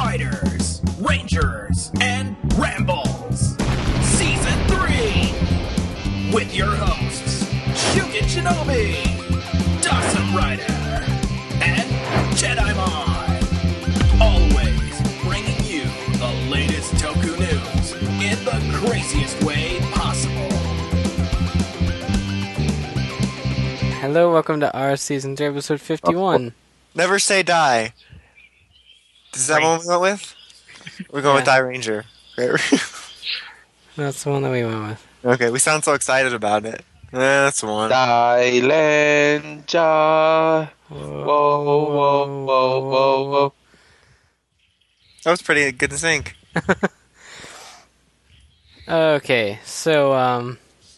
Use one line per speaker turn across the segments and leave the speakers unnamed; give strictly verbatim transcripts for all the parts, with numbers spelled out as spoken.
Riders, Rangers, and Rambles. Season three. With your hosts, Shugen Shinobi, Dawson Rider, and Jedimon. Always bringing you the latest Toku news in the craziest way possible.
Hello, welcome to our Season three, Episode fifty-one.
Never Say Die. Is that one we went with? We're going
Yeah.
with Die Ranger.
That's the one that we went with.
Okay, we sound so excited about it. Eh, that's the one.
Dylan, whoa, whoa, whoa, whoa, whoa.
That was pretty good to sync.
Okay, so, um...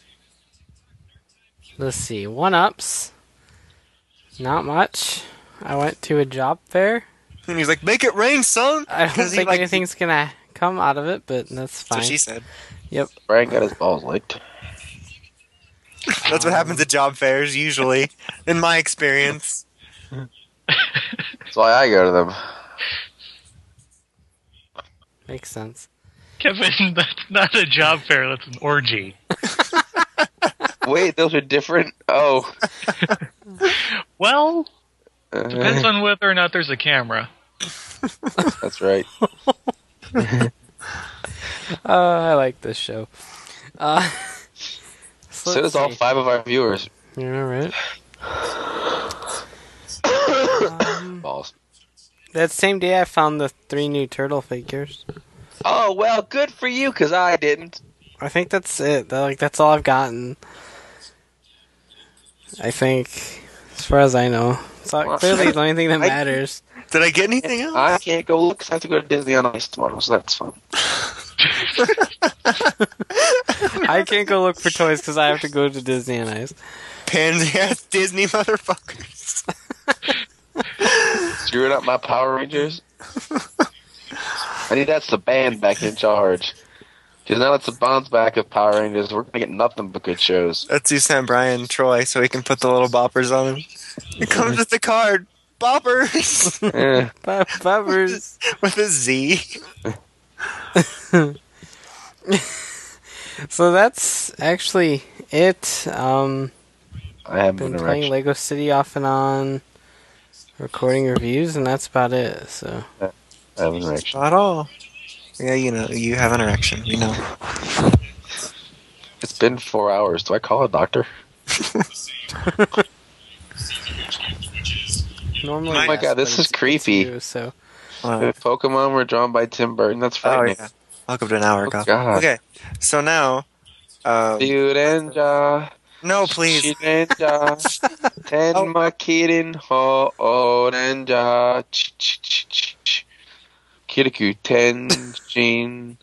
let's see. One-ups. Not much. I went to a job fair.
And he's like, make it rain, son!
I don't
'Cause he,
think
like,
anything's gonna come out of it, but that's
That's
fine.
what she said.
Yep.
Brian got his balls licked.
That's what happens at job fairs, usually. In my experience.
That's why I go to them.
Makes sense.
Kevin, that's not a job fair, that's an orgy.
Wait, those are different? Oh.
Well,
Uh,
depends on whether or not there's a camera.
That's right.
Uh, I like this show. Uh,
So does all five of our viewers.
Yeah, right. um,
Balls.
that same day I found the three new turtle figures.
Oh, well, good for you, because I didn't.
I think that's it. That, like, that's all I've gotten. I think, as far as I know. It's not,
Well,
clearly the only thing that
I-
matters.
Did I get anything else?
I can't go look, 'cause I have to go to Disney on Ice tomorrow, so that's fun.
I can't go look for toys because I have to go to Disney on Ice.
Pansy ass Disney motherfuckers.
Screwing up my Power Rangers. I need that's the band back in charge. Because now it's the Bonds back of Power Rangers. We're going to get nothing but good shows.
That's who sent Brian Troy so he can put the little boppers on him. It comes with the card. Boppers!
Eh.
Bo- Bobbers.
With a Z.
So that's actually it. Um,
I haven't
been
been
playing
around.
Lego City off and on, recording reviews, and that's about it. So
I haven't been around.
Not all. Yeah, you know, you have an erection. We know.
It's been four hours. Do I call a doctor?
normally,
Oh my
God, this is creepy.
Too, so
Uh,
If Pokemon were drawn by Tim Burton, that's
oh,
frightening.
yeah. I'll go to an hour
Oh,
ago.
God.
Okay, so now... Um,
Studenta,
no, please.
Studenta, ten
Oh.
makirin ho orenja, ch ch ch ch ch. Kiriku ten shin.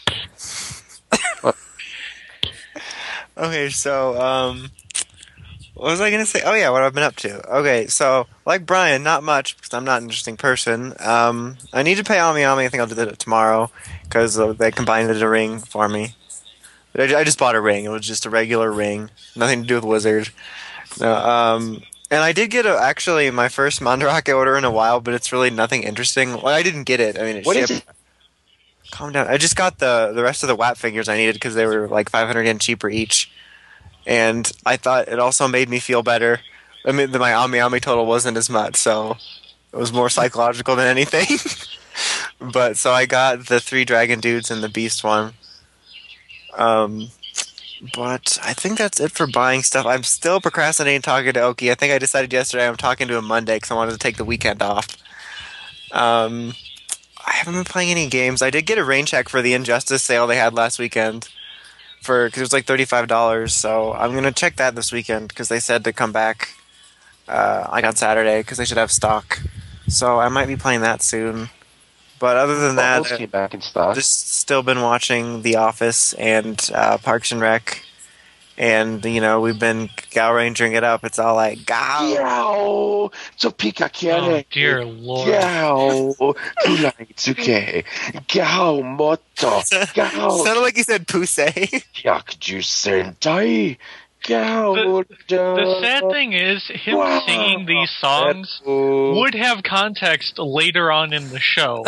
Okay, so, um... what was I going to say? Oh, yeah, what I've been up to. Okay, so, like Brian, not much, because I'm not an interesting person. Um, I need to pay Ami Ami. I think I'll do that tomorrow, because uh, they combined it a ring for me. But I, I just bought a ring. It was just a regular ring. Nothing to do with Wizard. No, um, and I did get, a, actually, my first Mandarake order in a while, but it's really nothing interesting. Well, I didn't get it. I mean, it
What
shipped.
is it?
Calm down. I just got the, the rest of the W A P figures I needed, because they were like five hundred yen cheaper each. And I thought it also made me feel better. I mean, my Ami Ami total wasn't as much, so it was more psychological than anything. But so I got the three dragon dudes and the beast one. Um, but I think that's it for buying stuff. I'm still procrastinating talking to Oki. I think I decided yesterday I'm talking to him Monday because I wanted to take the weekend off. Um, I haven't been playing any games. I did get a rain check for the Injustice sale they had last weekend. For because it was like thirty-five dollars, so I'm gonna check that this weekend because they said to come back uh, like on Saturday because they should have stock. So I might be playing that soon. But other than that,
Bubbles came back in stock.
just still been watching The Office and uh, Parks and Rec, and you know we've been Gal Rangering it up. It's all like Gal.
Yow! Topika
Oh,
Kyane.
dear lord.
Yow! Kulaitsuke. Gao Moto. Gao.
Sounded like you said Pusey.
Yakuju Sentai.
The, the sad thing is, him
Wow.
singing these songs would have context later on in the show.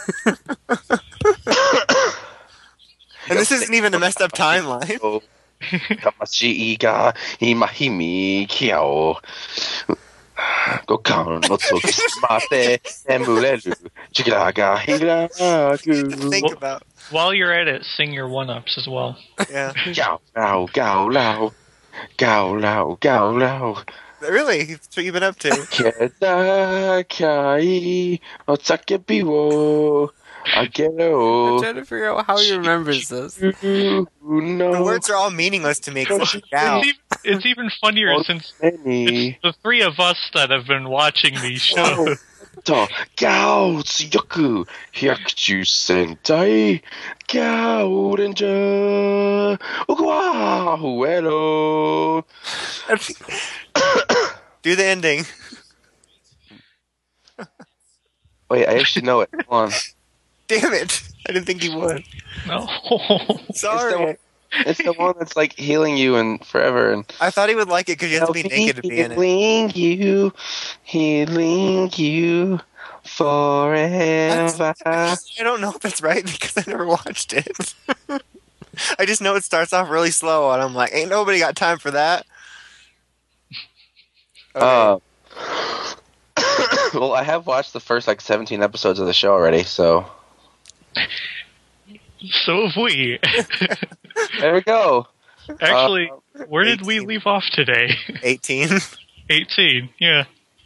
And this isn't even a messed up timeline.
魂が今君今日五感の時まで眠れる力が開く
Think about.
While you're at it, sing your one-ups as well.
Yeah.
ガオラオガオラオガオラオガオラオ
Really? That's what you've been up to.
気高いお叫びをあげ
I'm
ろ
trying to figure out how he remembers this.
The words are all meaningless to me except Gal.
It's, even, it's even funnier since it's the three of us that have been watching these shows.
とガオ強くひゃくじゅっセンチガオレンジャーうわーウエロ
Do the ending.
Wait, I actually know it. Hold on.
Damn it. I didn't think you would.
No.
Sorry.
It's the one that's like healing you and forever. And
I thought he would like it because you have to be naked to be in it.
Healing you, healing you forever.
I don't know if it's right because I never watched it. I just know it starts off really slow, and I'm like, ain't nobody got time for that. Okay.
Uh, well, I have watched the first like seventeen episodes of the show already, so
So have we.
there we go.
Actually,
Uh,
where did we
eighteen.
leave off today?
eighteen.
eighteen, yeah.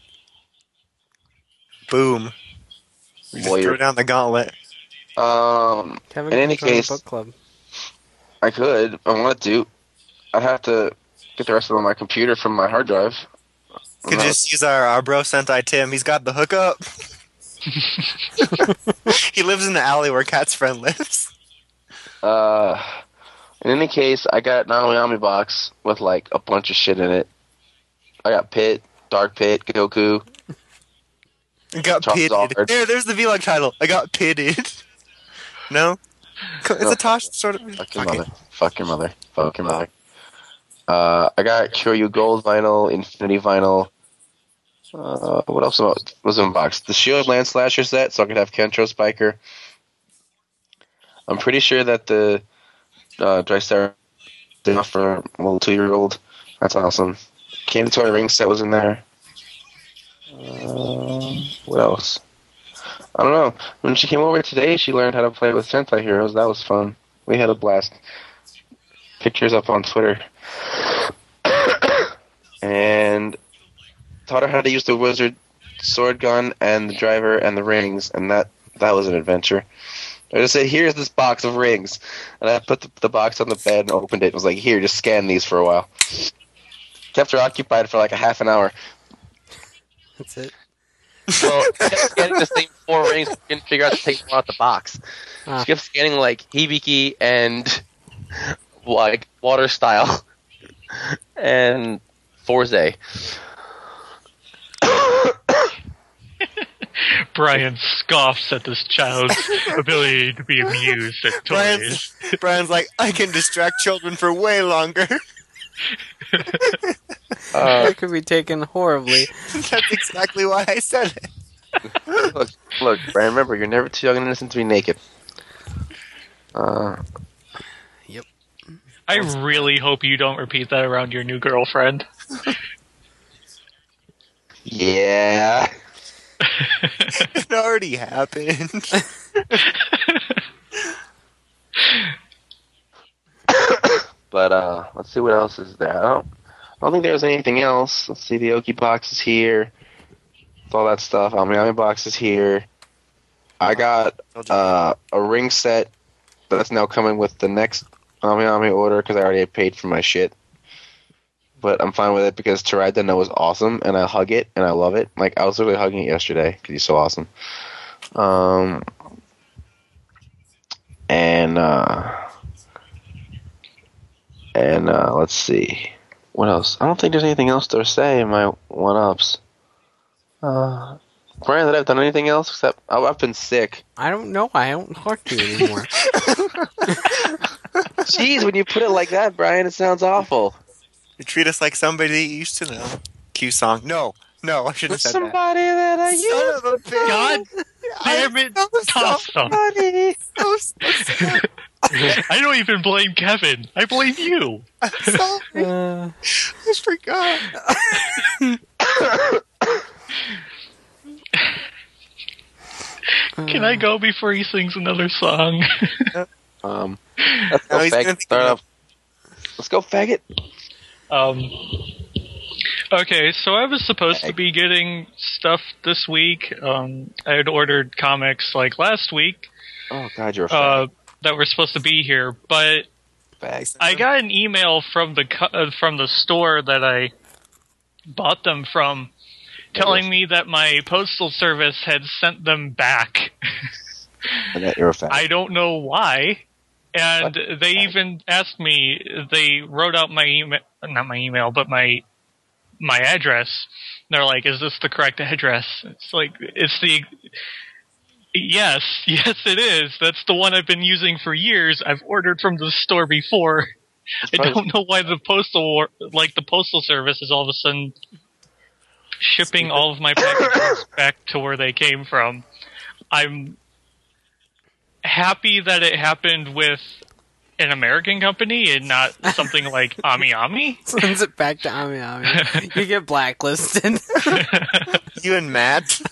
Boom. We just
Boy,
threw
you're-
down the gauntlet.
Um,
Kevin
In any
can join the
case-
book club.
I could. I wanted to. I'd have to get the rest of it on my computer from my hard drive.
Could just use our, our bro Sentai Tim. He's got the hookup. He lives in the alley where Cat's friend lives.
Uh, in any case, I got an Naomi box with like a bunch of shit in it. I got Pit, Dark Pit, Goku.
I got
Charizard.
pitted. There, there's the vlog title. I got pitted. No? It's
No.
a Tosh sort of.
Fuck your
Fuck
mother.
it.
Fuck your mother. Fuck your mother. Uh, I got Kyoryu Gold vinyl, Infinity vinyl. Uh, what else was in the box? The Shield Land Slasher set, so I could have Kentro Spiker. I'm pretty sure that the uh, Drystar enough for a little two-year-old. That's awesome. Candy Toy Ring set was in there. Uh, what else? I don't know. When she came over today, she learned how to play with Sentai Heroes. That was fun. We had a blast. Pictures up on Twitter. And taught her how to use the wizard sword gun and the driver and the rings, and that, that was an adventure. I just said, here's this box of rings. And I put the, the box on the bed and opened it and was like, here, just scan these for a while. Kept her occupied for like a half an hour.
That's it.
Well, she kept scanning the same four rings, but couldn't figure out to take them out the box.
Ah.
She kept scanning like Hibiki and like Water Style and Forze.
Brian scoffs at this child's ability to be amused at toys.
Brian's, Brian's like, I can distract children for way longer.
Uh,
That could be taken horribly.
That's exactly why I said it.
look, look, Brian, remember, you're never too young and innocent to be naked. Uh,
I really hope you don't repeat that around your new girlfriend.
yeah.
It already happened.
But, uh, let's see what else is there. I don't, I don't think there's anything else. Let's see, the Oki box is here. All that stuff. Amiami box is here. I got uh, a ring set that's now coming with the next Amiami order because I already paid for my shit. But I'm fine with it because Terai Deno was awesome, and I hug it, and I love it. Like, I was literally hugging it yesterday because he's so awesome. Um, and, uh... And, uh, let's see. What else? I don't think there's anything else to say in my one-ups. Uh, Brian, did I have done anything else except... Oh, I've been sick.
I don't know. I don't talk to you anymore.
Jeez, when you put it like that, Brian, it sounds awful.
You treat us like somebody you used to know. Q song. No, no, I shouldn't have said
Somebody that I used
Son of a
to
bitch.
God damn it, Tom.
that. So sorry.
I don't even blame Kevin. I blame you.
I'm sorry.
Uh,
I forgot.
Can I go before he sings another song?
Um, let's go,
No, he's gonna
faggot.
think
Start
of-
off. Let's go, faggot.
Um. Okay, so I was supposed to be getting stuff this week. Um, I had ordered comics like last week
Oh God, you're a
uh,
faggot.
that were supposed to be here, but
Fag.
I got an email from the co- uh, from the store that I bought them from, telling me that my postal service had sent them back.
And that you're a faggot.
I don't know why. And
What?
they even asked me, they wrote out my email, not my email, but my my address. They're like, is this the correct address? It's like, it's the, yes, yes it is. That's the one I've been using for years. I've ordered from the store before. I
probably-
don't know why the postal, war- like the postal service is all of a sudden shipping all of my packages back to where they came from. I'm happy that it happened with an American company and not something like Ami Ami.
sends it back to Ami Ami. You get blacklisted.
You and Matt.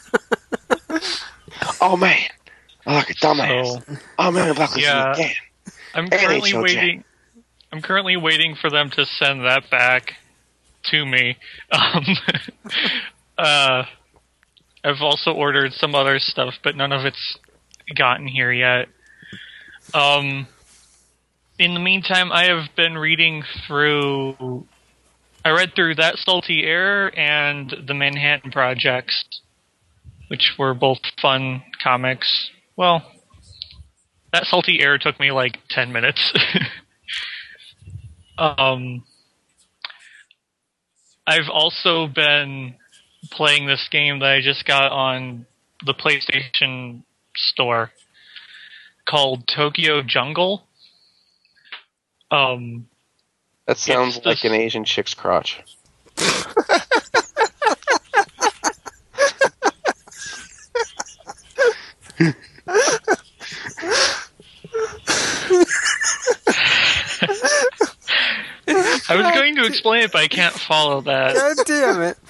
Oh man, I like a dumbass.
So
Oh man, I'm blacklisted
Yeah.
again.
I'm
N
currently
H L J.
waiting. I'm currently waiting for them to send that back to me. Um, uh, I've also ordered some other stuff, but none of it's gotten here yet. Um, in the meantime, I have been reading through. I read through That Salty Air and the Manhattan Projects, which were both fun comics. Well, That Salty Air took me like ten minutes. um, I've also been playing this game that I just got on the PlayStation Store called Tokyo Jungle. Um,
That sounds
It's
like
the-
an Asian chick's crotch.
I was going to explain it, but I can't follow that.
God damn it.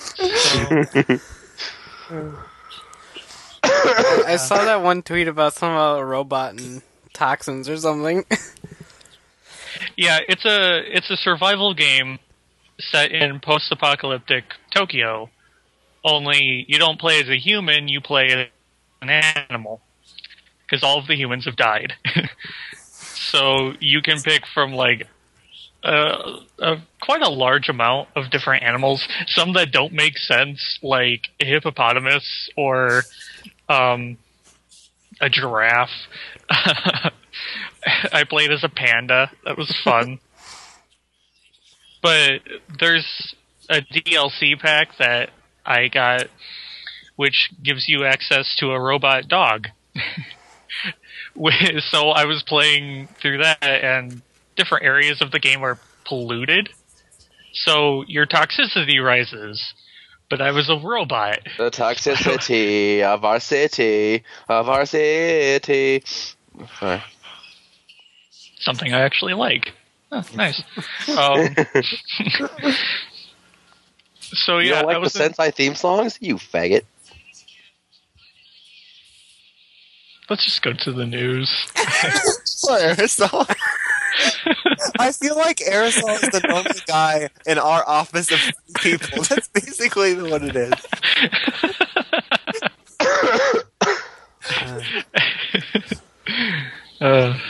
So,
I saw that one tweet about some about a robot and toxins or something.
yeah, it's a it's a survival game set in post-apocalyptic Tokyo. Only you don't play as a human, you play as an animal. Because all of the humans have died. So you can pick from like uh, a, quite a large amount of different animals. Some that don't make sense, like a hippopotamus or um, a giraffe. I played as a panda. That was fun. But there's a D L C pack that I got, which gives you access to a robot dog. So I was playing through that, and different areas of the game are polluted. So your toxicity rises. But I was a robot.
The toxicity of our city, of our city. Sorry.
Something I actually like. Oh, nice. Um, so
You
yeah,
don't like
I was
the Sentai theme songs? You faggot.
Let's just go to the news.
Poor Aerosol. I feel like Aerosol is the only guy in our office of people. That's basically what it is.
uh,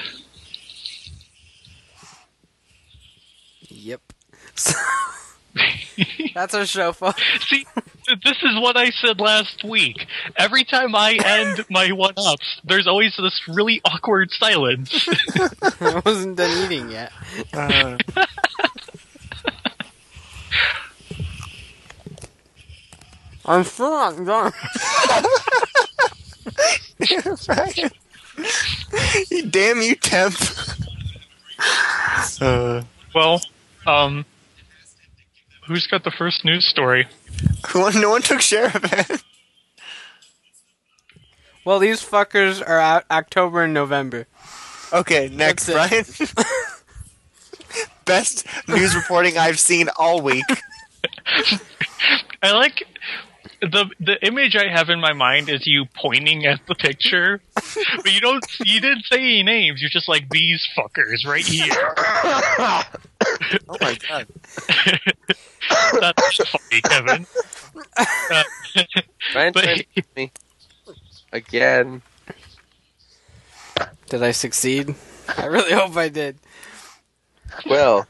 Yep. So, that's our show, folks.
see, this is what I said last week. Every time I end my one-ups, there's always this really awkward silence.
I wasn't done eating yet.
Uh,
I'm still not done.
damn you, Temp. Uh,
Well, um, who's got the first news story?
No one took share of it.
Well, these fuckers are out October and November.
Okay, next, Brian. Best news reporting I've seen all week.
I like the the image I have in my mind is you pointing at the picture, but you don't. You didn't say any names. You're just like these fuckers right here.
Oh my god,
that's funny, Kevin. Uh,
Ryan
but-
tried to hit me again.
Did I succeed? I really hope I did.
Well,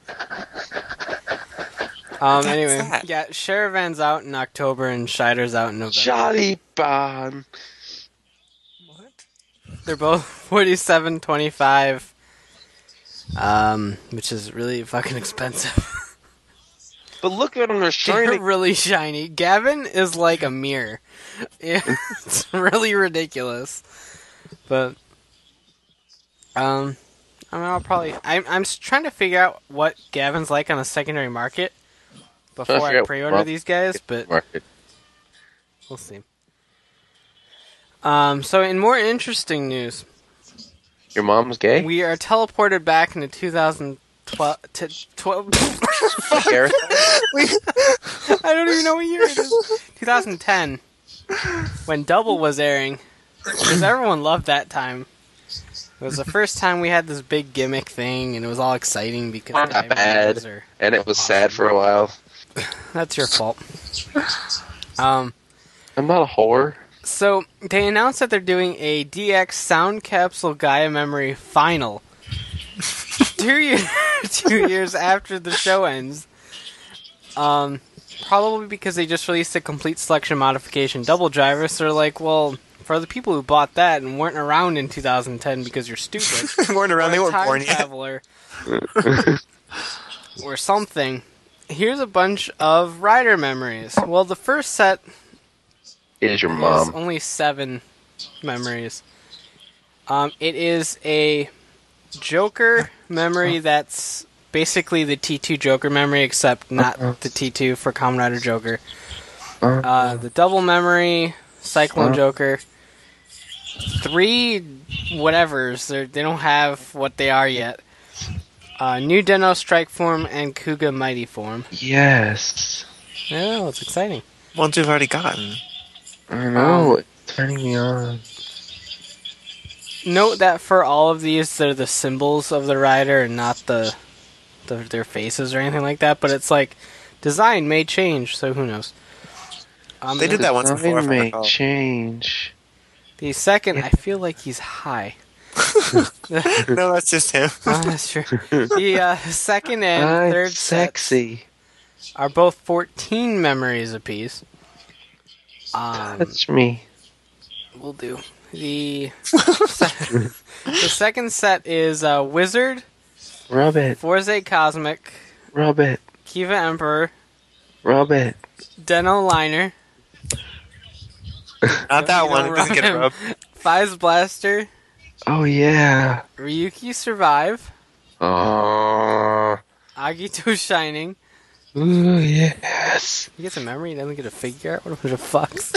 Um. Anyway,
that?
yeah, Sharavan's out in October and Scheider's out in November.
Jolly Bon.
They're both forty-seven twenty-five, um, which is really fucking expensive.
But look at them, they're
They're
shiny.
really shiny. Gavin is like a mirror. Yeah, it's really ridiculous. But, um, I mean, I'll probably. I'm I'm s- trying to figure out what Gavin's like on the secondary market before
Trying to figure
I
out
pre-order
what-
these guys, but
Market.
we'll see. Um, so in more interesting news,
Your mom's gay?
we are teleported back into two thousand twelve. To twelve.
Gareth?
I don't even know what year it is. twenty ten, when Double was airing, because everyone loved that time. It was the first time we had this big gimmick thing, and it was all exciting because
Not
Diamond
bad.
Dogs are-
And it was sad for a while.
That's your fault. Um.
I'm not a whore.
So they announced that they're doing a D X Sound Capsule Gaia Memory final. two years, two years after the show ends. Um, probably because they just released a complete selection modification double driver. So they're like, well, for the people who bought that and weren't around in two thousand ten because you're stupid,
they weren't around. They
or a
weren't
time
born yet.
traveler, or something. Here's a bunch of rider memories. Well, the first set
Is your
is
mom.
only seven memories. Um, it is a Joker memory that's basically the T two Joker memory, except not the T two for Kamen Rider Joker. Uh, the double memory, Cyclone Joker. Three whatevers. They're, they don't have what they are yet. Uh, new Den-O Strike Form and Kuga Mighty Form.
Yes.
Oh, it's exciting.
Ones we've already gotten.
I know.
Um,
it's turning me on.
Note that for all of these, they're the symbols of the rider and not the, the their faces or anything like that. But it's like design may change, so who knows? Um,
They did that once before. if I
may
recall.
change.
The second, I feel like he's high.
No, that's just him.
Oh, that's true. The uh, second and
I'm
third sets
sexy.
are both fourteen memories apiece. Um,
Touch me.
we'll do the se- the second set is uh, Wizard,
Rub it.
Forze Cosmic,
Rub it.
Kiva Emperor,
Rub it.
Den-O Liner,
Not that
You
one.
don't
It doesn't get
rhyme.
rubbed.
Fives Blaster,
Oh, yeah.
Ryuki Survive,
Oh.
Agito Shining.
Ooh, yes.
He gets a memory, he doesn't get a figure art. What a bunch of fucks.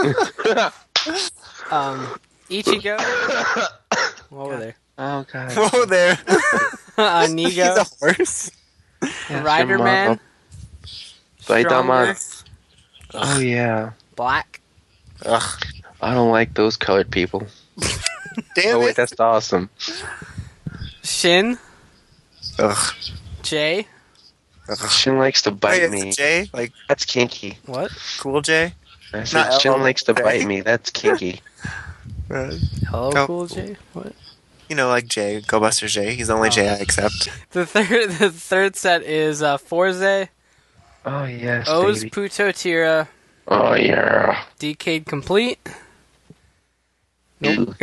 um, Ichigo. What were there?
Oh, God.
Whoa there.
uh,
He's
Nigo.
a horse.
Rider
your
Man.
Saitama.
Stronger,
Oh, yeah.
Black.
Ugh.
I don't like those colored people.
Damn
Oh, wait,
it.
that's awesome.
Shin.
Ugh.
J.
Ugh.
Shin likes to bite
Wait, is
me.
it Jay? Like
That's kinky.
What?
Cool Jay?
I said
Not
Shin
L-
likes to
okay.
bite me. That's kinky.
Uh,
Hello,
Oh.
Cool J. What?
you know, like Jay. Go Buster Jay. He's the only
Oh.
Jay I accept.
The third, the third set is uh, Forze,
Oh, yes,
O's
baby.
Puto Tira,
Oh, yeah.
Decade Complete,
Nope.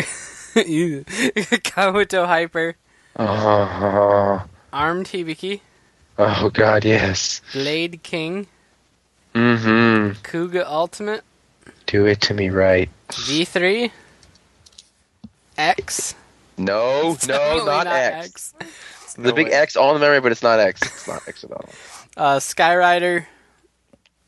Kabuto Hyper,
Oh,
Armed Hibiki,
oh, God, yes.
Blade King,
Mm-hmm.
Kuga Ultimate,
Do it to me right.
V three, X.
No, no,
Definitely
not, X.
No
The big
way.
X on the memory, but it's not X. It's not X at all.
Uh, Skyrider,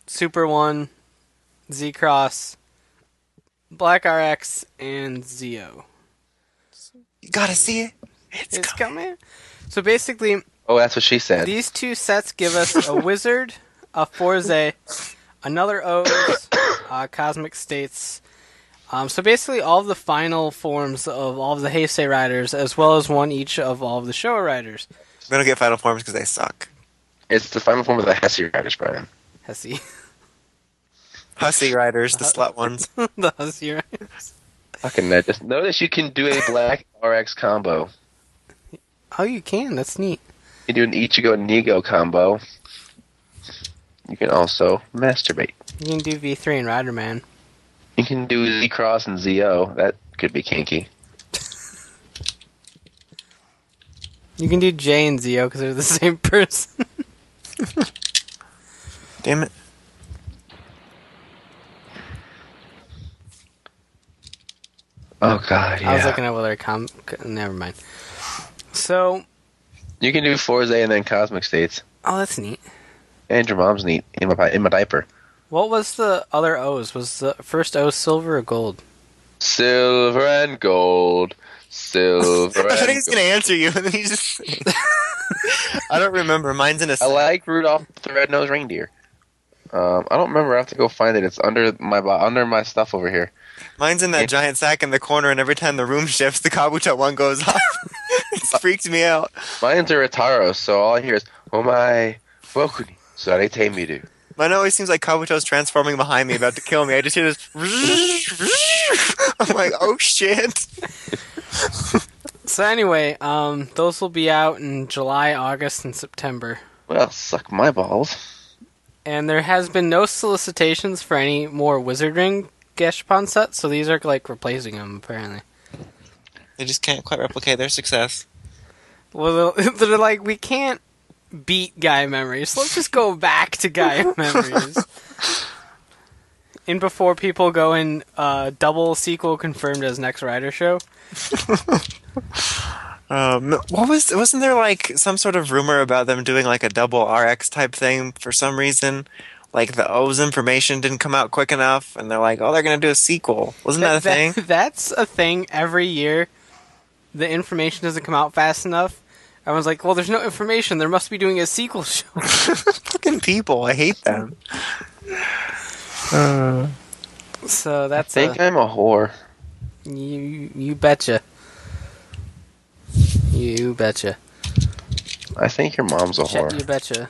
Super One, Z Cross, Black R X, and Zeo.
You gotta see it. It's,
It's
coming.
coming. So basically,
Oh, that's what she said.
these two sets give us a Wizard, a Forze, another O's, uh, Cosmic States. Um, so basically, all of the final forms of all of the Heisei riders, as well as one each of all of the Showa riders.
We don't get final forms because they suck.
It's the final form of the Hesse Riders, Brian.
Hesi.
Hussy riders, the slut ones.
The Hesi riders.
Fucking that. Just notice you can do a Black R X combo.
Oh, you can. That's neat.
You do an Ichigo Nigo combo. You can also masturbate.
You can do V three and Rider Man.
You can do Z Cross and Z O. That could be kinky.
You can do J and Zeo because they're the same person.
Damn it.
Oh god, yeah.
I was looking at whether com. Never mind. So,
You can do Forze and then Cosmic States.
oh, that's neat.
And your mom's neat in my in my diaper.
What was the other O's? Was the first O silver or gold?
Silver and gold. Silver
I thought he
and
was
gold.
gonna answer you, and then he just. I don't remember. Mine's in a.
I like Rudolph the Red-Nosed Reindeer. Um, I don't remember. I have to go find it. It's under my bo- under my stuff over here.
Mine's in that giant sack in the corner, and every time the room shifts, the Kabuto one goes off. It freaks me out.
Mine's a Rotaro, so all I hear is "Oh my, Bokuni, Sarete Miru."
Mine always seems like Kabuto's transforming behind me, about to kill me. I just hear this. I'm like, oh shit.
So anyway, um, those will be out in July, August, and September.
Well, suck my balls.
And there has been no solicitations for any more Wizard Ring Gashapon sets, so these are like replacing them apparently.
They just can't quite replicate their success.
Well, they're they're like, we can't beat Gaia Memories, so let's just go back to Gaia Memories. And before people go in, uh, double sequel confirmed as next Rider Show.
Um, what was wasn't there like some sort of rumor about them doing like a double R X type thing for some reason? Like the O's information didn't come out quick enough, and they're like, "Oh, they're gonna do a sequel." Wasn't that a thing?
That's a thing every year. The information doesn't come out fast enough. Everyone's like, well, there's no information. There must be doing a sequel show.
Fucking people, I hate them.
So
I
that's
think
a,
I'm a whore.
you, you betcha. You betcha.
I think your mom's a
Check,
whore.
you betcha.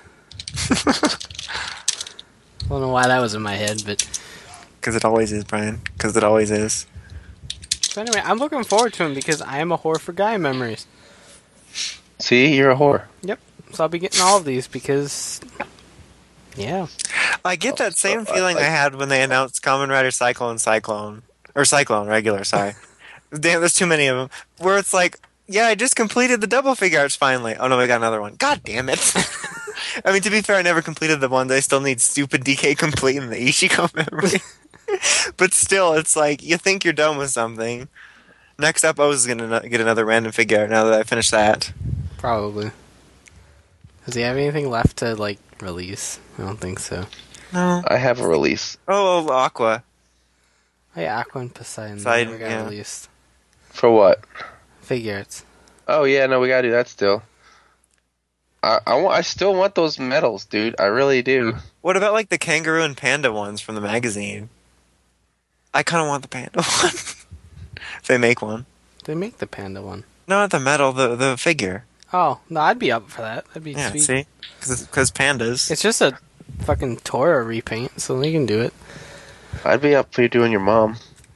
I don't know why that was in my head, but
Because it always is, Brian. Because it always is.
so anyway, I'm looking forward to him because I am a whore for Gaia Memories.
See, you're a whore.
So I'll be getting all of these because, yeah.
I get that same
so I
feeling I
like-
had when they announced Kamen Rider Cyclone Cyclone. Or Cyclone, regular, sorry. Damn, there's too many of them. Where it's like, yeah, I just completed the double figure arts finally. Oh no, we got another one. God damn it. I mean, to be fair, I never completed the ones. I still need stupid D K complete in the Ishiko memory. But still, it's like, you think you're done with something. Next up, I was going to get another random figure art now that I finished that.
Probably. Does he have anything left to, like, release? I don't think so.
No.
I have a release.
Oh, Aqua.
Oh, yeah, Aqua and Poseidon
Poseidon,
never got
yeah.
released.
For what?
Figure arts.
Oh yeah, no, we gotta do that still. I I, want, I still want those medals, dude. I really do.
What about like the kangaroo and panda ones from the magazine? I kind of want the panda one. If they make one.
They make the panda one.
No, not the medal, the the figure.
Oh, no, I'd be up for that. That'd be
Yeah,
sweet.
see? Because pandas.
It's just a fucking Tora repaint, so they can do it.
I'd be up for you doing your mom.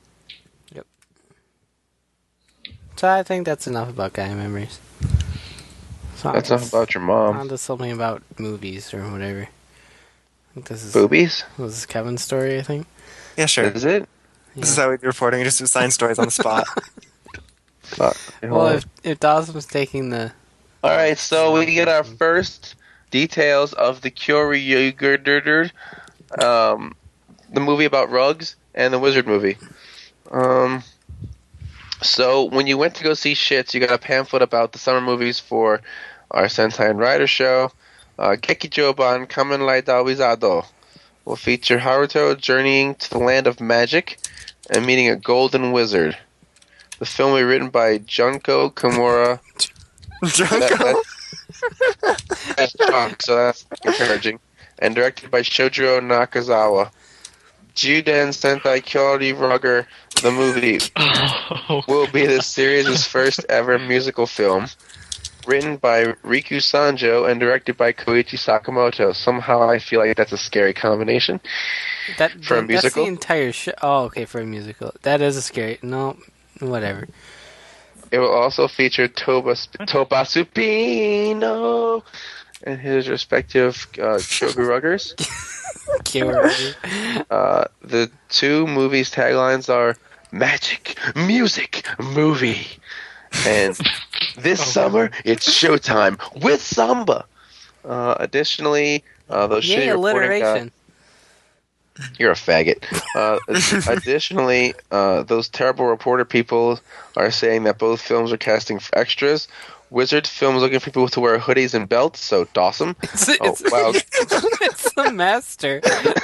So I think that's enough about Gaia Memories. So
That's
on
enough
to-
about your mom.
On to something about movies or whatever. I think this is
Boobies?
was this Kevin's story, I think.
Yeah, sure.
Is it?
This is how we do reporting. We just assign stories on the spot.
Not,
Well, if, if Dawson was taking the...
All right, so we get our first details of the Kyoryuger, um, the movie about rugs, and the Wizard movie. Um, so when you went to go see Shits, you got a pamphlet about the summer movies for our Sentai and Rider show. Uh, Gekijoban Kamen Rider Wizardo. will feature Haruto journeying to the land of magic and meeting a golden wizard. The film will be written by Junko Kimura.
Junko?
That, that's Junk, so that's encouraging. And directed by Shojiro Nakazawa. Juden Sentai Kyori Rugger, the movie,
Oh.
will be the series' first ever musical film. Written by Riku Sanjo and directed by Koichi Sakamoto. Somehow I feel like that's a scary combination.
That,
For a
that-
musical?
That's the entire show. Oh, okay, for a musical. That is a scary. No, whatever.
It will also feature Toba, Toba Supino and his respective uh, Shogu Ruggers.
Keyword.
Uh, the two movies' taglines are Magic, Music, Movie. And this summer, it's showtime with Samba. Uh, additionally, uh, those
Yay,
shitty reporting... Uh,
alliteration.
You're a faggot. Uh, additionally, uh, those terrible reporter people are saying that both films are casting for extras. Wizard film is looking for people to wear hoodies and belts, so Dawson.
It's,
Oh,
it's,
wow.
it's the master.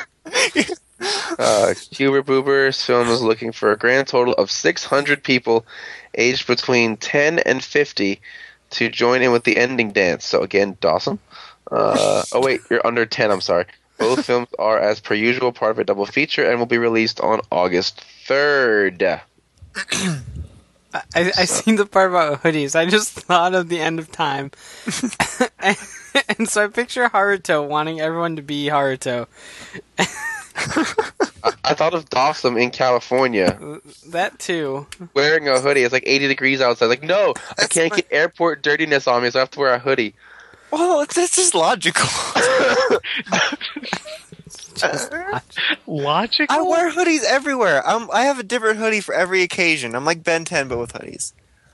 Uh, Cuber Boober's film is looking for a grand total of six hundred people aged between ten and fifty to join in with the ending dance. So again, Dawson. Uh, oh wait, you're under ten, I'm sorry. Both films are, as per usual, part of a double feature and will be released on August third.
I, I seen the part about hoodies. I just thought of the end of time. and, and so I picture Haruto wanting everyone to be Haruto.
I, I thought of Dawson in California
That too.
wearing a hoodie. It's like eighty degrees outside. Like, no, I
That's
can't
my-
get airport dirtiness on me, so I have to wear a hoodie.
Well, it's, it's just logical.
Logical?
I wear hoodies everywhere. Um, I have a different hoodie for every occasion. I'm like Ben ten, but with hoodies.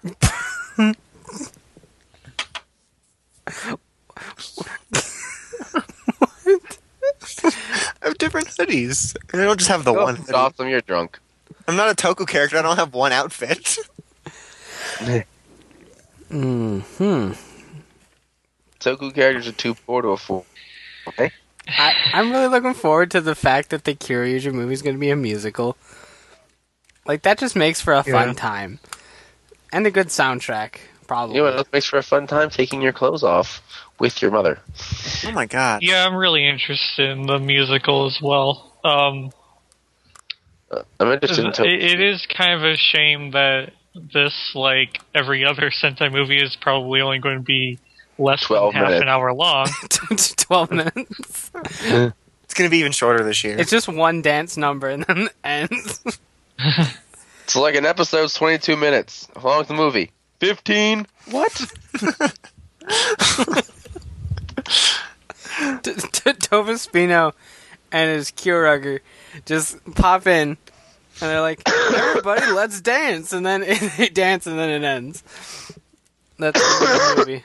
I have different hoodies. And I don't just have the
Oh,
one hoodie.
Dawson, you're drunk.
I'm not a Toku character. I don't have one outfit.
Hmm.
Toku characters are too poor to afford. Okay.
I, I'm really looking forward to the fact that the Kyoryuger movie is going to be a musical. Like, that just makes for a fun
Yeah.
time. And a good soundtrack, probably.
You know what else makes for a fun time? Taking your clothes off with your mother.
Oh my god.
Yeah, I'm really interested in the musical as well. Um,
Uh, I'm interested in
it,
Toku.
it is kind of a shame that this, like every other Sentai movie, is probably only going to be less than
twelve
half
minutes.
an hour long.
twelve minutes.
It's gonna be even shorter this year.
It's just one dance number and then it ends.
So like an episode's twenty-two minutes. How long is the movie? fifteen? What?
T- T- Tova Spino and his Kyoryuger just pop in and they're like, everybody, let's dance. And then they dance and then it ends. That's the movie.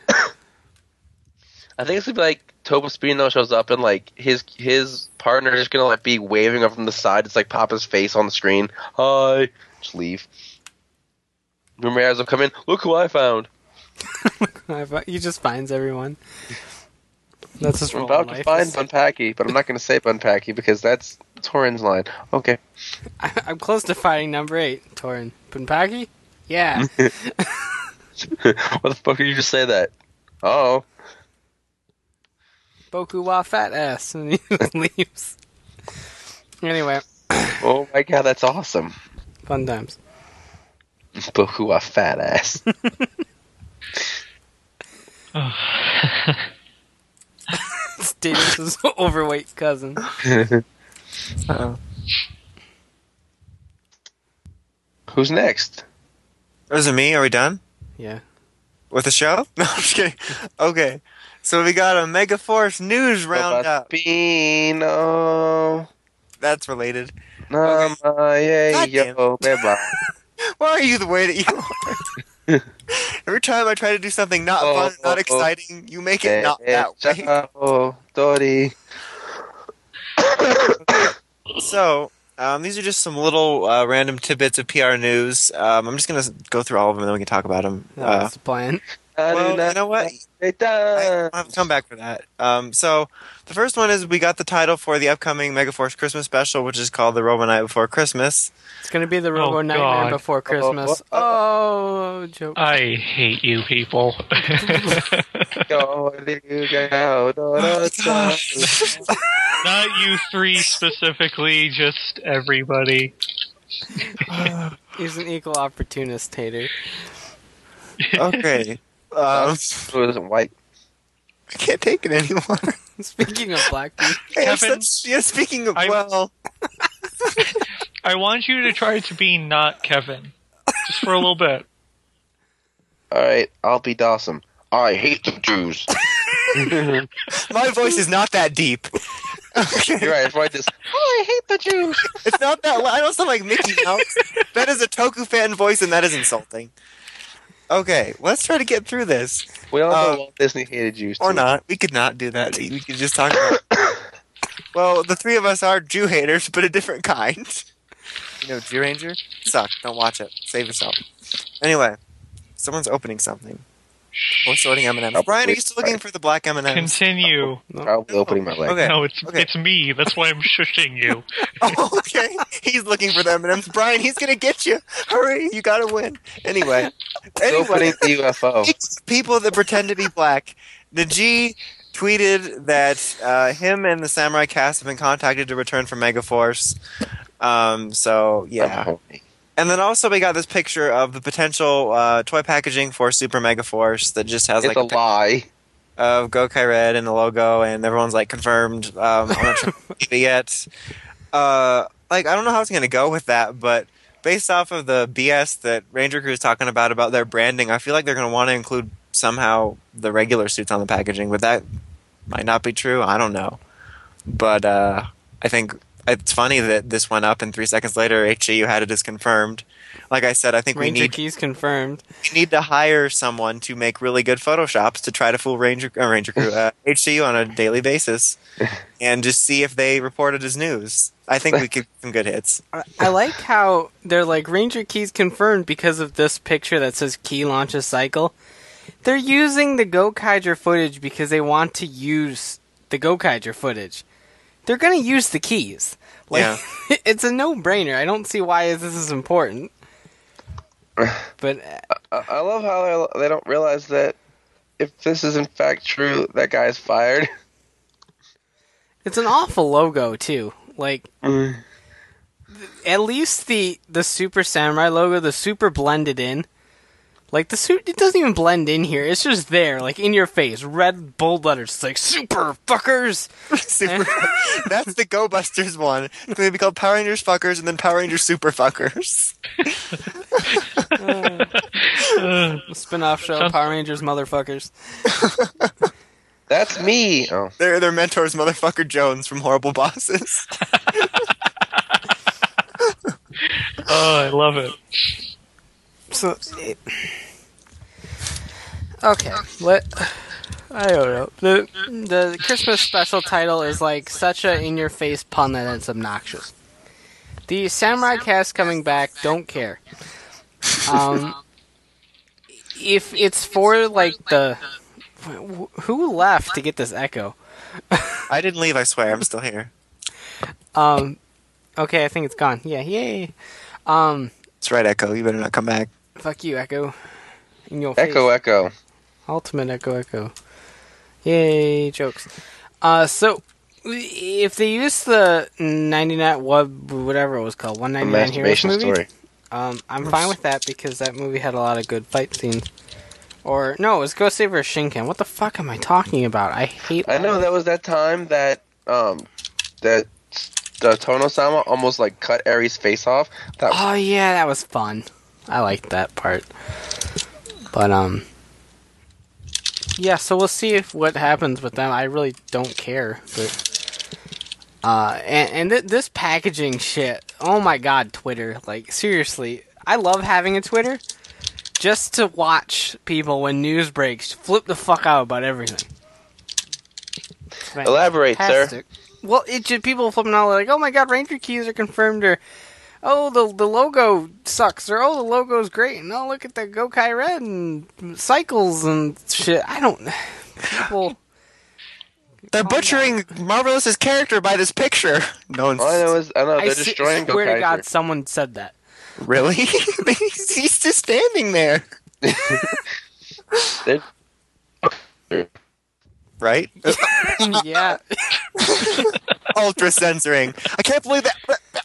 I think it's gonna be like Toba Spino shows up and like his his partner is just gonna like be waving up from the side. It's like pop his face on the screen. Hi. Just leave. Ramirez will come in. Look who I found.
He just finds everyone. That's his
I'm
role
about
in
to
life.
find Bunpacky, but I'm not gonna say Bunpacky because that's Torin's line. Okay.
I- I'm close to fighting number eight, Torin. Punpaki? Yeah.
What the fuck did you just say that? Oh.
Boku wa fat ass. And he just leaves. Anyway,
Oh my god, that's awesome.
fun times.
Boku a fat ass.
It's Davis's overweight cousin.
Uh-oh.
Who's next?
Is it me? Are we done
Yeah.
with the show? No, I'm just kidding. Okay, so we got a Megaforce news roundup.
Pino.
That's related.
Nama ye
God damn
yo beba.
Why are you the way that you are? Every time I try to do something not
Oh,
fun, not
oh, oh.
exciting, you make it not that way.
Ciao, Dori.
So, um, these are just some little uh, random tidbits of P R news. Um, I'm just going to go through all of them and then we can talk about them.
That
Uh,
was the plan.
Well, you know what? I
Uh,
have to come back for that. Um, so the first one is we got the title for the upcoming Megaforce Christmas special, which is called The Robo Night Before Christmas.
It's gonna be the Robo
Oh,
Nightmare
God.
Before Christmas. Oh, joke.
I hate you people.
go, you go, do, do, do.
Not you three specifically, just everybody.
He's an equal opportunist hater.
Okay. Um,
Who isn't white?
I can't take it anymore.
Speaking of black people,
Hey, I'm
Kevin,
such- yeah, speaking of,
I-
well,
I want you to try to be not Kevin. Just for a little bit.
Alright, I'll be Dawson. I hate the Jews.
my voice is not that deep. Okay.
You're right, it's right this. Oh, I hate the Jews.
It's not that loud. I don't sound like Mickey Mouse. That is a Toku fan voice, and that is insulting. Okay, let's try to get through this.
We all know
Um,
Walt Disney hated Jews, too.
Or not. We could not do that. We could just talk about... Well, the three of us are Jew haters, but a different kind. You know, Jew Ranger? Sucks. Don't watch it. Save yourself. Anyway, someone's opening something. We're sorting M and M's.
Oh,
Brian, are you
wait,
still looking
right.
for the black M and M's?
Continue.
I'll be opening my leg.
Okay.
No, it's
okay.
it's me. That's why I'm shushing you.
Oh, okay. He's looking for the M and M's. Brian, he's gonna get you. Hurry, you gotta win. Anyway.
Still
Anyway.
opening the U F O.
People that pretend to be black. The G tweeted that uh, him and the Samurai cast have been contacted to return from Megaforce. Um, so, yeah.
Oh,
And then also we got this picture of the potential uh, toy packaging for Super Megaforce that just has
it's
like
a
a pic
lie.
of Gokai Red and the logo, and everyone's like confirmed. Um, I'm not sure if it yet. Uh, like I don't know how it's gonna go with that, but based off of the B S that Ranger Crew is talking about about their branding, I feel like they're gonna want to include somehow the regular suits on the packaging, but that might not be true. I don't know, but uh, I think it's funny that this went up, and three seconds later, H A U had it as confirmed. Like I said, I think
Ranger
we need
Keys confirmed.
we need to hire someone to make really good photoshops to try to fool Ranger uh, Ranger Crew uh, H C U on a daily basis, and just see if they report it as news. I think we could get some good hits.
I, I like how they're like Ranger Keys confirmed because of this picture that says Key launches cycle. They're using the Gokaiger footage because they want to use the Gokaiger footage. They're gonna use the keys. Like,
Yeah.
it's a no-brainer. I don't see why this is important. But uh,
I, I love how they, they don't realize that if this is in fact true, that guy's fired.
it's an awful logo too. Like, at least the the Super Samurai logo, the super blended in. Like the suit, it doesn't even blend in here. It's just there, like in your face, red bold letters. It's like super fuckers.
Super. That's the Go Busters one. It's going to be called Power Rangers Fuckers and then Power Rangers Super Fuckers.
A spin-off show,
Sounds-
Power Rangers Motherfuckers.
That's me. Oh,
They're their mentors, Motherfucker Jones from Horrible Bosses.
Oh, I love it.
So, it, okay, let I don't know. The the Christmas special title is like such a in-your-face pun that it's obnoxious. The Samurai cast coming back, don't care. Um, if it's for like the wh- who left to get this echo?
I didn't leave, I swear. I'm still here.
Um, okay, I think it's gone. Yeah, yay. Um,
That's right, Echo. You better not come back.
fuck you, Echo. In your face.
echo, echo.
Ultimate Echo Echo. Yay, jokes. Uh, so, if they use the ninety-nine, what, whatever it was called, one
A
ninety-nine Heroes
masturbation
movie,
story.
um, I'm fine with that because that movie had a lot of good fight scenes. Or, no, it was Ghost Saber Shinken. What the fuck am I talking about? I hate
I know that was that time that um that the Tono-sama almost like cut Aries' face off. That
Oh, yeah, that was fun. I liked that part. But, um... yeah, so we'll see if what happens with them. I really don't care, but... Uh, and, and th- this packaging shit, oh my god, Twitter. Like, seriously, I love having a Twitter just to watch people, when news breaks, flip the fuck out about everything. It's
Elaborate, sir.
fantastic. Well, it just, people flipping out like, oh my god, Ranger Keys are confirmed, or oh, the the logo sucks, or oh, the logo's great, and oh, look at the Gokai Red and cycles and shit. I don't. People.
They're butchering Marvelous's character by this picture. No one's.
All I know is I know
I
they're
see-
destroying
swear to God,
Gokaiger.
someone said that.
Really? he's, he's just standing there.
They're-
Right?
Yeah.
Ultra censoring. I can't believe that.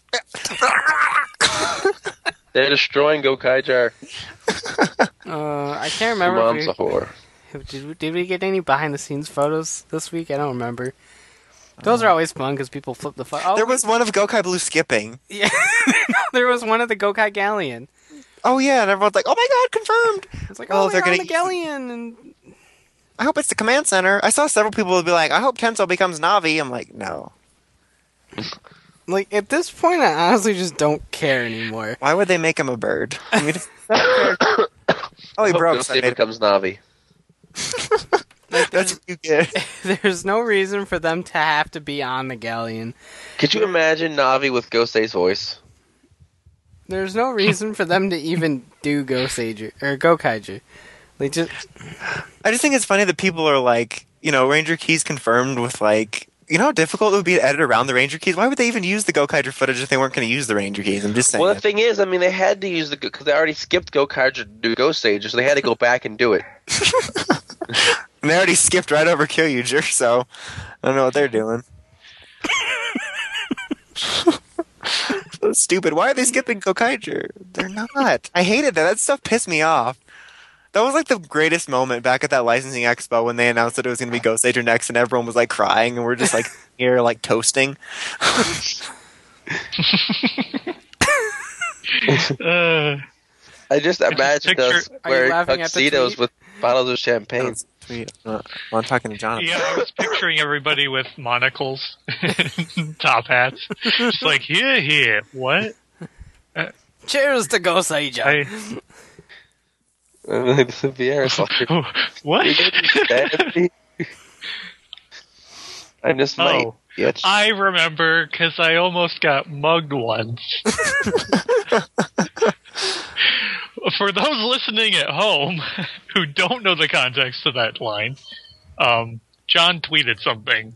They're destroying Gokaiger.
Uh, I can't remember.
Mom's a
If we,
whore.
did, we, did we get any behind the scenes photos this week? I don't remember. Those are always fun because people flip the photo. Oh,
There was one of Gokai Blue skipping.
yeah. There was one of the Gokai Galleon.
Oh yeah, and everyone's like, "Oh my god, confirmed!"
It's like,
Oh,
oh,
they're
they're on
gonna-
the Galleon, and
I hope it's the command center. I saw several people be like, "I hope Tenso becomes Navi." I'm like, no.
like at this point, I honestly just don't care anymore.
Why would they make him a bird? I mean, oh, he
Hope
broke.
Ghost
So I made him-
becomes Navi.
That's what you get.
There's no reason for them to have to be on the Galleon.
Could you imagine Navi with Gosei's voice?
There's no reason for them to even do Goseiger or Gokaiju. They just
I just think it's funny that people are like, you know, Ranger Keys confirmed with like, you know how difficult it would be to edit around the Ranger Keys? Why would they even use the Gokaiger footage if they weren't going to use the Ranger Keys? I'm just saying.
Well, the thing is, I mean, they had to use the because they already skipped Gokaiger to do Goseiger, so they had to go back and do it.
And they already skipped right over Kyuuger, so I don't know what they're doing. So stupid. Why are they skipping Gokaiger? They're not. I hated that. That stuff pissed me off. That was like the greatest moment back at that licensing expo when they announced that it was going to be Goseiger next, and everyone was like crying, and we're just like here like toasting.
Uh,
I just imagine
picture-
us
Are you
wearing
laughing at the
tuxedos
tweet?
with bottles of champagne.
Sweet. Uh, well, I'm talking to Jonathan.
yeah, I was picturing everybody with monocles, top hats. Just like, here, here, what?
cheers to Goseiger.
I,
The Vieira's like,
what?
"Daddy, I just might.
Oh.
Bitch."
I remember because I almost got mugged once. For those listening at home who don't know the context of that line, um, John tweeted something.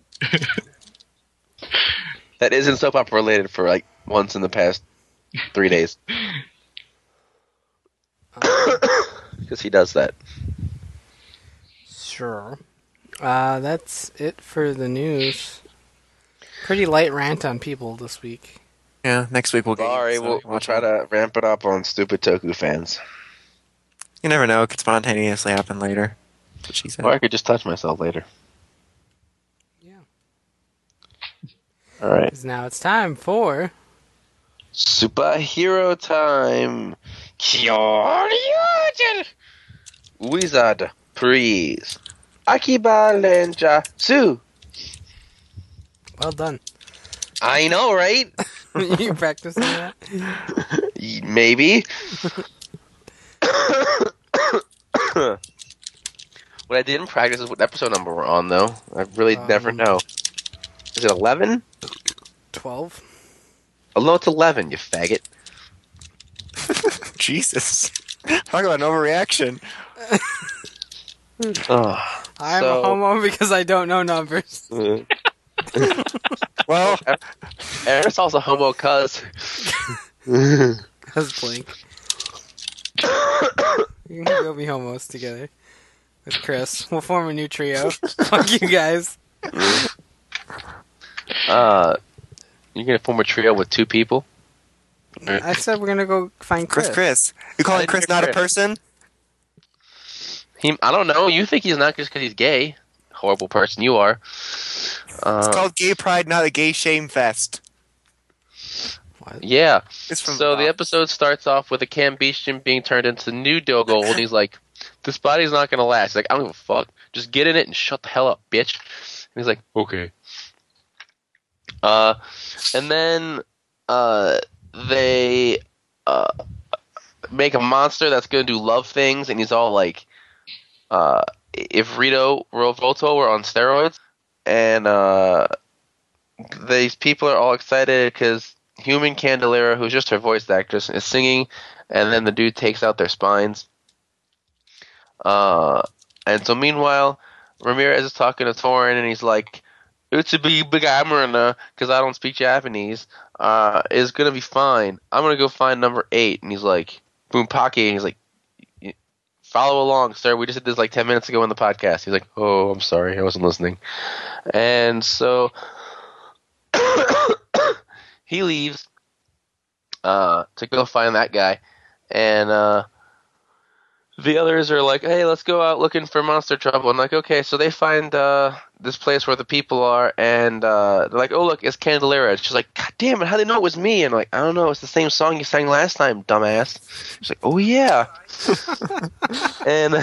That isn't soap opera related for like once in the past three days. Because he does that.
Sure. Uh, that's it for the news. Pretty light rant on people this week.
Yeah, next week we'll get
Sorry,
so
we'll, we'll
watch
try
it.
to ramp it up on stupid Toku fans.
You never know. It could spontaneously happen later. That's what she said.
Or I could just touch myself later.
Yeah.
Alright.
'Cause now it's time for
Superhero time! Kyoryugen! Wizard, please. Akiba Lenja Su!
well done.
I know, right?
You practicing that?
Maybe. What I didn't practice is what episode number we're on, though. I really
Um,
never know. Is it eleven?
Twelve.
Oh, no, it's eleven, you faggot.
Jesus. Talk about an overreaction.
Oh,
I'm
So-
a homo because I don't know numbers.
uh,
Well,
Aristole's a homo cuz.
That's Blink. You can go be homos together with Chris. We'll form a new trio. Fuck you guys.
Uh, you're gonna form a trio with two people?
I said we're gonna go find Chris.
Chris, Chris. You calling
I didn't
Chris
hear
not a
Chris.
person?
He, I don't know. You think he's not just because he's gay? Horrible person you are. Uh,
It's called Gay Pride, not a Gay Shame Fest.
yeah.
It's from
So the
Bob.
episode starts off with a Cambishan being turned into new Dogo, and he's like, "This body's not gonna last." He's like, "I don't give a fuck. Just get in it and shut the hell up, bitch." And he's like, "Okay." Uh, and then uh, they uh make a monster that's gonna do love things, and he's all like, uh, if Rito Rovoto were on steroids, and uh, these people are all excited because Human Candelera, who's just her voice actress, is singing, and then the dude takes out their spines. Uh, and so meanwhile, Ramirez is talking to Torin, and he's like, Utsubi Bigamurana, because I don't speak Japanese, uh, is going to be fine. I'm going to go find number eight. And he's like, Boompaki, and he's like, follow along, sir. We just did this like ten minutes ago in the podcast. He's like, oh, I'm sorry. I wasn't listening. And so he leaves uh, to go find that guy. And uh, the others are like, hey, let's go out looking for monster trouble. And like, okay, so they find uh, this place where the people are, and uh, they're like, oh, look, it's Candelera. And she's like, God damn it, how do they know it was me? And I'm like, I don't know, it's the same song you sang last time, dumbass. She's like, oh, yeah. and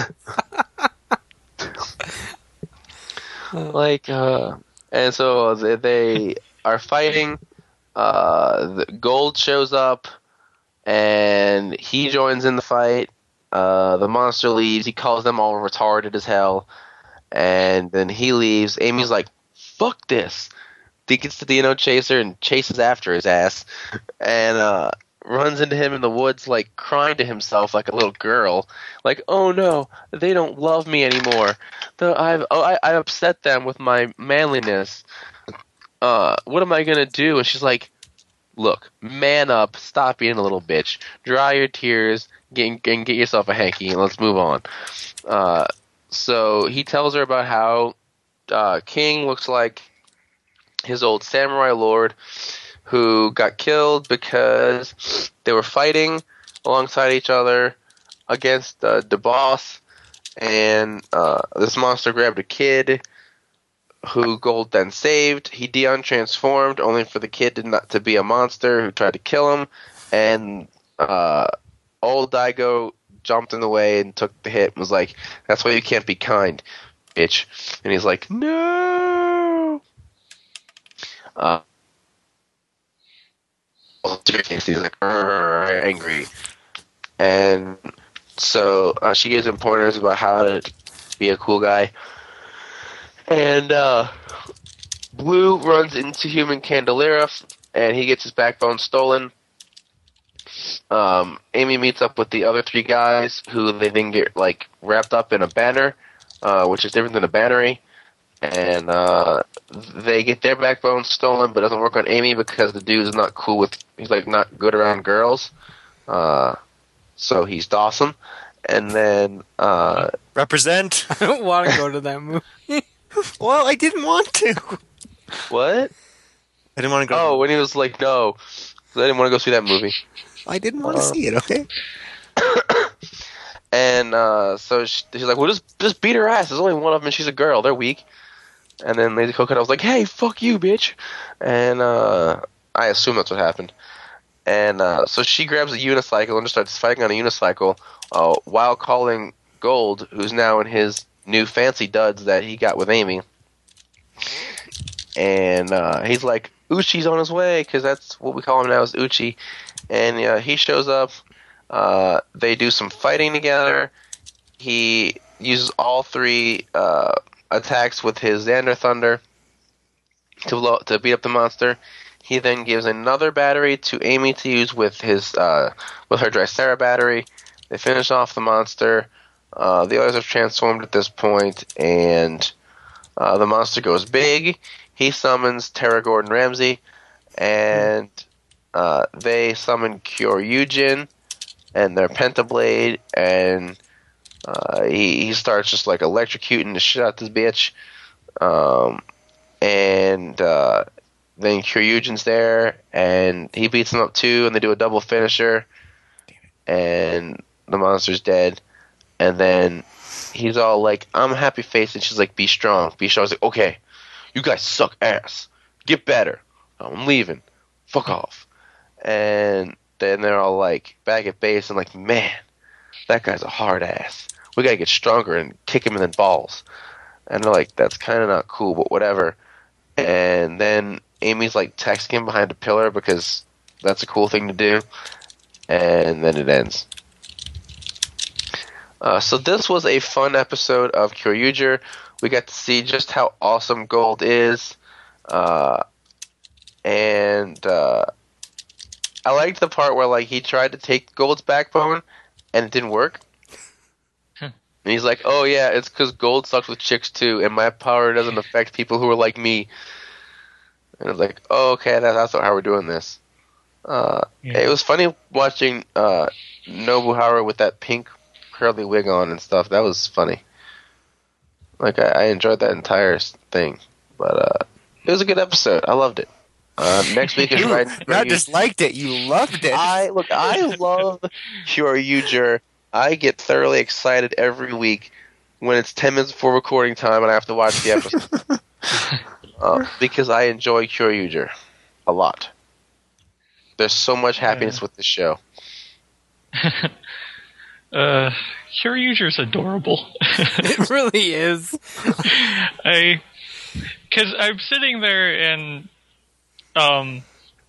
like, uh, and so they, they are fighting. Uh, the Gold shows up, and he joins in the fight. Uh, the monster leaves. He calls them all retarded as hell. And then he leaves. Amy's like, fuck this. He gets to the Dino Chaser and chases after his ass. And uh, runs into him in the woods, like, crying to himself like a little girl. Like, oh no, they don't love me anymore. The, I've, oh, I, I upset them with my manliness. Uh, what am I going to do? And she's like, look, man up. Stop being a little bitch. Dry your tears. Get, and get yourself a hanky, and let's move on. Uh, so he tells her about how uh, King looks like his old samurai lord who got killed because they were fighting alongside each other against uh, the boss, and uh, this monster grabbed a kid who Gold then saved. He Dion transformed, only for the kid to not to be a monster who tried to kill him, and uh, old Daigo jumped in the way and took the hit and was like, that's why you can't be kind, bitch. And he's like, no! Uh, he's like, angry. And so uh, she gives him pointers about how to be a cool guy. And uh, Blue runs into Human Candelera, and he gets his backbone stolen. Um, Amy meets up with the other three guys, who they then get like wrapped up in a banner, uh, which is different than a battery, and uh, they get their backbone stolen, but it doesn't work on Amy because the dude is not cool with. He's like not good around girls, uh, so he's Dawson. And then uh,
Represent.
I don't want to go to that movie.
Well, I didn't want to.
What?
I didn't want to go.
Oh, when he was like, no, I didn't want to go see that movie.
I didn't want to
Uh,
see it. Okay.
And uh, so she, she's like, well, just just beat her ass. There's only one of them, and she's a girl. They're weak. And then Lady Coconut was like, hey, fuck you, bitch. And uh, I assume that's what happened. And uh, so she grabs a unicycle and just starts fighting on a unicycle uh, while calling Gold, who's now in his new fancy duds that he got with Amy. And uh, he's like, Uchi's on his way, because that's what we call him now, is Uchi. And uh, he shows up. Uh, they do some fighting together. He uses all three uh, attacks with his Xander Thunder to blow, to beat up the monster. He then gives another battery to Amy to use with his uh, with her Drysera battery. They finish off the monster. Uh, the others have transformed at this point, and uh, the monster goes big. He summons Terra Gordon Ramsay, and uh, they summon Kyoryujin and their Pentablade, and uh, he, he starts just like electrocuting the shit out this bitch. Um, and uh, then Kyoryujin's there, and he beats him up too, and they do a double finisher, and the monster's dead. And then he's all like, I'm happy face, and she's like, be strong. Be strong. I was like, okay, you guys suck ass. Get better. I'm leaving. Fuck off. And then they're all like back at base and like, man, that guy's a hard ass. We gotta get stronger and kick him in the balls. And they're like, that's kind of not cool, but whatever. And then Amy's like texting him behind a pillar because that's a cool thing to do. And then it ends. Uh, so this was a fun episode of Kyoryuger. We got to see just how awesome Gold is. Uh, and uh, I liked the part where like he tried to take Gold's backbone and it didn't work. And he's like, "Oh yeah, it's because Gold sucks with chicks too, and my power doesn't affect people who are like me." And I was like, "Oh, okay, that, that's how we're doing this." Uh,
Yeah.
It was funny watching uh, Nobuharu with that pink curly wig on and stuff. That was funny. Like I, I enjoyed that entire s- thing, but uh, it was a good episode. I loved it. Uh, next week is
You
right.
not just liked it, you loved it.
I look. I love Kyoryuger. I get thoroughly excited every week when it's ten minutes before recording time and I have to watch the episode uh, because I enjoy Kyoryuger a lot. There's so much happiness with this show.
Uh, Kyoryuger's adorable.
It really is.
I, because I'm sitting there and, um,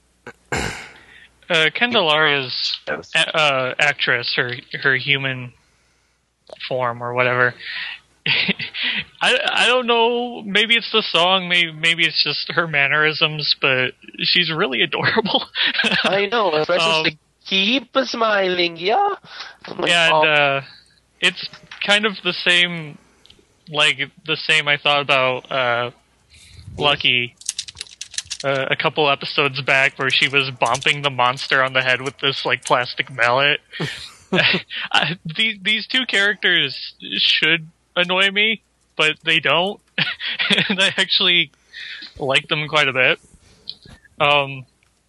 uh, Candelaria's a- uh, actress, her her human form or whatever. I, I don't know. Maybe it's the song. Maybe maybe it's just her mannerisms. But she's really adorable.
I know, especially
Um,
like, keep smiling, yeah. I'm like,
and
oh,
uh, it's kind of the same, like the same I thought about uh, Lucky uh, a couple episodes back, where she was bomping the monster on the head with this like plastic mallet. I, these these two characters should annoy me, but they don't, and I actually like them quite a bit. Um,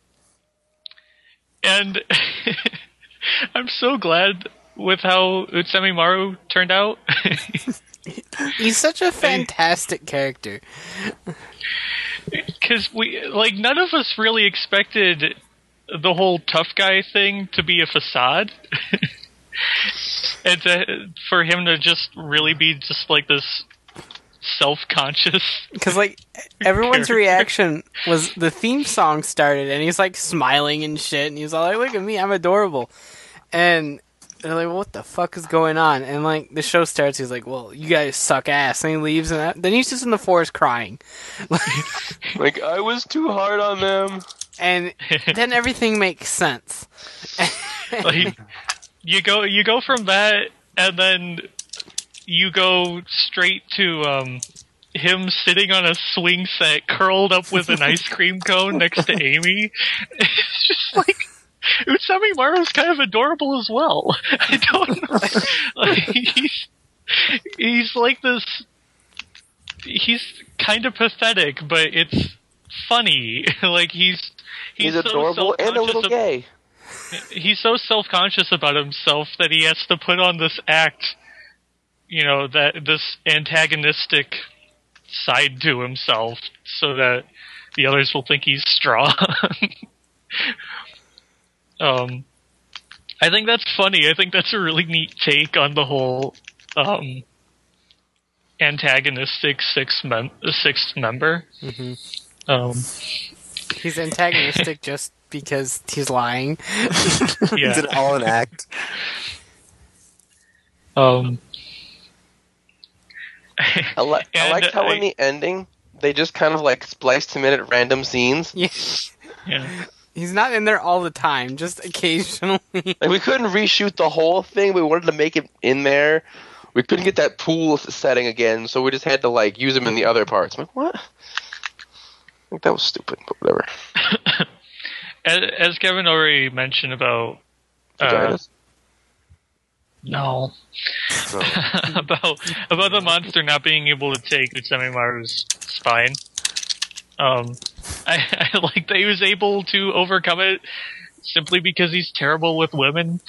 and I'm so glad with how Utsumi Maru turned out.
He's such a fantastic character.
Because we, like, none of us really expected the whole tough guy thing to be a facade. And to, for him to just really be just like this self-conscious.
Because, like, everyone's
character.
reaction was the theme song started, and he's, like, smiling and shit, and he's all like, look at me, I'm adorable. And they're like, what the fuck is going on? And, like, the show starts, he's like, well, you guys suck ass. And he leaves, and that, then he's just in the forest crying.
like I was too hard on them.
And then everything makes sense.
Like, you go, you go from that, and then you go straight to um, him sitting on a swing set, curled up with an ice cream cone next to Amy. It's just like Utsumi Maru's kind of adorable as well. I don't know. Like, he's he's like this. He's kind of pathetic, but it's funny. Like he's
He's,
he's, so
adorable and a little
self-conscious of-
gay.
He's so self-conscious about himself that he has to put on this act, you know, that this antagonistic side to himself so that the others will think he's strong. um, I think that's funny. I think that's a really neat take on the whole um, antagonistic sixth, mem- sixth member.
Mm-hmm.
Um,
He's antagonistic just because he's lying.
It's
yeah.
an all an act.
Um,
I, li- I
And
liked how
I-
in the ending they just kind of like spliced him in at random scenes.
Yeah.
yeah.
He's not in there all the time, just occasionally.
Like we couldn't reshoot the whole thing. We wanted to make it in there. We couldn't get that pool setting again, so we just had to like use him in the other parts. I'm like, what? I think that was stupid, but whatever.
As, as Kevin already mentioned about uh,
Vaginas?
no
No.
about about the monster not being able to take Utsumi Maru's spine. Um, I, I like that he was able to overcome it simply because he's terrible with women.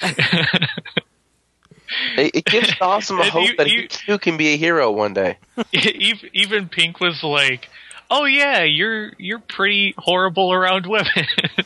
It, it gives Dawson a
And
hope
you-
that
you-
he too can be a hero one day.
even, even Pink was like, "Oh yeah, you're you're pretty horrible around women."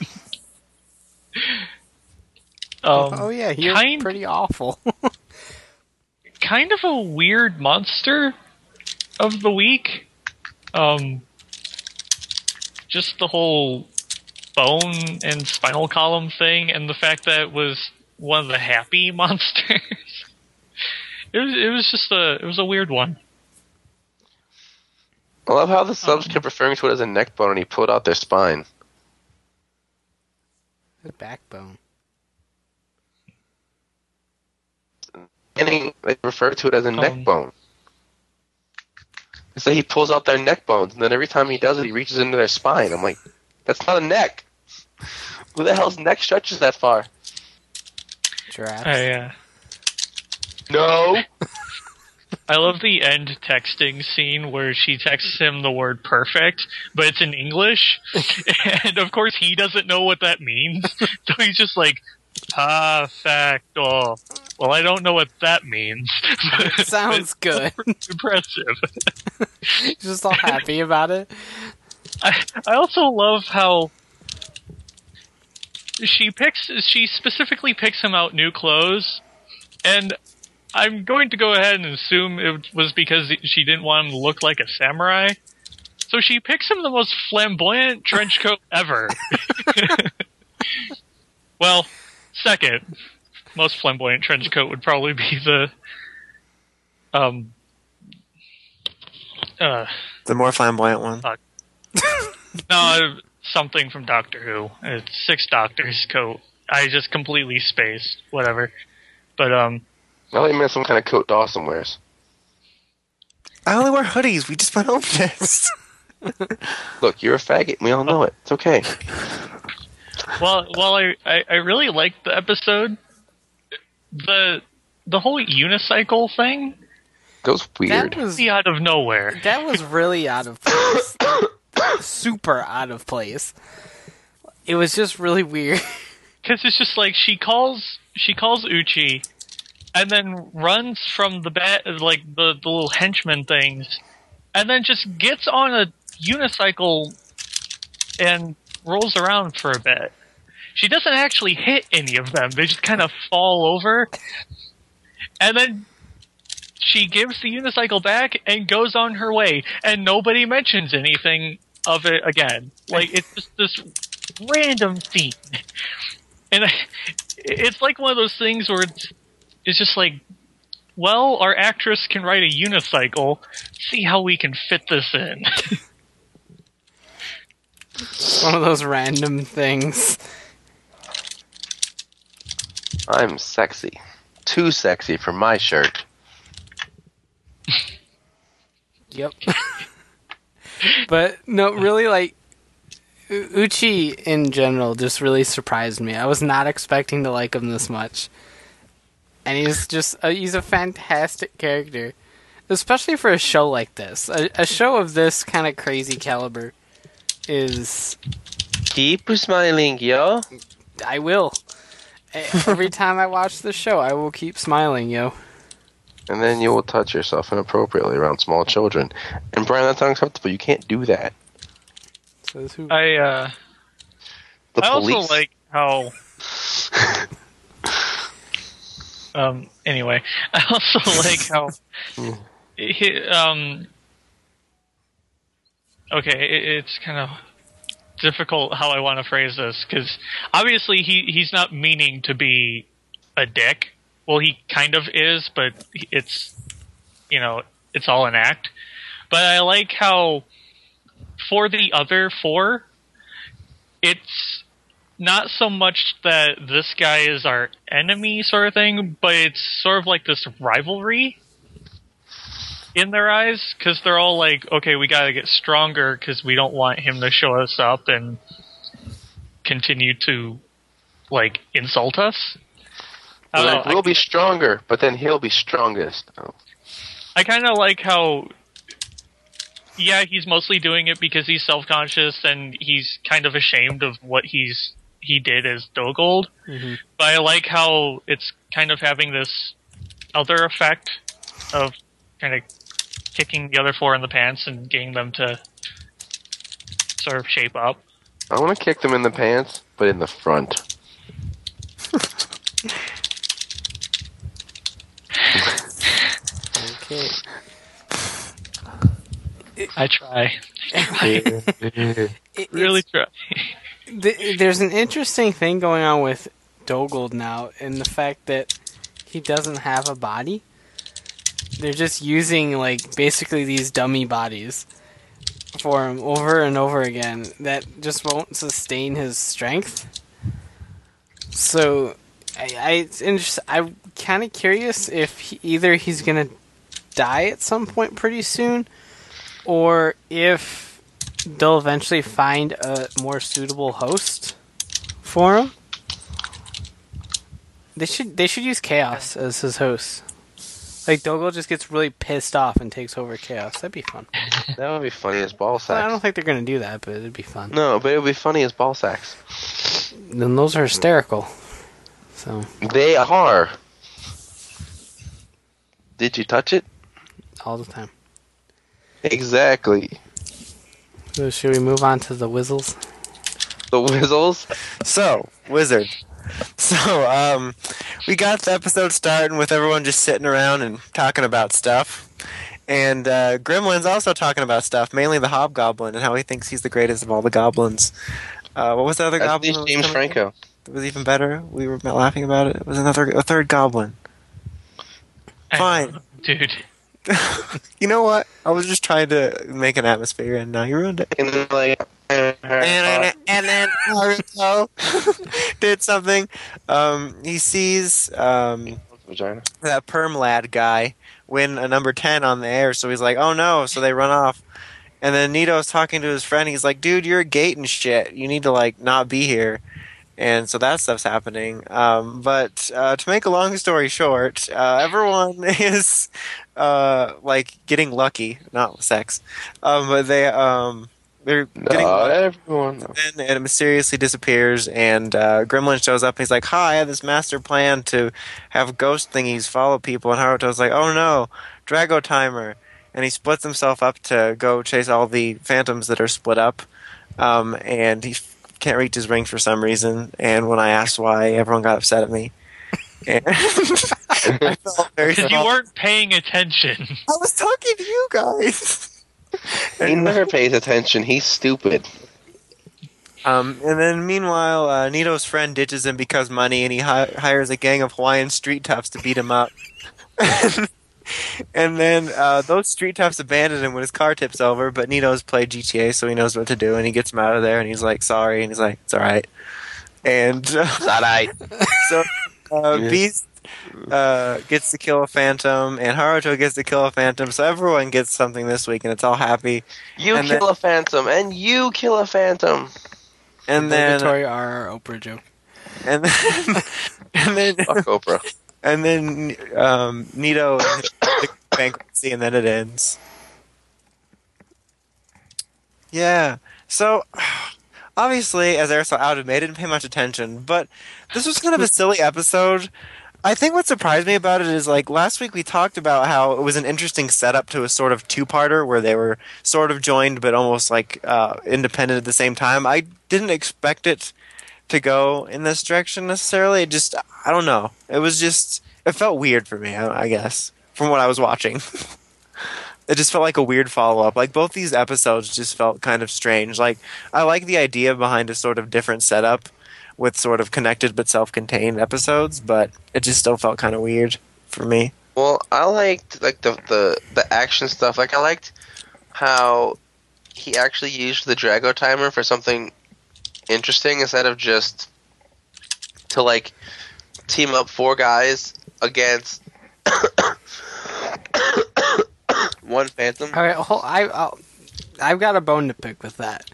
um,
Oh yeah, you're
kind-
pretty awful.
kind of a weird monster of the week. Um, just the whole bone and spinal column thing, and the fact that it was one of the happy monsters. it was it was just a it was a weird one.
I love how the subs kept referring to it as a neck bone and he pulled out their spine.
The backbone.
And he, they refer to it as a
Um.
neck bone. So he pulls out their neck bones, and then every time he does it, he reaches into their spine. I'm like, that's not a neck. Who the hell's neck stretches that far?
Giraffes.
I, uh,
No.
I love the end texting scene where she texts him the word perfect, but it's in English. And of course he doesn't know what that means. So he's just like, perfecto. Well, I don't know what that means.
It sounds good.
Impressive.
Just all happy about it.
I, I also love how she picks, she specifically picks him out new clothes, and I'm going to go ahead and assume it was because she didn't want him to look like a samurai. So she picks him the most flamboyant trench coat ever. Well, second most flamboyant trench coat would probably be the um uh
The more flamboyant one.
no something from Doctor Who. It's Six Doctor's coat. I just completely spaced. Whatever. But um
I thought you meant some kind of coat Dawson wears.
I only wear hoodies. We just went over this.
Look, you're a faggot. We all know it. It's okay.
Well, while I, I, I really liked the episode, the the whole unicycle thing,
That was weird.
That was
the out of nowhere.
that was really out of place. Super out of place. It was just really weird.
Because it's just like she calls she calls Uchi, and then runs from the bat like the, the little henchman things, and then just gets on a unicycle and rolls around for a bit. She doesn't actually hit any of them. They just kind of fall over. And then she gives the unicycle back and goes on her way. And nobody mentions anything of it again. Like, it's just this random scene. And I, it's like one of those things where it's, it's just like, well, our actress can ride a unicycle. See how we can fit this in.
One of those random things.
I'm sexy. Too sexy for my shirt.
Yep. But no, really, like U- Uchi in general just really surprised me. I was not expecting to like him this much, and he's just uh, he's a fantastic character, especially for a show like this. A, a show of this kind of crazy caliber is.
Keep smiling, yo.
I will. Every time I watch the show, I will keep smiling, yo.
And then you will touch yourself inappropriately around small children. And Brian, that's unacceptable. You can't do that.
Says who?
I, uh...
The
I
police.
also like how... um, anyway. I also like how... he, um... Okay, it, it's kind of difficult how I want to phrase this, because obviously he, he's not meaning to be a dick. Well, he kind of is, but it's, you know, it's all an act. But I like how, for the other four, it's not so much that this guy is our enemy sort of thing, but it's sort of like this rivalry in their eyes, because they're all like, okay, we gotta get stronger because we don't want him to show us up and continue to, like, insult us. I don't
Like,
know,
we'll
I-
be stronger, but then he'll be strongest. Oh.
I kind of like how, yeah, he's mostly doing it because he's self-conscious and he's kind of ashamed of what he's he did as Dogold.
Mm-hmm.
But I like how it's kind of having this other effect of kind of kicking the other four in the pants and getting them to sort of shape up.
I want to kick them in the pants, but in the front.
Okay.
I try.
It-
Really
it's-
try.
th- there's an interesting thing going on with Dogold now, in the fact that he doesn't have a body. They're just using, like, basically these dummy bodies for him over and over again that just won't sustain his strength. So, I, I it's interest, I'm kind of curious if he, either he's gonna die at some point pretty soon, or if they'll eventually find a more suitable host for him. They should they should use Chaos as his host. Like Dogal just gets really pissed off and takes over Chaos. That'd be fun.
That would be funny as ball sacks.
Well, I don't think they're gonna do that, but it'd be fun.
No, but it would be funny as ball sacks.
Then those are hysterical. So
They are. Did you touch it?
all the time.
Exactly.
So should we move on to the Wizzles?
The Wizzles.
So, Wizard. So, um, we got the episode starting with everyone just sitting around and talking about stuff. And uh, Gremlin's also talking about stuff, mainly the Hobgoblin and how he thinks he's the greatest of all the goblins. Uh, what was the other
That's
goblin?
the
that was
James
coming?
Franco.
It was even better. We were laughing about it. It was another, a third goblin. Fine.
Dude.
You know what? I was just trying to make an atmosphere, and now you ruined it.
And then, like,
and then, and then Naruto did something. Um, he sees um,
vagina.
that perm lad guy win a number ten on the air, so he's like, "Oh no!" So they run off, and then Nito's talking to his friend. He's like, "Dude, you're a gate and shit. You need to like not be here." And so that stuff's happening. Um, but uh, to make a long story short, uh, everyone is uh, like getting lucky, not sex. Um, but they um, they're getting
No,
lucky.
everyone.
Then it mysteriously disappears, and uh, Gremlin shows up. And he's like, "Hi, I have this master plan to have ghost thingies follow people." And Haruto's like, "Oh no, Drago Timer!" And he splits himself up to go chase all the phantoms that are split up. Um, and he can't reach his ring for some reason. And when I asked why, everyone got upset at me. And I felt very
Because you
small.
weren't paying attention.
I was talking to you guys.
He never pays attention. He's stupid.
Um, and then meanwhile, uh, Nito's friend ditches him because money, and he hi- hires a gang of Hawaiian street toughs to beat him up. And then uh, those street toughs abandon him when his car tips over, but Nito's played G T A, so he knows what to do, and he gets him out of there, and he's like, sorry, and he's like, it's alright. And uh,
Alright.
so uh,
Yeah.
Beast uh, gets to kill a phantom, and Haruto gets to kill a phantom, so everyone gets something this week, and it's all happy.
You
And
kill
then-
a phantom, and you kill a phantom.
And then,
Victoria R. Oprah joke.
and then, and then,
Fuck Oprah.
and then um, Nito bankruptcy, and then it ends. Yeah. So, obviously, as Aristotle outed me, I didn't pay much attention, but this was kind of a silly episode. I think what surprised me about it is, like, last week we talked about how it was an interesting setup to a sort of two-parter where they were sort of joined but almost, like, uh, independent at the same time. I didn't expect it to go in this direction necessarily. It just, I don't know. It was just, it felt weird for me, I, I guess, from what I was watching. It just felt like a weird follow-up. Like, both these episodes just felt kind of strange. Like, I like the idea behind a sort of different setup with sort of connected but self-contained episodes, but it just still felt kind of weird for me.
Well, I liked like the, the the action stuff. Like I liked how he actually used the Drago Timer for something interesting instead of just to like team up four guys against one phantom.
All right, hold, I, I'll, I've got a bone to pick with that.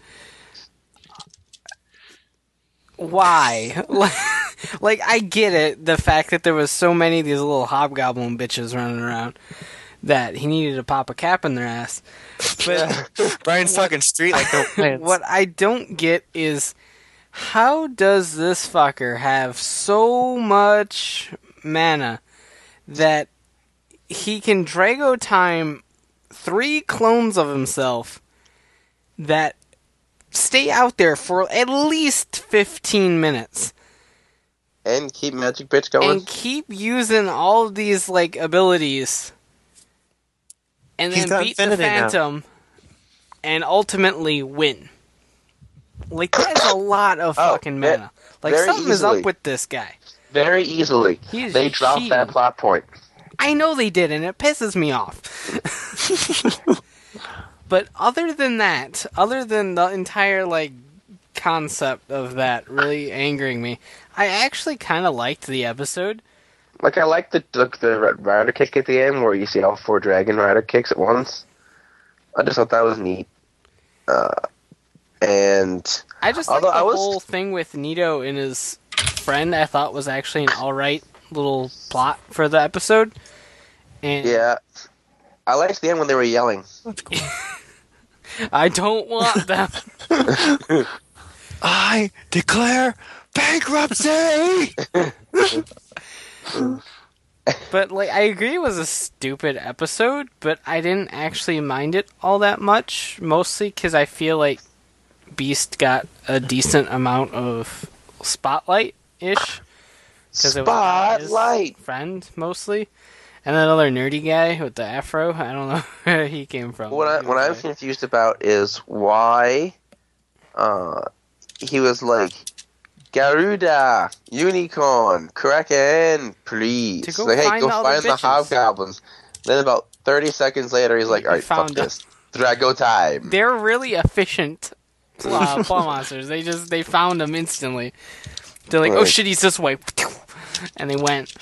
Why? Like, I get it, the fact that there was so many of these little hobgoblin bitches running around that he needed to pop a cap in their ass. But
Brian's talking street like the
what I don't get is, how does this fucker have so much mana that he can Drago time three clones of himself that stay out there for at least fifteen minutes
And keep Magic Bitch going.
and keep using all of these like abilities and
He's
then
got
beat the
Infinity now.
Phantom and ultimately win. Like, that's a lot of
Oh,
fucking
ve-
mana. Like,
very
something is
easily.
up with this guy.
Very easily.
He is
They dropped
cheating.
that plot point.
I know they did, and it pisses me off. But other than that, other than the entire, like, concept of that really angering me. I actually kind of liked the episode.
Like, I like the, the the rider kick at the end, where you see all four dragon rider kicks at once. I just thought that was neat. Uh, and
I just like
although
the
I was-
whole thing with Nito and his friend. I thought was actually an alright little plot for the episode. And
yeah, I liked the end when they were yelling.
That's cool.
I don't want them.
I declare bankruptcy!
But, like, I agree it was a stupid episode, but I didn't actually mind it all that much, mostly because I feel like Beast got a decent amount of spotlight-ish. 'Cause it was about his
Spotlight!
friend, mostly. And that other nerdy guy with the afro, I don't know where he came from.
What I
He
what
was
I'm
like-
confused about is why uh, he was like, Garuda, Unicorn, Kraken, please.
To go
like, hey,
find
go
all the
find the,
bitches.
hobgoblins. Then about thirty seconds later, he's like,
He
alright, fuck
found them.
this. Drago time.
They're really efficient uh, claw monsters. They just they found him instantly. They're like, oh
Right.
shit, he's this way, and they went.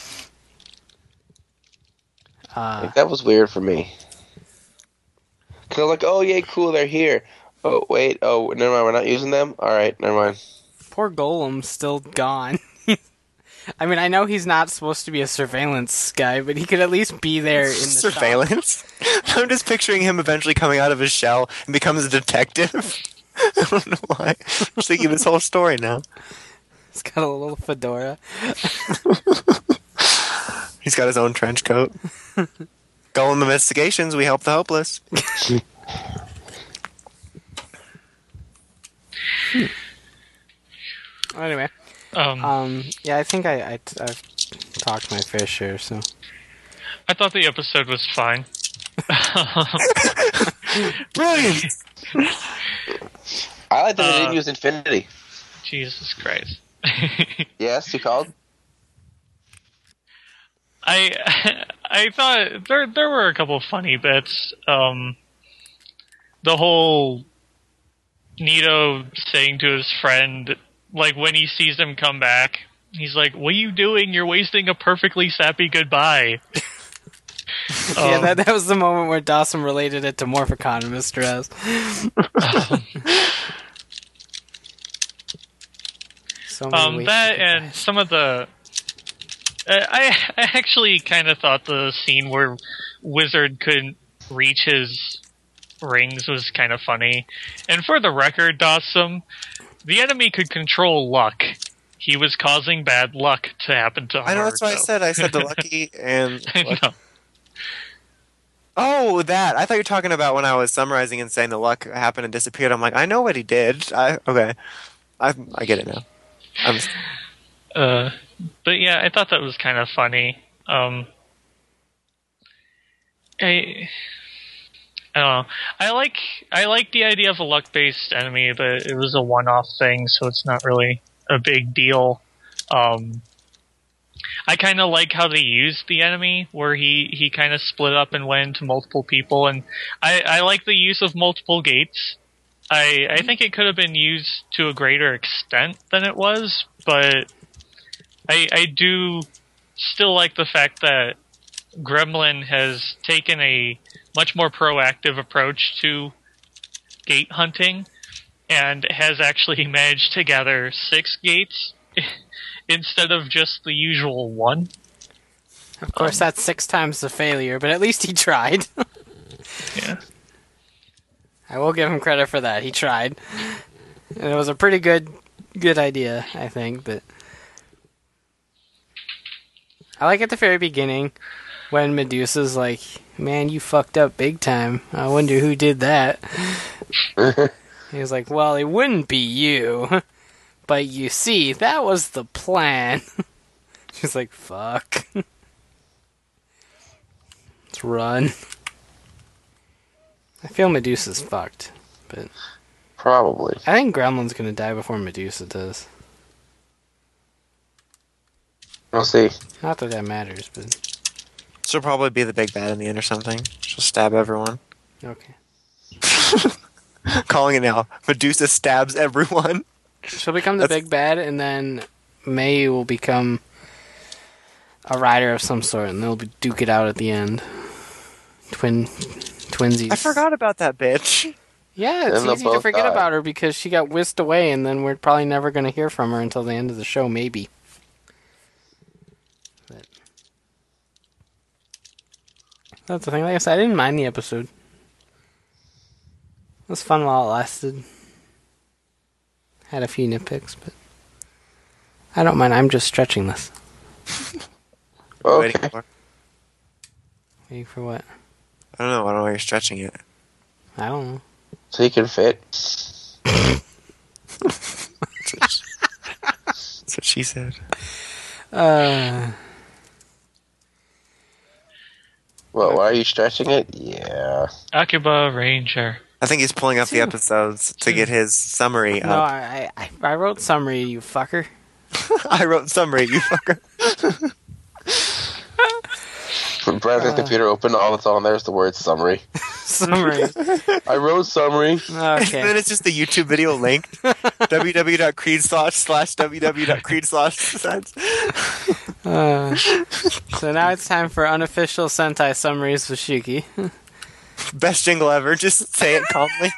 Uh,
Like, that was weird for me. Cause I was like, oh yay, cool, they're here. Oh wait, oh never mind, we're not using them. All right, never mind.
poor Golem's still gone. I mean, I know he's not supposed to be a surveillance guy, but he could at least be there in the shop.
Surveillance? I'm just picturing him eventually coming out of his shell and becomes a detective. I don't know why. I'm just thinking of this whole story now.
He's got a little fedora.
He's got his own trench coat. Golem investigations, we help the hopeless.
Anyway,
Um,
um, yeah, I think I, I I've talked my fair share. So
I thought the episode was fine.
Brilliant!
I like that they
Uh,
didn't use Infinity.
Jesus Christ.
Yes, you called.
I I thought there there were a couple of funny bits. Um, the whole Nito saying to his friend, like when he sees him come back, he's like, "What are you doing? You're wasting a perfectly sappy goodbye."
yeah,
Um,
that that was the moment where Dawson related it to Morphicon and Mister S. So many
Um,
ways
that
to get
and some of the. Uh, I I actually kind of thought the scene where Wizard couldn't reach his rings was kind of funny. And for the record, Dawson, the enemy could control luck. He was causing bad luck to happen to
I know, that's what I
Haruto.
said. I said the lucky and...
I know.
Oh, that. I thought you were talking about when I was summarizing and saying the luck happened and disappeared. I'm like, I know what he did. I Okay. I I get it now. I'm just,
Uh, but yeah, I thought that was kind of funny. Um, I, I don't know. I like I like the idea of a luck-based enemy, but it was a one-off thing, so it's not really a big deal. Um, I kind of like how they used the enemy, where he, he kind of split up and went into multiple people, and I, I like the use of multiple gates. I I think it could have been used to a greater extent than it was, but I I do still like the fact that Gremlin has taken a much more proactive approach to gate hunting and has actually managed to gather six gates instead of just the usual one.
Of course, that's six times the failure, but at least he tried.
Yeah.
I will give him credit for that. He tried. And it was a pretty good good idea, I think, but I like at the very beginning when Medusa's like, "Man, you fucked up big time. I wonder who did that." He was like, "Well, it wouldn't be you. But you see, that was the plan." She's like, "Fuck. Let's run." I feel Medusa's fucked, but
Probably.
I think Gremlin's gonna die before Medusa does.
We'll see.
Not that that matters, but
she'll probably be the big bad in the end or something. She'll stab everyone.
okay.
Calling it now. Medusa stabs everyone.
She'll become the
That's-
big bad, and then May will become a rider of some sort, and they'll be duke it out at the end. Twin, twinsies.
I forgot about that bitch.
Yeah, it's
And they'll
easy to
both
forget
die.
about her because she got whisked away, and then we're probably never going to hear from her until the end of the show, maybe. But that's the thing. Like I said, I didn't mind the episode. It was fun while it lasted. Had a few nitpicks, but I don't mind. I'm just stretching this.
Waiting
Okay.
for-
Waiting for what?
I don't know. I don't know why you're stretching it.
I don't know.
So you can fit.
That's what she said.
Uh,
Well, why are you stretching it? Yeah.
Akiba Ranger.
I think he's pulling up the episodes to get his summary
no,
up.
I, I I wrote summary, you fucker.
I wrote summary, you fucker.
Brad has the computer open. All that's on there is the word summary.
Summary.
I wrote summary.
And then
Okay.
it's just the YouTube video link. www.creed slash slash www.creed slash sites.
Uh, so now it's time for unofficial Sentai summaries with Shuki.
Best jingle ever. Just say it calmly.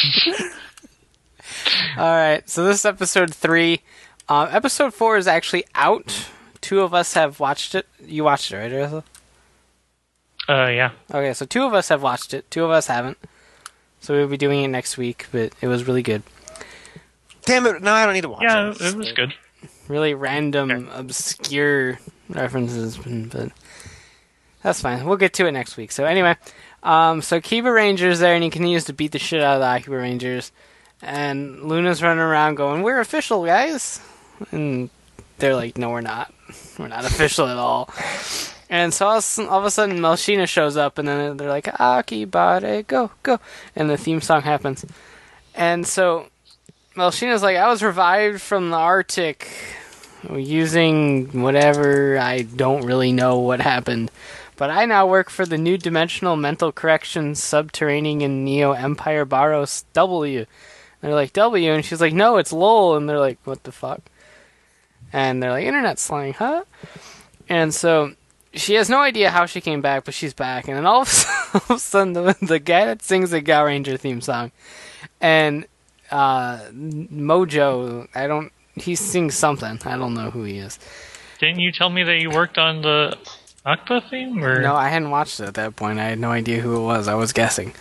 Alright, so this is episode three. Um, episode four is actually out. Two of us have watched it. You watched it, right, Arisa?
Uh, yeah.
Okay, so two of us have watched it. Two of us haven't. So we'll be doing it next week, but it was really good.
Damn it. No, I don't need to watch
Yeah,
it.
it was good.
Really random, obscure references, but that's fine. We'll get to it next week. So anyway, um, so Kiba Ranger's there, and he continues to beat the shit out of the Akiba Rangers. And Luna's running around going, "We're official, guys!" And they're like, "No, we're not. We're not official at all." And so all of a- all of a sudden, Melchina shows up, and then they're like, "Akibare, go, go!" And the theme song happens. And so Melchina's like, "I was revived from the Arctic using whatever. I don't really know what happened. But I now work for the New Dimensional Mental Corrections Subterranean Neo Empire Baros W." And they're like, "W?" And she's like, "No, it's LOL." And they're like, "What the fuck?" And they're like, "Internet slang, huh?" And so she has no idea how she came back, but she's back. And then all of a sudden, all of a sudden the, the guy that sings the Ga Ranger theme song, and uh, Mojo, I don't, he sings something. I don't know who he is.
Didn't you tell me that you worked on the Akba theme? Or?
No, I hadn't watched it at that point. I had no idea who it was. I was guessing.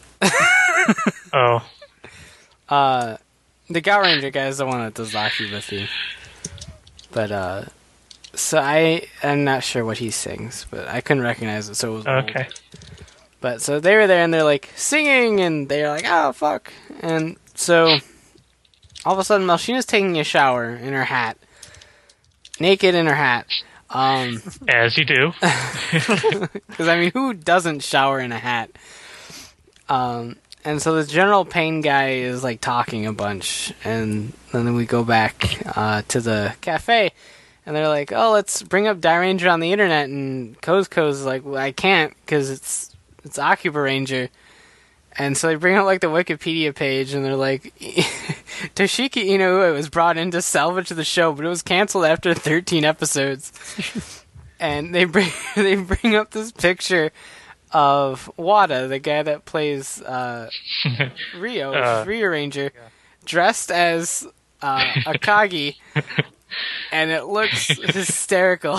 Oh.
Uh, the Ga Ranger guy is the one that does the Akiba theme. But, uh, so I am not sure what he sings, but I couldn't recognize it, so it was old.
Okay.
But so they were there and they're like singing and they're like, "Oh fuck!" And so all of a sudden, Melchina's taking a shower in her hat, naked in her hat. Um,
As you do.
because I mean, who doesn't shower in a hat? Um, and so the General Pain guy is like talking a bunch, and then we go back uh, to the cafe. And they're like, "Oh, let's bring up Die Ranger on the internet." And Kozko's like, "Well, I can't because it's it's Akiba Ranger." And so they bring up like the Wikipedia page, and they're like, "Toshiki Inoue was brought in to salvage the show, but it was canceled after thirteen episodes." And they bring they bring up this picture of Wada, the guy that plays uh, Rio,
Uh,
Rio Ranger, dressed as uh, Akagi. And it looks hysterical.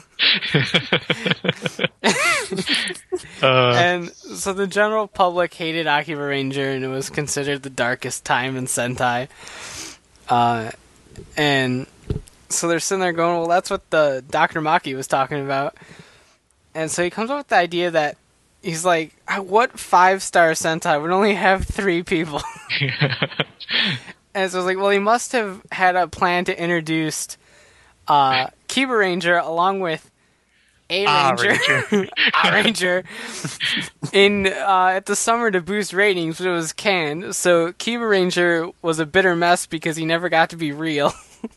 uh,
And so the general public hated Akiba Ranger, and it was considered the darkest time in Sentai. Uh, and so they're sitting there going, "Well, that's what the Doctor Maki was talking about." And so he comes up with the idea that he's like, "What five-star Sentai would only have three people?" And so I was like, well, he must have had a plan to introduce uh, Kiba Ranger along with A
Ah,
Ranger,
Ranger.
A Ranger, in uh, at the summer to boost ratings, but it was canned. So Kiba Ranger was a bitter mess because he never got to be real.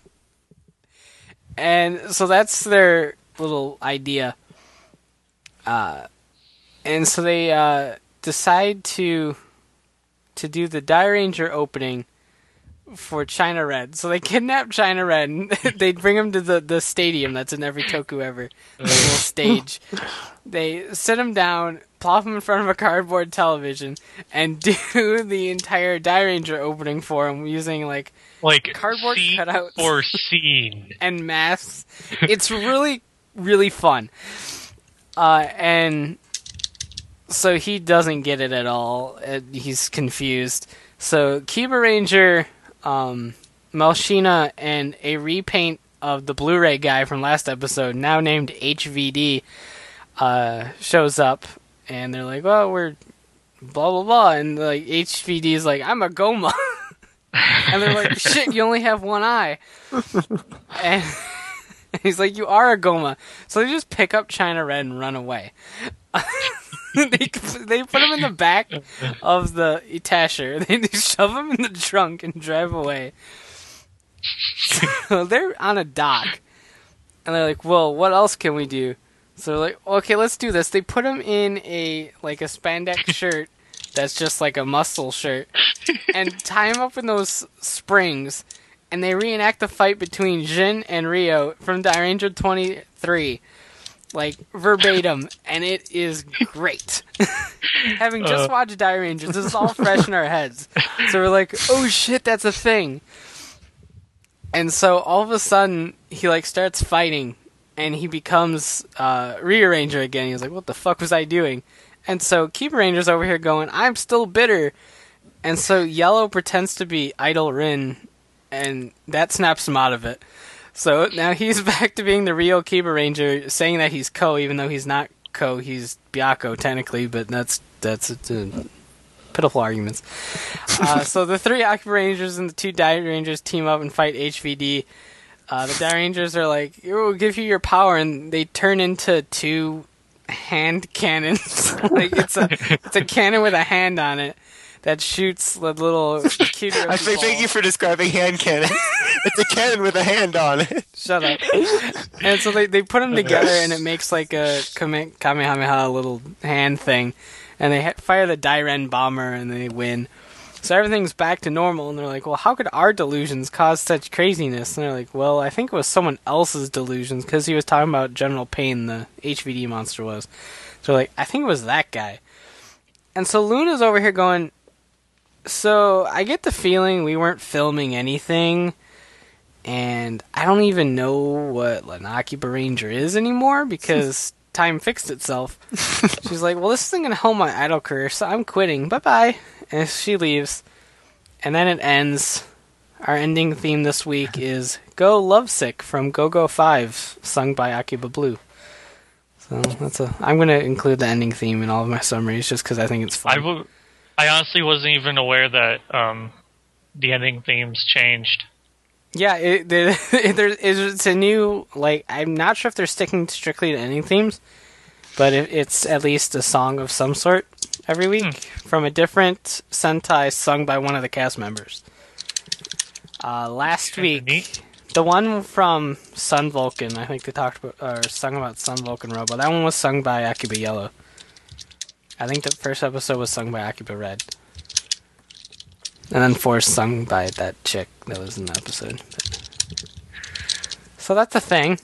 And so that's their little idea. Uh, and so they uh, decide to to do the Die Ranger opening for China Red. So they kidnap China Red, and they bring him to the, the stadium that's in every Toku ever, the little stage. They sit him down, plop him in front of a cardboard television, and do the entire Dairanger opening for him using, like,
Like,
cardboard
scene
cutouts
or scene.
and masks. It's really, really fun. Uh, and so he doesn't get it at all. Uh, He's confused. So Kiba Ranger, um, Melshina, and a repaint of the Blu-ray guy from last episode, now named H V D, uh, shows up, and they're like, "Well, we're blah blah blah," and like H V D is like, "I'm a Goma," and they're like, "Shit, you only have one eye," and he's like, "You are a Goma," so they just pick up China Red and run away. they they put him in the back of the Itasher. They, they shove him in the trunk and drive away. So they're on a dock, and they're like, "Well, what else can we do?" So they're like, "Okay, let's do this." They put him in a like a spandex shirt that's just like a muscle shirt, and tie him up in those springs, and they reenact the fight between Jin and Ryo from Dairanger twenty-three. Like, verbatim, and it is great. Having just
Uh.
watched Dairangers, this is all fresh in our heads. So we're like, oh shit, that's a thing. And so all of a sudden, he like starts fighting, and he becomes uh, Rearranger again. He's like, what the fuck was I doing? And so Keeper Ranger's over here going, I'm still bitter. And so Yellow pretends to be Idol Rin, and that snaps him out of it. So now he's back to being the real Kiba Ranger, saying that he's Ko, even though he's not Ko, he's Byakko technically, but that's that's uh, pitiful arguments. Uh, so the three Akiba Rangers and the two Dairangers team up and fight H V D. Uh, the Dairangers are like, we'll give you your power, and they turn into two hand cannons. Like it's a it's a cannon with a hand on it that shoots the little cute.
I think, thank you for describing hand cannon. It's a cannon with a hand on it.
Shut up. And so they, they put them together, and it makes like a Kame- Kamehameha little hand thing. And they ha- fire the Dairen bomber, and they win. So everything's back to normal, and they're like, well, how could our delusions cause such craziness? And they're like, well, I think it was someone else's delusions, because he was talking about General Pain, the H V D monster was. So like, I think it was that guy. And so Luna's over here going, so I get the feeling we weren't filming anything, and I don't even know what Lanakiba Ranger is anymore because time fixed itself. She's like, well, this isn't going to help my idol career, so I'm quitting. Bye-bye. And she leaves. And then it ends. Our ending theme this week is Go Lovesick from Go-Go five, sung by Akiba Blue. So that's a. I'm going to include the ending theme in all of my summaries just because I think it's fun.
I, w- I honestly wasn't even aware that um, the ending themes changed.
Yeah, it, there, there, it's a new, like, I'm not sure if they're sticking strictly to ending themes, but it, it's at least a song of some sort every week hmm. from a different Sentai sung by one of the cast members. Uh, last week,
neat.
The one from Sun Vulcan, I think they talked about, or sung about Sun Vulcan Robo, that one was sung by Akiba Yellow. I think the first episode was sung by Akiba Red. And then four sung by that chick that was in the episode. So that's a thing.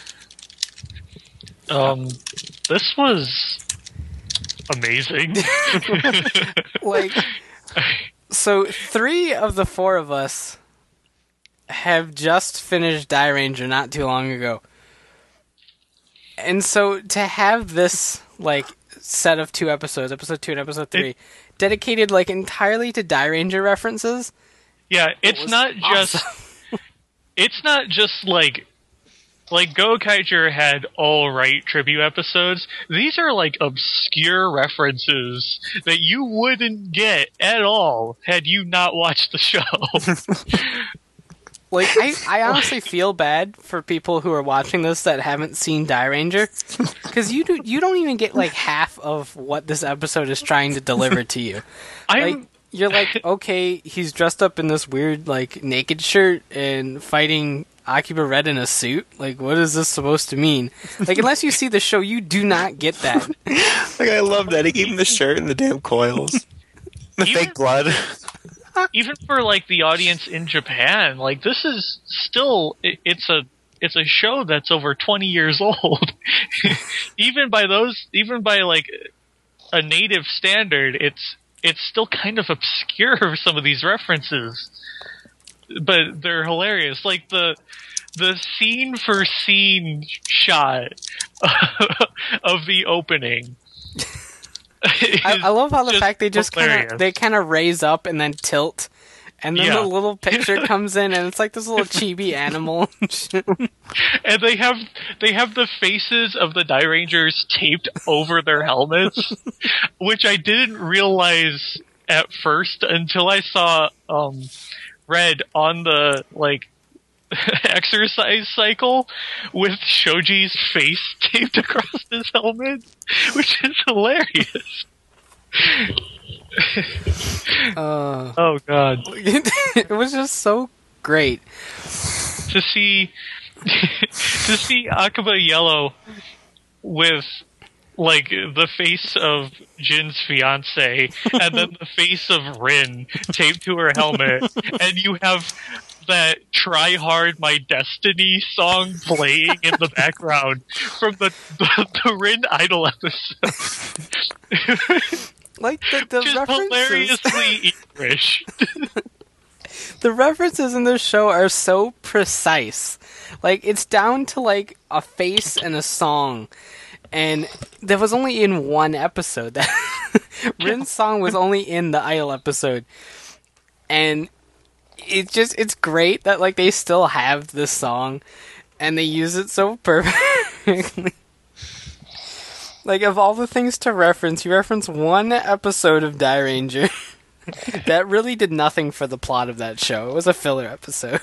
Um, this was amazing.
Like, so three of the four of us have just finished Dairanger not too long ago. And so to have this, like, set of two episodes, episode two and episode three, dedicated like entirely to Dairanger references.
Yeah, it's
it
not
awesome.
just it's not just like like Gokaiger had all right tribute episodes. These are like obscure references that you wouldn't get at all had you not watched the show.
Like, I, I honestly feel bad for people who are watching this that haven't seen Dairanger, because you do you don't even get like half of what this episode is trying to deliver to you.
I'm,
Like, you're like, okay, he's dressed up in this weird like naked shirt and fighting Akiba Red in a suit. Like, what is this supposed to mean? Like, unless you see the show, you do not get that.
Like, I love that he gave him the shirt and the damn coils, the
Even-
fake blood.
even for like the audience in Japan, like this is still it, it's a it's a show that's over twenty years old. Even by those, even by like a native standard, it's it's still kind of obscure, some of these references, but they're hilarious. Like the the scene for scene shot of the opening.
I, I love how the fact they just kind
hilarious.
of they kind of raise up and then tilt, and then
Yeah.
the little picture comes in, and it's like this little chibi animal.
And they have they have the faces of the Die Rangers taped over their helmets, which I didn't realize at first until I saw um, Red on the like exercise cycle with Shoji's face taped across his helmet, which is hilarious.
uh,
Oh god.
it was just so great.
To see to see Akaba Yellow with like the face of Jin's fiance and then the face of Rin taped to her helmet, and you have that Try Hard My Destiny song playing in the background from the the, the Rin Idol episode.
Like the, the
Which is
references,
hilariously English.
the references in this show are so precise. Like it's down to like a face and a song, and that was only in one episode. That Rin's song was only in the Idol episode, and it just it's great that like they still have this song, and they use it so perfectly. Like, of all the things to reference, you reference one episode of Die Ranger that really did nothing for the plot of that show. It was a filler episode.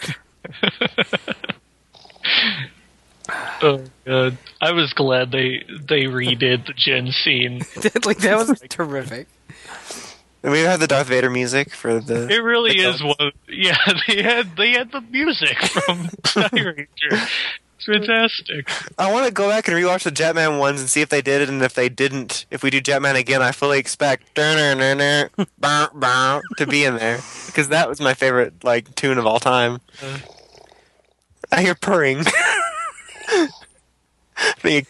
Oh god. I was glad they they redid the Jin scene.
Like, that was terrific.
And we had the Darth Vader music for the.
It really
the
is one. Yeah, they had they had the music from Die Ranger. It's fantastic.
I want to go back and rewatch the Jetman ones and see if they did it, and if they didn't, if we do Jetman again, I fully expect to be in there, because that was my favorite like tune of all time.
Uh,
I hear purring. Think-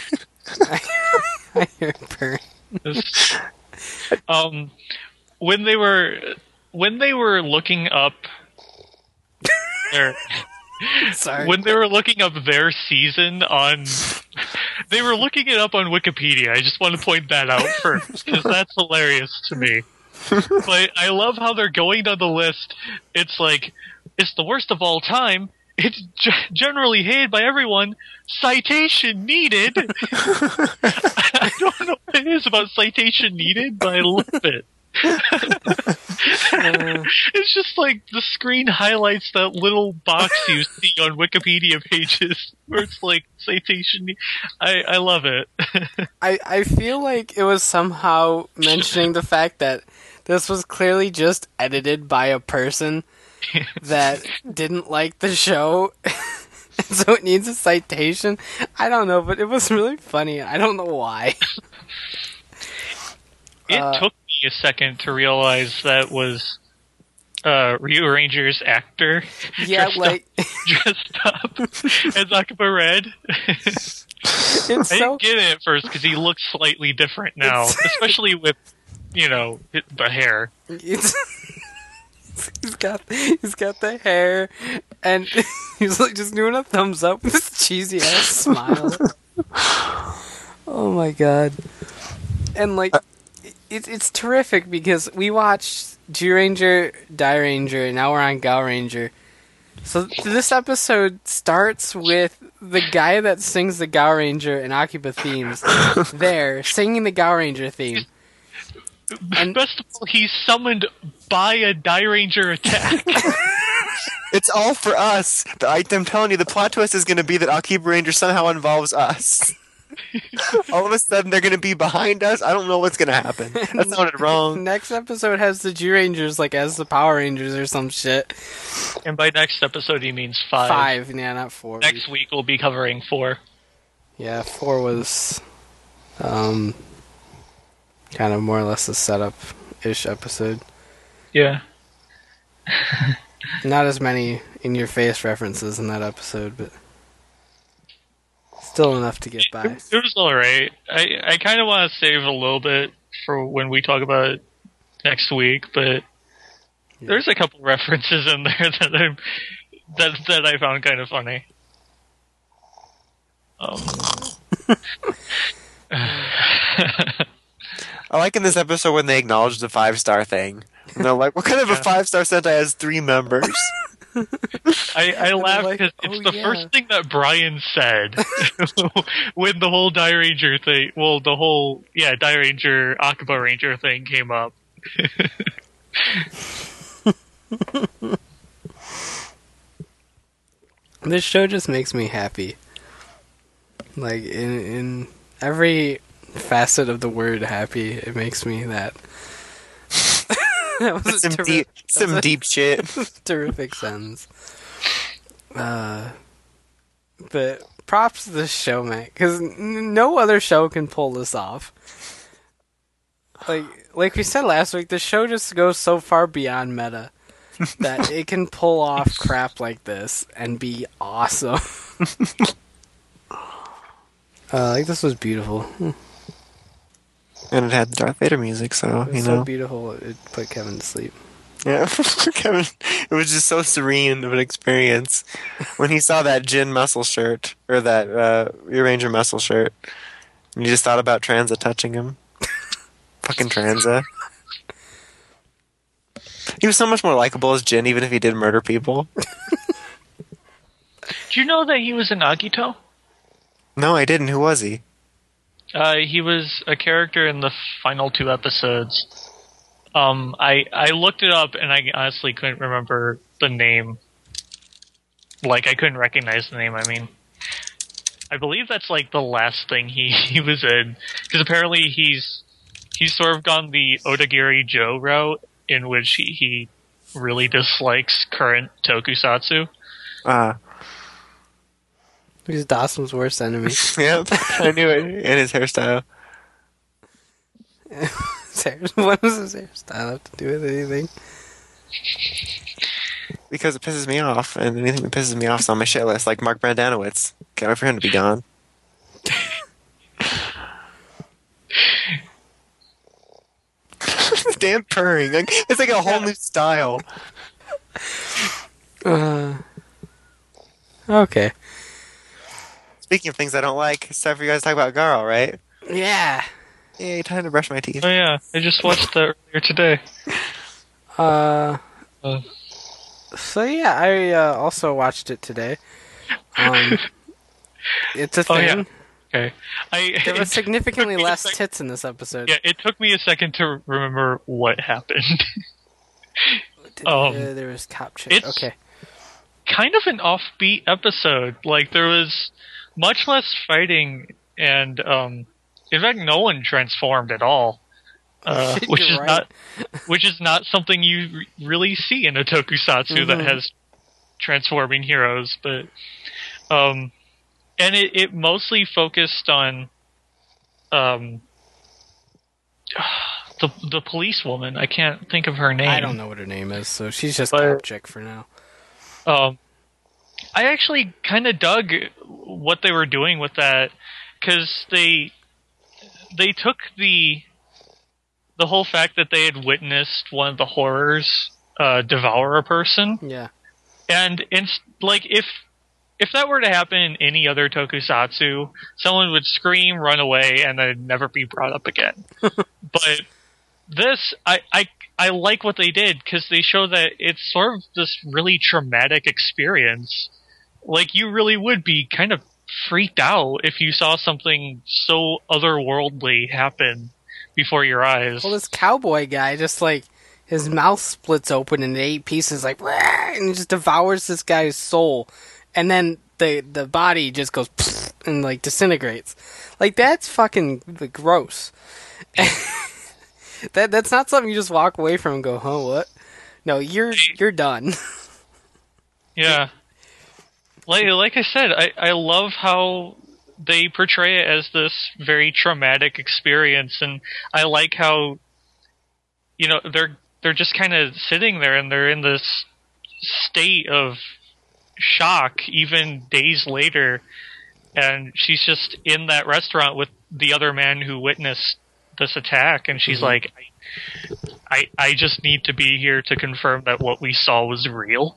I hear purring.
this- um, when they were when they were looking up their
Sorry.
when they were looking up their season on, they were looking it up on Wikipedia. I just want to point that out first because that's hilarious to me. But I love how they're going down the list. It's like it's the worst of all time. It's g- generally hated by everyone. Citation needed. I don't know what it is about citation needed, but I love it. It's just like the screen highlights that little box you see on Wikipedia pages where it's like citation. Ne- I I love it.
I, I feel like it was somehow mentioning the fact that this was clearly just edited by a person that didn't like the show, so it needs a citation. I don't know, but it was really funny. I don't know why.
It
Uh,
took me a second to realize that was uh, Ryu Ranger's actor.
Yeah,
dressed
like
up, dressed up as Akaba Red.
it's
I
so
didn't get it at first because he looks slightly different now,
It's-
especially with, you know, it- the hair.
it's, he's got he's got the hair, and he's like just doing a thumbs up with this cheesy ass smile. Oh my god! And like, it's it's terrific because we watched G Ranger, Die Ranger, and now we're on Gal Ranger. So this episode starts with the guy that sings the Gal Ranger and Akiba themes there singing the Gal Ranger theme. And-
Best of all, he's summoned by a Die Ranger attack.
It's all for us. The, I, I'm telling you, the plot twist is going to be that Akiba Ranger somehow involves us. All of a sudden, they're going to be behind us. I don't know what's going to happen. That sounded wrong.
Next episode has the G Rangers like as the Power Rangers or some shit.
And by next episode, he means five.
Five, yeah, not four.
Next week, we'll be covering four.
Yeah, four was um kind of more or less a setup ish episode.
Yeah.
Not as many in-your-face references in that episode, but still enough to get by.
It was alright. I, I kind of want to save a little bit for when we talk about it next week, but
Yeah.
there's a couple references in there that I that that I found kind of funny. Um.
I like in this episode when they acknowledge the five star thing. And they're like, what kind of a
Yeah.
five star Sentai has three members?
I, I laugh
like,
because it's
"Oh,
the
yeah."
first thing that Brian said when the whole Die Ranger thing, well, the whole, yeah, Die Ranger, Akiba Ranger thing came up.
This show just makes me happy. Like, in, in every facet of the word happy, it makes me that. That was a
some
terri-
deep,
that
some
was a
deep shit.
terrific sentence. Uh, but props to this show, man, because n- no other show can pull this off. Like, like we said last week, the show just goes so far beyond meta that it can pull off crap like this and be awesome. uh, like this was beautiful.
And it had the Darth Vader music, so,
It was
you
so
know.
beautiful it put Kevin to sleep.
Yeah, Kevin, it was just so serene of an experience when he saw that Jin muscle shirt, or that uh, Your Ranger muscle shirt, and you just thought about Tranza touching him. Fucking Tranza. He was so much more likable as Jin, even if he did murder people.
Do you know that he was in Agito?
No, I didn't. Who was he?
Uh, he was a character in the final two episodes. Um, I I looked it up and I honestly couldn't remember the name. Like, I couldn't recognize the name. I mean, I believe that's like the last thing he, he was in, because apparently he's he's sort of gone the Odagiri Joe route, in which he, he really dislikes current tokusatsu.
Ah,
He's Dawson's worst enemy.
yep, I knew it. And his hairstyle.
His hair- what does his hairstyle have to do with anything?
Because it pisses me off, and anything that pisses me off is on my shit list, like Mark Brandanowitz. Can't wait for him to be gone. Damn purring. Like, it's like a whole new style.
Uh, okay.
Speaking of things I don't like, it's time for you guys to talk about Garo, right?
Yeah.
Yay, time to brush my teeth.
Oh yeah, I just watched that earlier today.
Uh,
Uh.
so yeah, I uh, also watched it today. Um, it's a
Oh,
thing.
yeah. Okay, I
There was
it
significantly
took me a
less
sec-
tits in this episode.
Yeah, it took me a second to remember what happened.
Uh,
um,
there was cop chick.
it's-
Okay.
Kind of an offbeat episode. Like, there was much less fighting, and um, in fact, no one transformed at all. Uh, which
You're
is
right.
not, which is not something you re- really see in a tokusatsu that
Mhm.
has transforming heroes. But, um, and it, it mostly focused on, um, the the police woman. I can't think of her name.
I don't know what her name is, so she's just
But-
cop chick for now.
Um, I actually kind of dug what they were doing with that, because they they took the the whole fact that they had witnessed one of the horrors uh, devour a person,
Yeah.
and it's like if if that were to happen in any other tokusatsu, someone would scream, run away, and then never be brought up again. But this, I, I, I like what they did, because they show that it's sort of this really traumatic experience. Like, you really would be kind of freaked out if you saw something so otherworldly happen before your eyes.
Well, this cowboy guy just like his mouth splits open into eight pieces, like, "Wah!" and he just devours this guy's soul, and then the the body just goes and like disintegrates. Like, that's fucking like, gross. that that's not something you just walk away from and go, huh, what? No, you're you're done.
Yeah. Like like I said, I, I love how they portray it as this very traumatic experience, and I like how, you know, they're they're just kind of sitting there and they're in this state of shock even days later, and she's just in that restaurant with the other man who witnessed this attack, and she's mm-hmm. like, I, I just need to be here to confirm that what we saw was real.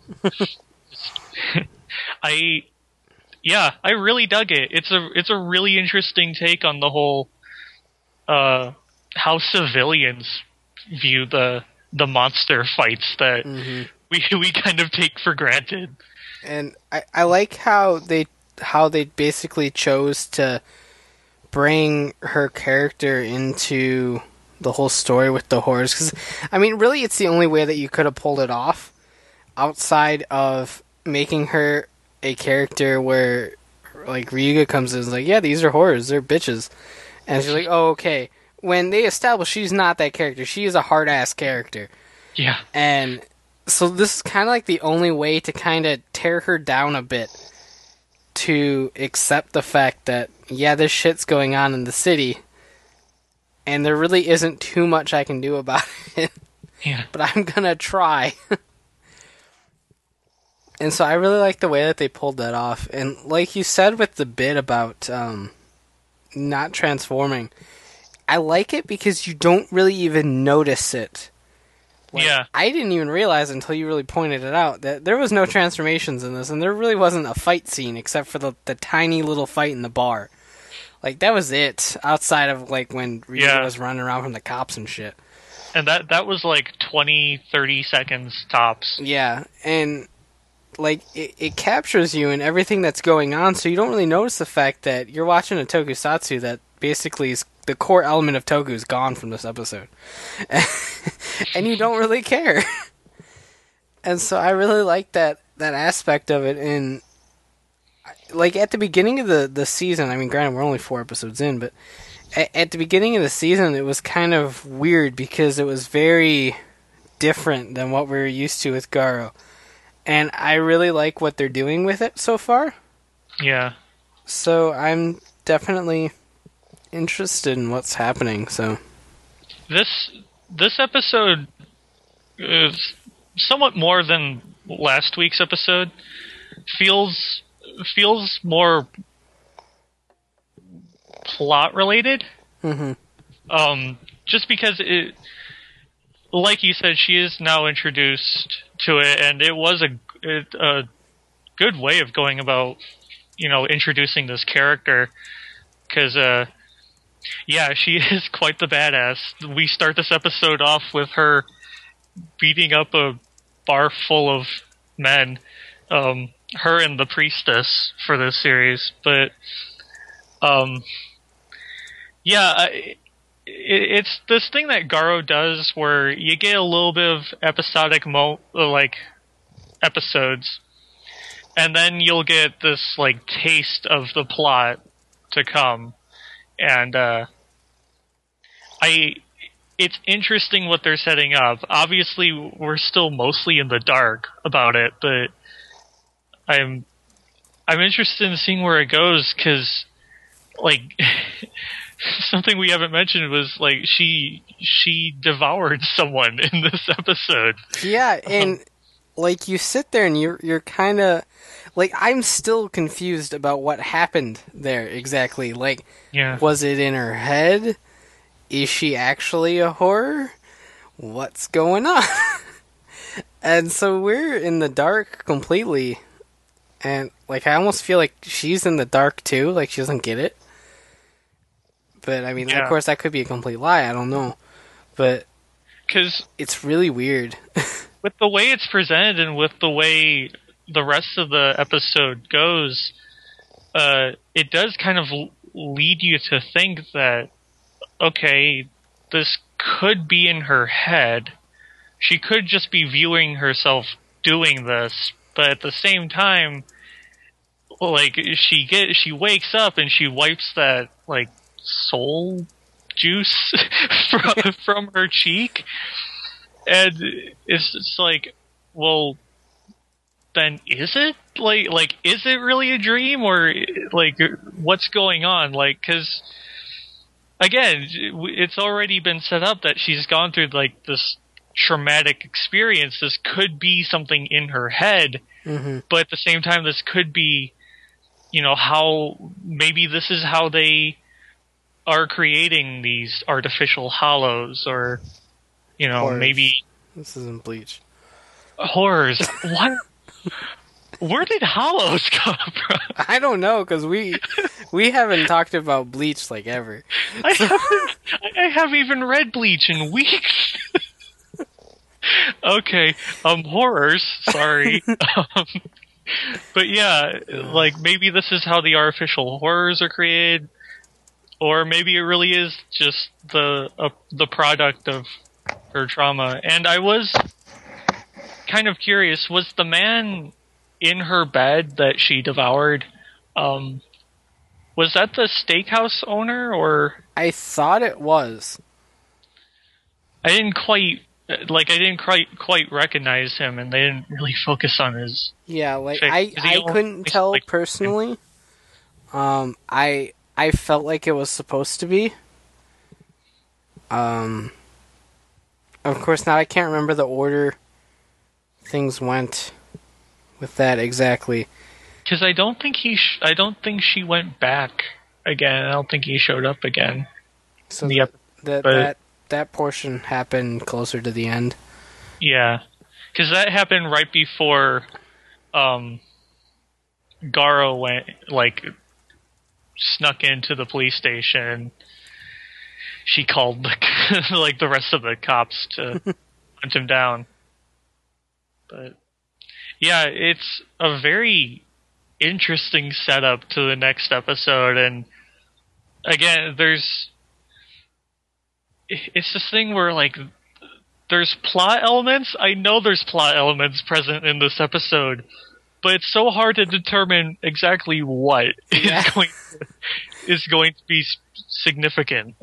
I, yeah, I really dug it. It's a, it's a really interesting take on the whole, uh, how civilians view the, the monster fights that mm-hmm. we, we kind of take for granted.
And I, I like how they, how they basically chose to bring her character into the whole story with the horrors, because I mean, really, it's the only way that you could have pulled it off, outside of making her a character where, like, Ryuga comes in and is like, yeah, these are horrors, they're bitches, and she's like, oh, okay. When they establish she's not that character, she is a hard ass character.
Yeah,
and so this is kind of like the only way to kind of tear her down a bit, to accept the fact that, yeah, this shit's going on in the city, and there really isn't too much I can do about it.
Yeah.
But I'm gonna try. And so I really like the way that they pulled that off. And like you said with the bit about um, not transforming, I like it because you don't really even notice it. Like,
yeah.
I didn't even realize until you really pointed it out that there was no transformations in this, and there really wasn't a fight scene except for the, the tiny little fight in the bar. Like, that was it, outside of, like, when Ryuga yeah. was running around from the cops and shit.
And that that was, like, twenty, thirty seconds tops.
Yeah, and, like, it, it captures you in everything that's going on, so you don't really notice the fact that you're watching a tokusatsu that basically is the core element of Toku is gone from this episode. And you don't really care. And so I really like that, that aspect of it, and like, at the beginning of the, the season, I mean, granted, we're only four episodes in, but at, at the beginning of the season, it was kind of weird because it was very different than what we were used to with Garo. And I really like what they're doing with it so far.
Yeah.
So I'm definitely interested in what's happening, so.
This, this episode is somewhat more than last week's episode. Feels... feels more plot related.
Mm-hmm.
Um, just because it, like you said, she is now introduced to it, and it was a, it, a good way of going about, you know, introducing this character. Because, uh, yeah, she is quite the badass. We start this episode off with her beating up a bar full of men. Um, her and the priestess for this series, but um, yeah, I, it, it's this thing that Garo does where you get a little bit of episodic mo like episodes, and then you'll get this like taste of the plot to come, and uh, I. It's interesting what they're setting up. Obviously, we're still mostly in the dark about it, but I'm I'm interested in seeing where it goes, because, like, something we haven't mentioned was, like, she she devoured someone in this episode.
Yeah, and, um, like, you sit there and you're, you're kind of... Like, I'm still confused about what happened there exactly. Like,
yeah.
Was it in her head? Is she actually a horror? What's going on? And so we're in the dark completely. And, like, I almost feel like she's in the dark, too. Like, she doesn't get it. But, I mean, yeah. Of course, that could be a complete lie. I don't know. But,
Cause
it's really weird.
With the way it's presented and with the way the rest of the episode goes, uh, it does kind of lead you to think that, okay, this could be in her head. She could just be viewing herself doing this. But at the same time, like, she get she wakes up and she wipes that, like, soul juice from, from her cheek. And it's just like, well, then is it? Like, like, is it really a dream? Or, like, what's going on? Like, because, again, it's already been set up that she's gone through, like, this traumatic experience. This could be something in her head,
Mm-hmm.
but at the same time, this could be, you know, how maybe this is how they are creating these artificial hollows, or, you know,
Horrors.
maybe
This isn't Bleach.
horrors. What? Where did hollows come from?
I don't know, because we we haven't talked about Bleach like ever.
I haven't. I haven't even read Bleach in weeks. Okay, um, horrors. Sorry, um, but yeah, like maybe this is how the artificial horrors are created, or maybe it really is just the uh, the product of her trauma. And I was kind of curious: was the man in her bed that she devoured? Um, was that the steakhouse owner, or
I thought it was.
I didn't quite. Like, I didn't quite quite recognize him, and they didn't really focus on his...
Yeah, like,
Is
I,
he
I
all-
couldn't
he's
tell
like-
personally. Um, I I felt like it was supposed to be. Um, of course, now I can't remember the order things went with that exactly.
Because I don't think he... Sh- I don't think she went back again. I don't think he showed up again.
So
Yep,
that,
but-
that, that portion happened closer to the end.
Yeah. Because that happened right before um, Garo went, like, snuck into the police station. She called, the, like, the rest of the cops to hunt him down. But, yeah, it's a very interesting setup to the next episode. And, again, there's... It's this thing where, like, there's plot elements. I know there's plot elements present in this episode, but it's so hard to determine exactly what
Yeah.
is going to, is going to be s- significant.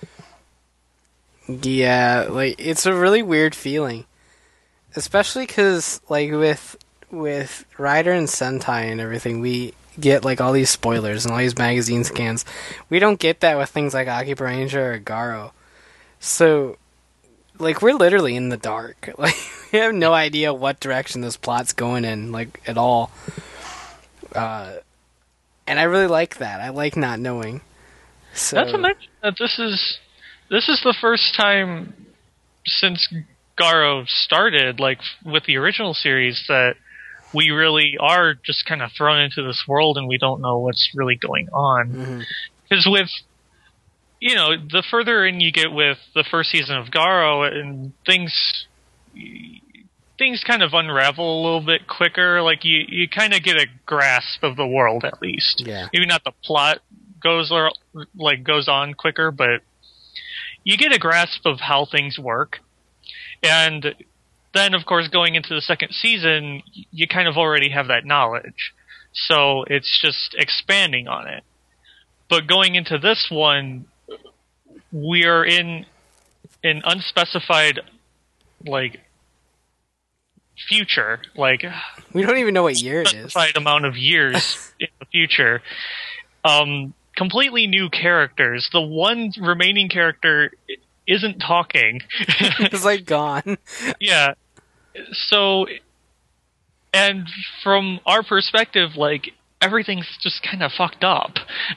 Yeah, like, it's a really weird feeling. Especially because, like, with with Rider and Sentai and everything, we get, like, all these spoilers and all these magazine scans. We don't get that with things like Akiba Ranger or Garo. So, like, we're literally in the dark. Like, we have no idea what direction this plot's going in, like, at all. Uh, and I really like that. I like not knowing. So,
Not to mention that this is this is the first time since Garo started, like with the original series, that we really are just kind of thrown into this world and we don't know what's really going on.
Mhm.
Because with, you know, the further in you get with the first season of Garo, and things things kind of unravel a little bit quicker. Like you, you kind of get a grasp of the world at least.
Yeah.
Maybe not the plot goes or like goes on quicker, but you get a grasp of how things work. And then, of course, going into the second season, you kind of already have that knowledge. So it's just expanding on it. But going into this one, we are in an unspecified, like, future. Like,
we don't even know what year it is.
specified amount of years in the future. Um, completely new characters. The one remaining character isn't talking.
It's, like, gone.
Yeah. So, and from our perspective, like, everything's just kind of fucked up.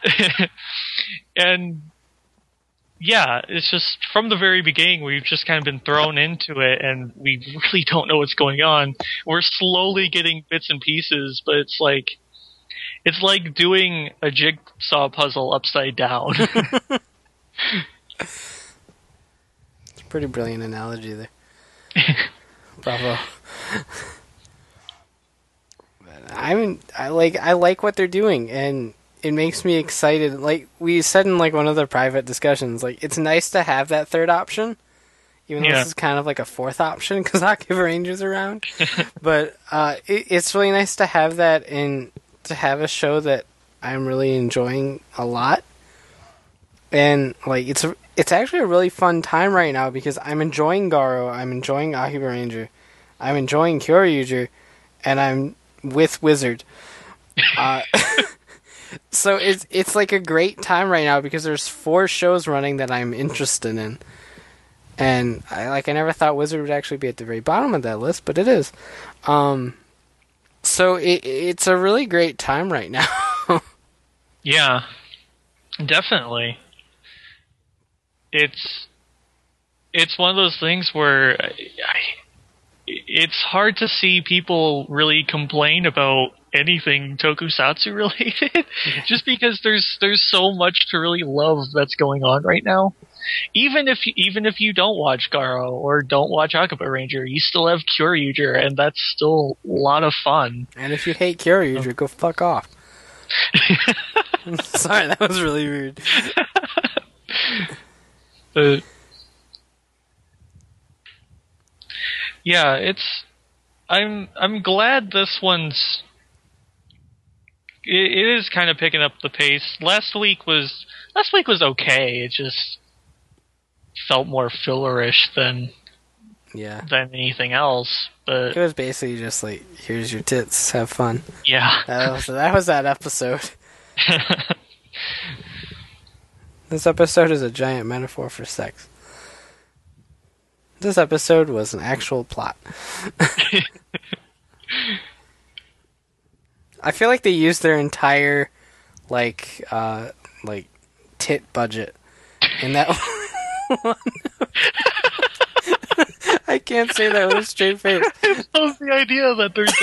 And, yeah, it's just, from the very beginning, we've just kind of been thrown into it, and we really don't know what's going on. We're slowly getting bits and pieces, but it's like, it's like doing a jigsaw puzzle upside down.
It's a pretty brilliant analogy there. Bravo. I mean, I like I like what they're doing, and it makes me excited. Like we said in like one of the private discussions, like it's nice to have that third option, even though
Yeah.
this is kind of like a fourth option because Akiba Ranger's around. But uh, it, it's really nice to have that and to have a show that I'm really enjoying a lot. And like it's a, it's actually a really fun time right now because I'm enjoying Garo, I'm enjoying Akiba Ranger, I'm enjoying Kyoryuger, and I'm with Wizard. Uh, so it's it's like a great time right now because there's four shows running that I'm interested in, And I like I never thought Wizard would actually be at the very bottom of that list, but it is. Um, so it, it's a really great time right now.
Yeah, definitely. It's it's one of those things where I, it's hard to see people really complain about anything tokusatsu related, just because there's there's so much to really love that's going on right now. Even if even if you don't watch Garo or don't watch Hakuba Ranger, you still have Kyoryuger, and that's still a lot of fun.
And if you hate Kyoryuger, go fuck off. Sorry, that was really weird.
uh, yeah, it's. I'm I'm glad this one's. It, it is kind of picking up the pace. Last week was last week was okay. It just felt more fillerish than
Yeah.
than anything else. But
It was basically just like, here's your tits, have fun.
yeah.
That was that, was that episode. This episode is a giant metaphor for sex. This episode was an actual plot. I feel like they used their entire, like, uh, like, tit budget in that one. I can't say that with a straight face.
I love the idea that there's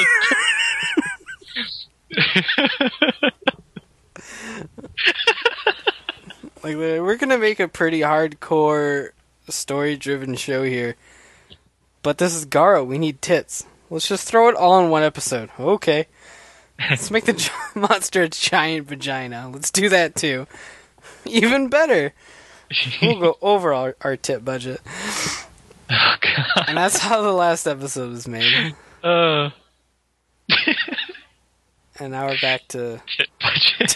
a
Like, we're gonna make a pretty hardcore, story-driven show here. But this is Garo, we need tits. Let's just throw it all in one episode. Okay. Let's make the gi- monster a giant vagina. Let's do that too. Even better. We'll go over our, our tit budget.
Oh god.
And that's how the last episode was made.
Uh
And now we're back to...
shit budget.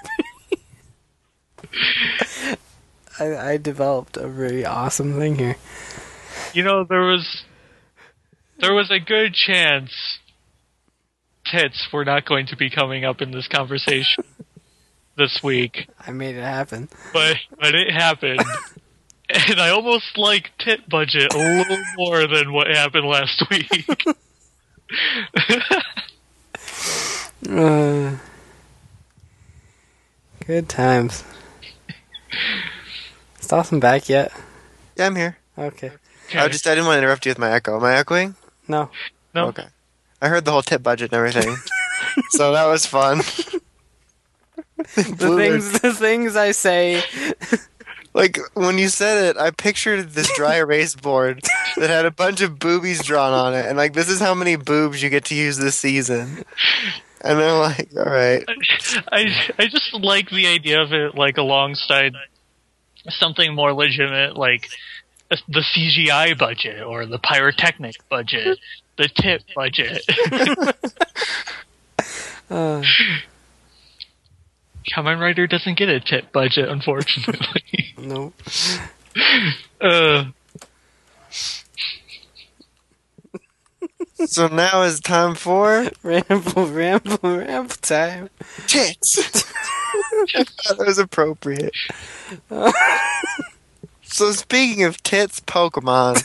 I, I developed a very awesome thing here.
You know, there was there was a good chance tits were not going to be coming up in this conversation this week.
I made it happen.
But but it happened. And I almost like tit budget a little more than what happened last week.
Uh, good times. Is Dawson back yet?
Yeah, I'm here.
Okay.
I just I didn't want to interrupt you with my echo. Am I echoing?
No.
No.
Okay. I heard the whole tip budget and everything, so that was fun.
The things, the things I say.
Like, when you said it, I pictured this dry erase board that had a bunch of boobies drawn on it, and like, this is how many boobs you get to use this season. And I'm like, alright.
I I just like the idea of it, like, alongside something more legitimate, like uh, the C G I budget or the pyrotechnic budget, the tip budget.
Uh,
Kamen Rider doesn't get a tip budget, unfortunately.
nope.
uh,
So now is time for
Ramble, ramble, ramble time.
tits. I thought that was appropriate. So speaking of tits, Pokemon.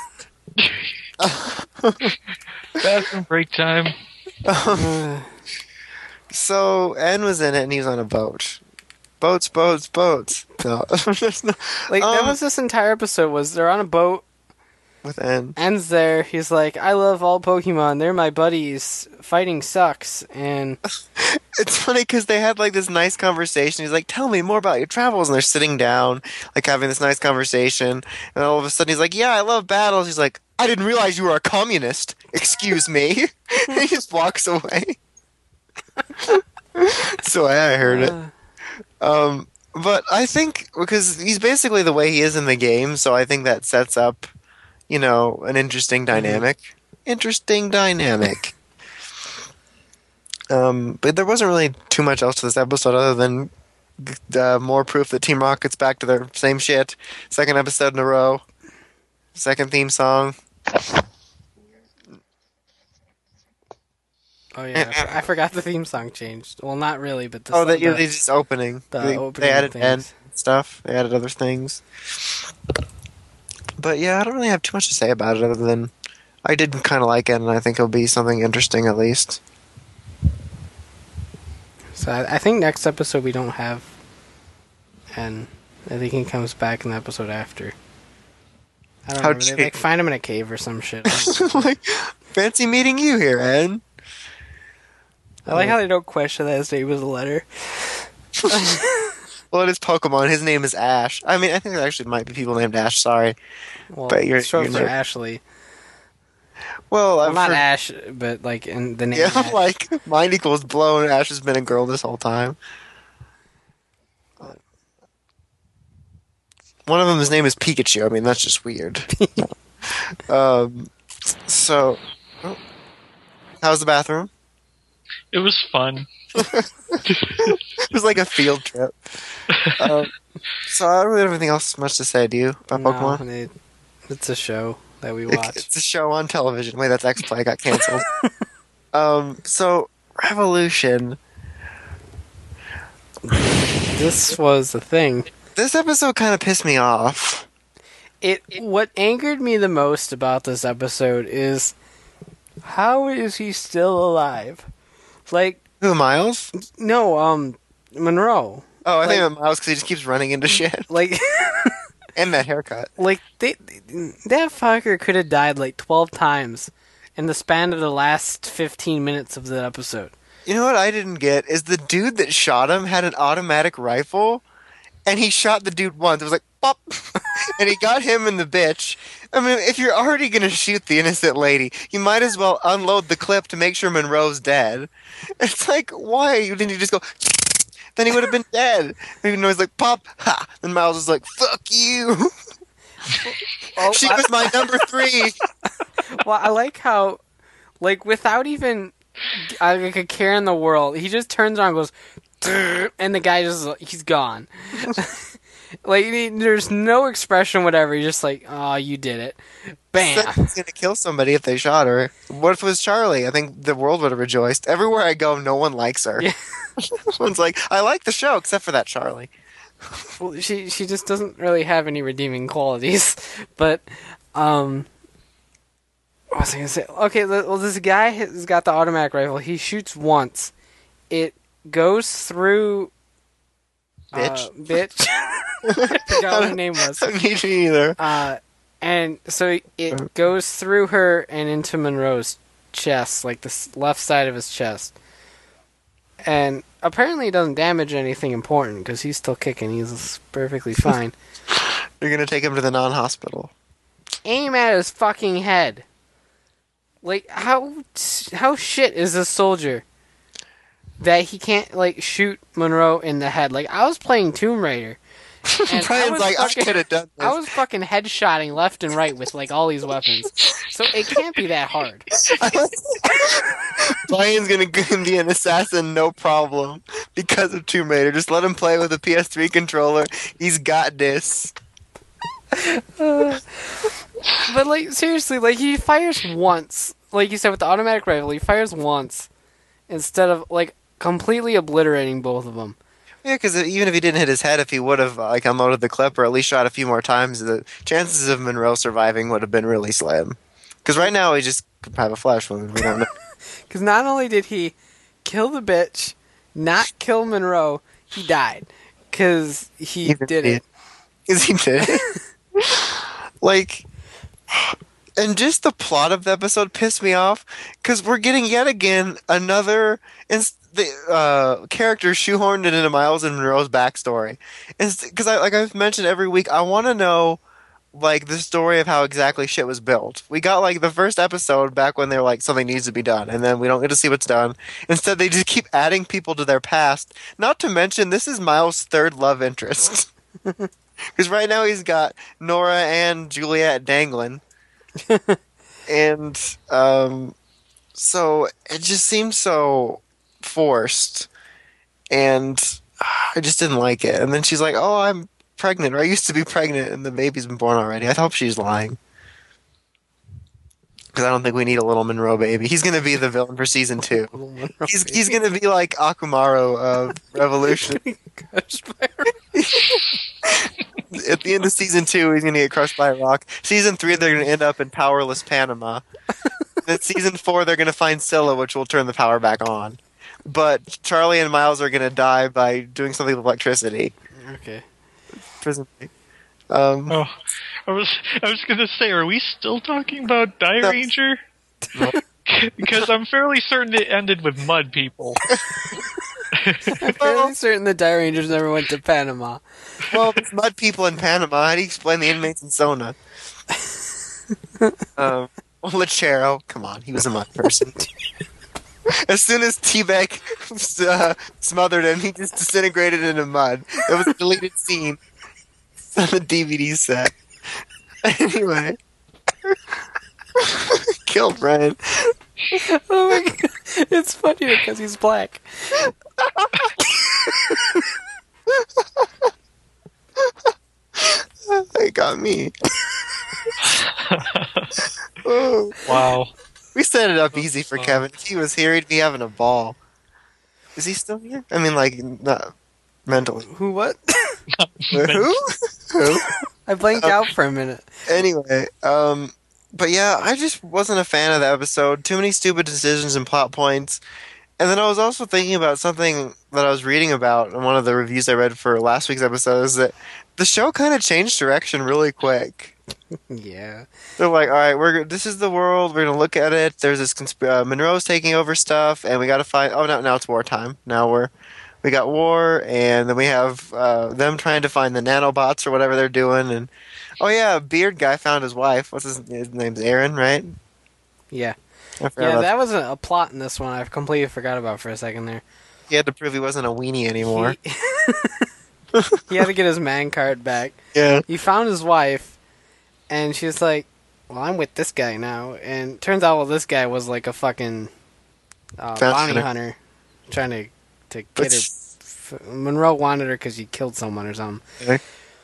bathroom break time.
Uh,
So N was in it, and he was on a boat. Boats, boats, boats. No, there's no-
like, that
Um,
was this entire episode, was they're on a boat,
with N.
ends there, he's like, I love all Pokemon, they're my buddies, fighting sucks, and...
It's funny because they had like this nice conversation. He's like, "Tell me more about your travels," and they're sitting down, like having this nice conversation. And all of a sudden, he's like, "Yeah, I love battles." He's like, "I didn't realize you were a communist." Excuse me. And he just walks away. So I heard it.
Uh,
Um, but I think because he's basically the way he is in the game, so I think that sets up, you know, an interesting dynamic. Interesting dynamic. Um, but there wasn't really too much else to this episode other than uh, more proof that Team Rocket's back to their same shit. Second episode in a row. Second theme song.
oh yeah, I, for- I forgot the theme song changed. Well, not really, but the,
Oh, they,
the,
they just opening.
the
they,
opening
they added
things.
end stuff. They added other things. But yeah, I don't really have too much to say about it other than I did kind of like it, and I think it'll be something interesting at least.
So I, I think next episode we don't have, and I think he comes back in the episode after. I don't
How'd
know. They
you-
like find him in a cave or some shit. I don't know.
Like, fancy meeting you here, Ed.
I like how they don't question that his name was a letter.
Well, it is Pokemon. His name is Ash. I mean, I think there actually might be people named Ash. Sorry.
Well,
But you're-
strokes
you're
are
right.
Ashley.
Well,
Well,
I've
not
heard-
Ash, but like in the name.
Yeah,
Ash.
like mine equals blow, and Ash has been a girl this whole time. One of them, his name is Pikachu. I mean, that's just weird. um, so, oh. How's the bathroom?
It was fun.
It was like a field trip. um, so I don't really have anything else much to say. Do you about
No,
Pokemon?
it- it's a show that we
It-
watch.
It's a show on television. Wait, that's X-Play. Got canceled. um, so Revolution.
This was the thing.
This episode kind of pissed me off.
It what angered me the most about this episode is how is he still alive? Like
Who, Miles?
no, um, Monroe.
Oh, I think
Like-
it's Miles because he just keeps running into shit.
Like,
And that haircut.
like they, that fucker could have died like twelve times in the span of the last fifteen minutes of the episode.
You know what I didn't get is the dude that shot him had an automatic rifle, and he shot the dude once. It was like pop, and he got him in the bitch. I mean, if you're already gonna shoot the innocent lady, you might as well unload the clip to make sure Monroe's dead. It's like, why didn't you just go? Then he would have been dead. Even though he's like pop, ha. Then Miles was like, "Fuck you."
Oh,
She
I-
was my number three.
Well, I like how, like, without even uh, like a care in the world, he just turns around and goes, "Durr," and the guy just he's gone. Like, he- there's no expression, whatever. He's just like, "Oh, you did it, bam."
Said he was gonna kill somebody if they shot her. What if it was Charlie? I think the world would have rejoiced. Everywhere I go, no one likes her.
Yeah.
Everyone's like, I like the show, except for that Charlie.
Well, she she just doesn't really have any redeeming qualities. But, um, what was I gonna say? Okay, th- well, this guy has got the automatic rifle. He shoots once. It goes through.
Bitch.
Uh, bitch. I forgot what her name was.
Me either.
Uh, and so it goes through her and into Monroe's chest, like the s- left side of his chest. And apparently it doesn't damage anything important because he's still kicking. He's perfectly fine.
You're gonna take him to the non-hospital.
Aim at his fucking head. Like, how how shit is this soldier that he can't, like, shoot Monroe in the head? Like, I was playing Tomb Raider. And I
Brian's
was
like,
fucking-
I could have done this.
I was fucking headshotting left and right with, like, all these weapons. So it can't be that hard.
Brian's gonna be an assassin, no problem, because of Tomb Raider. Just let him play with a P S three controller. He's got this.
But, like, seriously, like, he fires once. Like you said, with the automatic rifle, he fires once. Instead of, like, completely obliterating both of them.
Yeah, because even if he didn't hit his head, if he would have like unloaded the clip or at least shot a few more times, the chances of Monroe surviving would have been really slim. Because right now he just could have a flash wound. We don't know.
Because not only did he kill the bitch, not kill Monroe, he died. Because he
Even
did
he-
it.
Because he did it. Like, and just the plot of the episode pissed me off because we're getting yet again another inst- the uh, character shoehorned into Miles and Monroe's backstory. Because I like I've mentioned every week, I want to know like the story of how exactly shit was built. We got like the first episode back when they were like something needs to be done, and then we don't get to see what's done. Instead, they just keep adding people to their past. Not to mention, this is Miles' third love interest. Because right now he's got Nora and Juliet dangling. And um, so it just seemed so forced. And ah, I just didn't like it. And then she's like, oh, I'm pregnant. Or I used to be pregnant and the baby's been born already. I hope she's lying. Because I don't think we need a little Monroe baby. He's going to be the villain for season two. He's, he's going to be like Akumaru of Revolution. At the the end of season two, he's gonna get crushed by a rock. Season three, they're gonna end up in powerless Panama. Then season four, they're gonna find Scylla, which will turn the power back on. But Charlie and Miles are gonna die by doing something with electricity.
Okay.
Presently. Um,
Oh, I was I was gonna say, are we still talking about Die
No.
Ranger? Because I'm fairly certain it ended with mud people.
I'm fairly certain the Die Rangers never went to Panama.
Well, there's mud people in Panama. How do you explain the inmates in Sona? um, well, Lechero, come on, he was a mud person. As soon as T-Bag uh, smothered him, he just disintegrated into mud. It was a deleted scene on the D V D set. Anyway. Killed Brian.
Oh my god. It's funnier because he's black.
They got me. Oh.
Wow.
We set it up easy for Kevin. If he was here, he'd be having a ball. Is he still here? I mean, like, not mentally.
Who, what?
Who? Who?
I blanked
Uh,
out for a minute.
Anyway, um, but yeah, I just wasn't a fan of the episode. Too many stupid decisions and plot points. And then I was also thinking about something that I was reading about in one of the reviews I read for last week's episode, is that the show kind of changed direction really quick.
Yeah.
They're like, all right, we're this is the world. We're gonna look at it. There's this consp- uh, Monroe's taking over stuff, and we got to find. Oh no, now it's wartime. Now we're we got war, and then we have uh, them trying to find the nanobots or whatever they're doing. And oh yeah, beard guy found his wife. What's his, his name's Aaron, right?
Yeah.
I forgot
Yeah,
about
that was a, a plot in this one I completely forgot about for a second there.
He had to prove he wasn't a weenie anymore.
He, he had to get his man card back.
Yeah.
He found his wife, and she was like, well, I'm with this guy now. And turns out, well, this guy was like a fucking uh,
Fast
bounty
hunter.
hunter trying to, to get
Which-
her. F- Monroe wanted her because she killed someone or something.
Okay.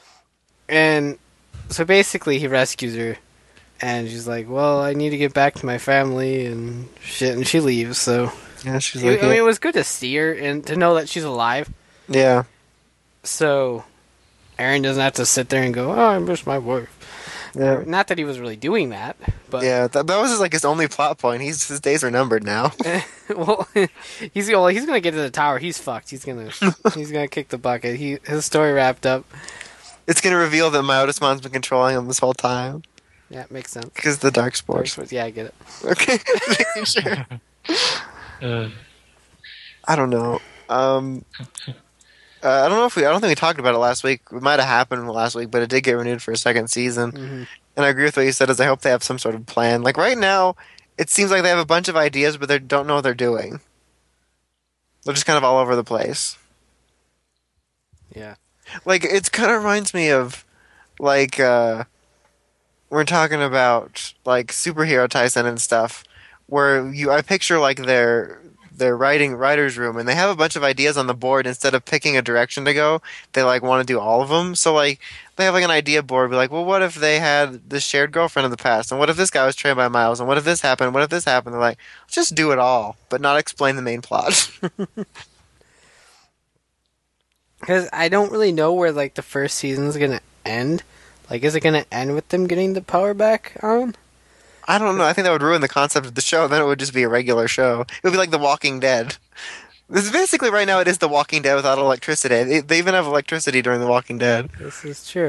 And so basically, he rescues her. And she's like, well, I need to get back to my family and shit. And she leaves, so.
Yeah, she's
I
like,
mean, it was good to see her and to know that she's alive.
yeah.
So Aaron doesn't have to sit there and go, oh, I miss my wife.
Yeah.
Not that he was really doing that, but
Yeah, that, that was his, like his only plot point. He's his days are numbered now.
well, he's well, he's gonna get to the tower. He's fucked. He's gonna he's gonna kick the bucket. He his story wrapped up.
It's gonna reveal that Myotismon's been controlling him this whole time
Yeah, it makes sense.
because the Dark Spores.
Yeah, I get it.
Okay, making sure.
Uh,
I don't know. Um, uh, I don't know if we. I don't think we talked about it last week. It might have happened last week, but it did get renewed for a second season.
hmm
And I agree with what you said. Is I hope they have some sort of plan. Like right now, it seems like they have a bunch of ideas, but they don't know what they're doing. They're just kind of all over the place.
Yeah.
Like it kind of reminds me of like uh we're talking about like superhero Tyson and stuff where you I picture like their their writing writers room and they have a bunch of ideas on the board. Instead of picking a direction to go, they like want to do all of them. So like they have like an idea board, be like, well, what if they had this shared girlfriend of the past, and what if this guy was trained by Miles, and what if this happened, what if this happened? They're like, let's just do it all, but not explain the main plot.
Because I don't really know where like the first season's gonna end. Like, is it gonna end with them getting the power back on?
I don't know. I think that would ruin the concept of the show. Then it would just be a regular show. It would be like The Walking Dead. This is basically right now. It is The Walking Dead without electricity. They, they even have electricity during The Walking Dead.
This is true.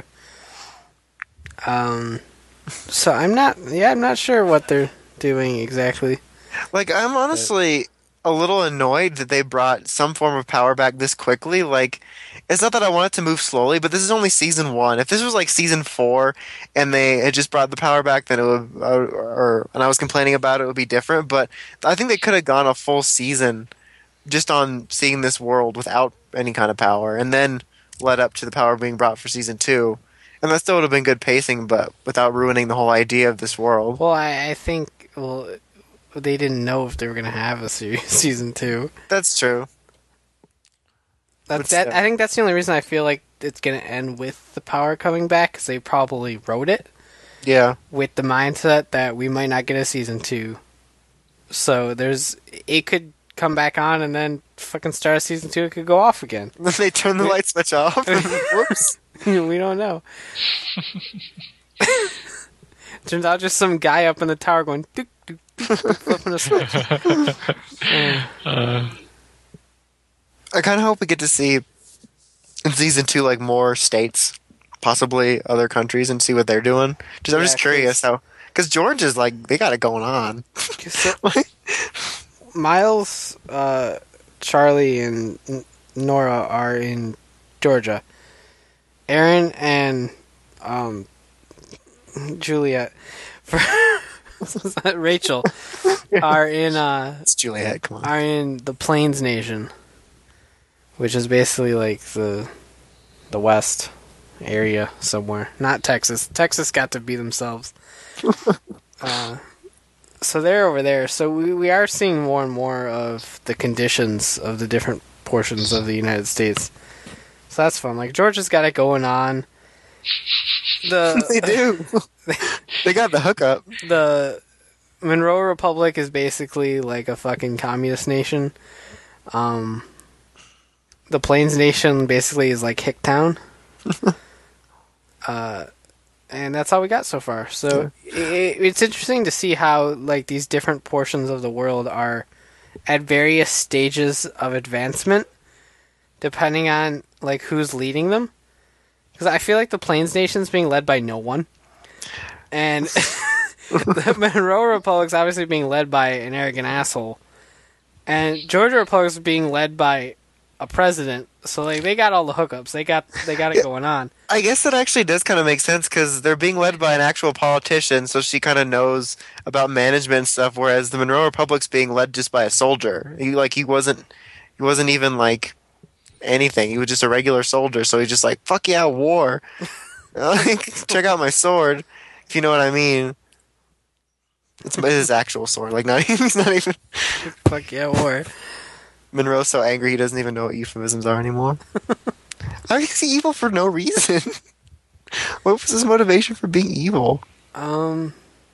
Um, so I'm not. Yeah, I'm not sure what they're doing exactly.
Like I'm honestly a little annoyed that they brought some form of power back this quickly. Like it's not that I want it to move slowly, but this is only season one. If this was like season four and they had just brought the power back, then it would, or, or and I was complaining about it, it would be different. But I think they could have gone a full season just on seeing this world without any kind of power, and then led up to the power being brought for season two. And that still would have been good pacing, but without ruining the whole idea of this world.
Well, I, I think well, they didn't know if they were gonna have a series season two.
That's true.
That's
But
that.
still.
I think that's the only reason I feel like it's gonna end with the power coming back, because they probably wrote it
Yeah.
with the mindset that we might not get a season two. So there's it could come back on and then fucking start a season two. It could go off again.
Then they turn the light switch off. Whoops.
We don't know. Turns out just some guy up in the tower going dook, dook, dook, dook, flipping a switch.
Uh,
I kind of hope we get to see in season two like more states, possibly other countries, and see what they're doing. Just I'm
Yeah,
just curious how, because George is like they got it going on.
So, Miles, uh, Charlie, and N- Nora are in Georgia. Aaron and um, Juliet, for Rachel, are in uh,
It's Juliet. Come on.
are in the Plains Nation, which is basically like the the West area somewhere. Not Texas. Texas got to be themselves. uh, so they're over there. So we we are seeing more and more of the conditions of the different portions of the United States. So that's fun. Like Georgia's got it going on. The
They do. They got the hookup.
the Monroe Republic is basically like a fucking communist nation. Um, the Plains Nation basically is like Hicktown. uh, and that's all we got so far. So it, it's interesting to see how like these different portions of the world are at various stages of advancement, depending on like who's leading them. Because I feel like the Plains Nation's being led by no one, and the Monroe Republic's obviously being led by an arrogant asshole, and Georgia Republic's being led by a president. So like they got all the hookups. They got they got it
Yeah.
going on.
I guess that actually does kind of make sense because they're being led by an actual politician, so she kind of knows about management and stuff. Whereas the Monroe Republic's being led just by a soldier. He like he wasn't he wasn't even like anything. He was just a regular soldier. So he's just like, "Fuck yeah, war! Like, check out my sword," if you know what I mean. It's his actual sword. Like, not he's not even.
Fuck yeah, war.
Monroe's so angry he doesn't even know what euphemisms are anymore. How is he evil for no reason? What was his motivation for being evil?
Um,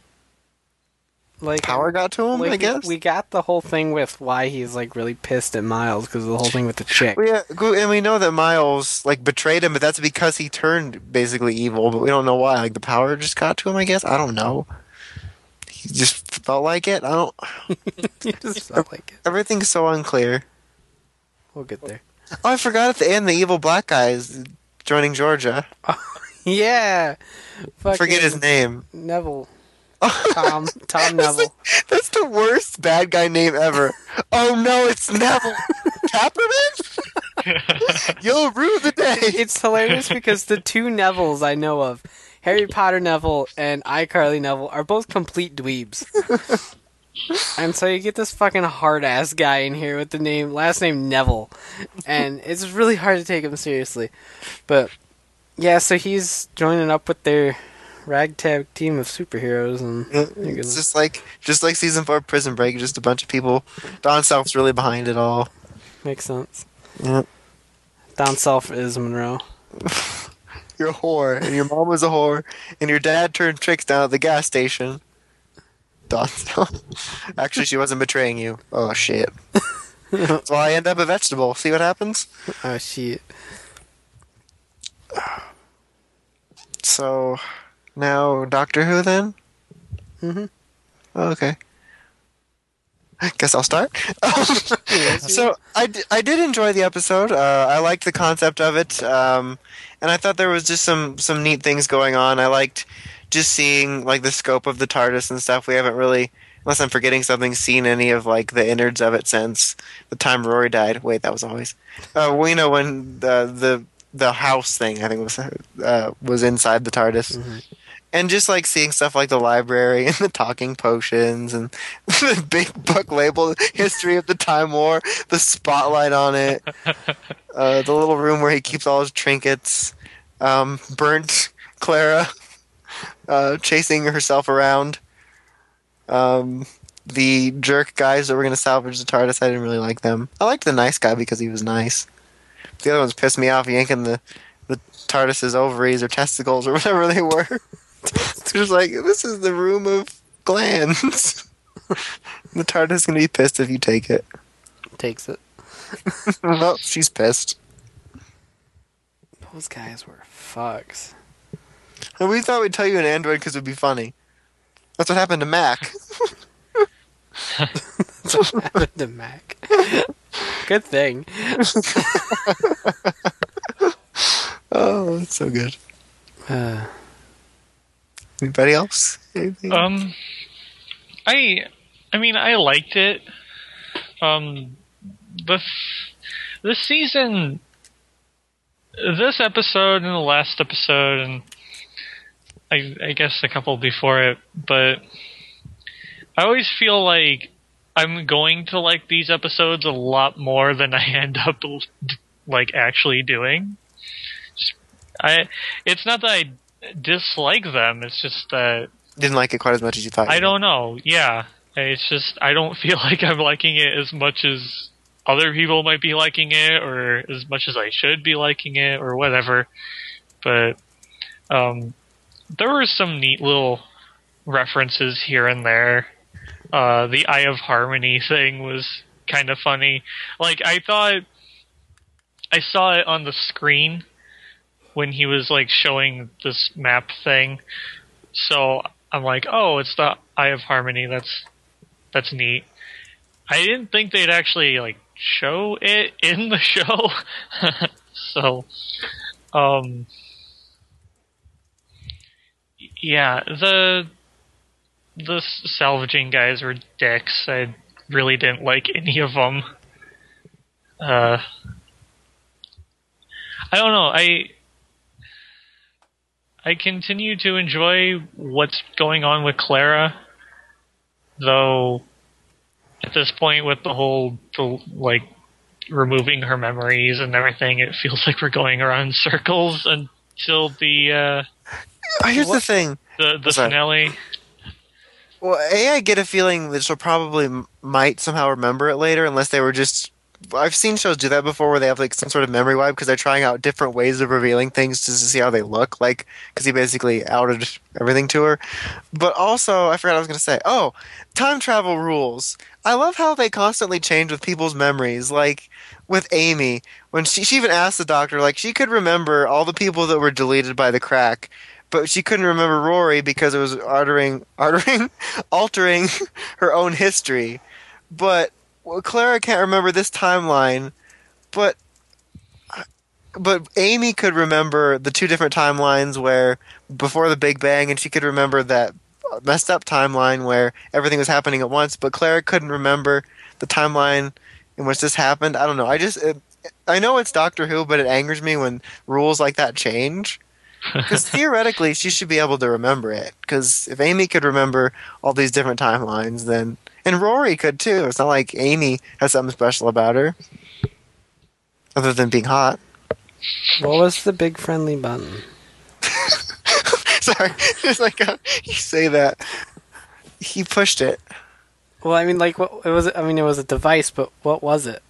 like
Power got to him,
like,
I guess.
we got the whole thing with why he's like really pissed at Miles because of the whole thing with the chick.
Well, yeah, go- and we know that Miles like betrayed him, but that's because he turned basically evil. But we don't know why. Like the power just got to him, I guess. I don't know. He just felt like it. I don't.
He just felt like it.
Everything's so unclear.
We'll get there.
Oh, I forgot at the end the evil black guy is joining Georgia.
Yeah. Fucking
Forget his name.
Neville. Tom. Tom Neville.
That's the worst bad guy name ever. Oh no, it's Neville Tapperman. You'll rue the day.
It's hilarious because the two Nevilles I know of, Harry Potter Neville and iCarly Neville, are both complete dweebs. And so you get this fucking hard ass guy in here with the name last name Neville, and it's really hard to take him seriously. But yeah, so he's joining up with their ragtag team of superheroes, and
It's just like just like season four Prison Break, just a bunch of people. Don Self's really behind it all.
makes sense.
Yeah.
Down south is Monroe.
You're a whore, and your mom was a whore, and your dad turned tricks down at the gas station. Don Self. Actually, she wasn't betraying you. Oh shit. That's why I end up a vegetable. See what happens?
Oh shit.
So now Doctor Who then?
Mhm.
Oh, okay. Guess I'll start. So I, d- I did enjoy the episode. Uh, I liked the concept of it, um, and I thought there was just some some neat things going on. I liked just seeing like the scope of the TARDIS and stuff. We haven't really, unless I'm forgetting something, seen any of like the innards of it since the time Rory died. Wait, that was always. Uh, we know when the the the house thing I think was uh, was inside the TARDIS.
Mm-hmm.
And just like seeing stuff like the library and the talking potions and the big book labeled History of the Time War, the spotlight on it, uh, the little room where he keeps all his trinkets, um, burnt Clara uh, chasing herself around, um, the jerk guys that were going to salvage the TARDIS. I didn't really like them. I liked the nice guy because he was nice. The other ones pissed me off yanking the, the TARDIS's ovaries or testicles or whatever they were. It's just like, this is the room of glands. The TARDIS is going to be pissed if you take it.
Takes it.
Well, she's pissed.
Those guys were fucks.
And we thought we'd tell you an Android because it would be funny. That's what happened to Mac.
That's what happened to Mac. Good thing.
Oh, that's so good.
Uh,
Anybody else? Anything?
Um, I, I mean, I liked it. Um, the this season, this episode and the last episode, and I, I guess a couple before it, but I always feel like I'm going to like these episodes a lot more than I end up like actually doing. I, it's not that I dislike them. It's just that
Didn't like it quite as much as you thought.
I
you
don't know. Yeah, it's just I don't feel like I'm liking it as much as other people might be liking it, or as much as I should be liking it, or whatever. But um, there were some neat little references here and there. Uh, the Eye of Harmony thing was kind of funny. Like, I thought I saw it on the screen when he was like showing this map thing. So I'm like, oh, it's the Eye of Harmony. That's that's neat. I didn't think they'd actually like show it in the show. So, um, yeah, the the salvaging guys were dicks. I really didn't like any of them. Uh, I don't know. I I continue to enjoy what's going on with Clara, though at this point with the whole, the, like, removing her memories and everything, it feels like we're going around in circles until the, uh...
Oh, here's
What?
the thing.
The, the
Sorry.
finale.
Well, A, I get a feeling that she'll probably m- might somehow remember it later, unless they were just... I've seen shows do that before where they have like some sort of memory wipe because they're trying out different ways of revealing things just to see how they look, like, because he basically outed everything to her. But also, I forgot what I was going to say. Oh, time travel rules. I love how they constantly change with people's memories, like with Amy, when she, she even asked the doctor, like, she could remember all the people that were deleted by the crack, but she couldn't remember Rory because it was altering, altering, altering her own history. But well, Clara can't remember this timeline, but but Amy could remember the two different timelines where before the Big Bang, and she could remember that messed up timeline where everything was happening at once. But Clara couldn't remember the timeline in which this happened. I don't know. I just it, I know it's Doctor Who, but it angers me when rules like that change. Because theoretically, she should be able to remember it. Because if Amy could remember all these different timelines, then... And Rory could, too. It's not like Amy has something special about her. Other than being hot.
what was the big friendly button?
Sorry. It's like uh, you say that. He pushed it.
Well, I mean, like, what it was? I mean, it was a device, but what was it?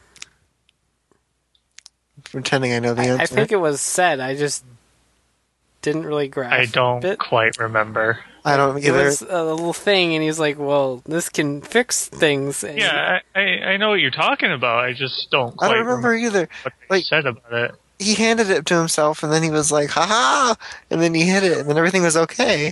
Pretending I know the
I,
answer.
I think it was said. I just didn't really grasp
I don't
it.
quite remember.
I don't
It
either.
was a little thing, and he's like, "Well, this can fix things." And
Yeah, I, I, I know what you're talking about. I just don't
I
quite
don't remember either.
what they
Like-
said about it.
He handed it to himself, and then he was like, "Ha ha!" And then he hit it, and then everything was okay.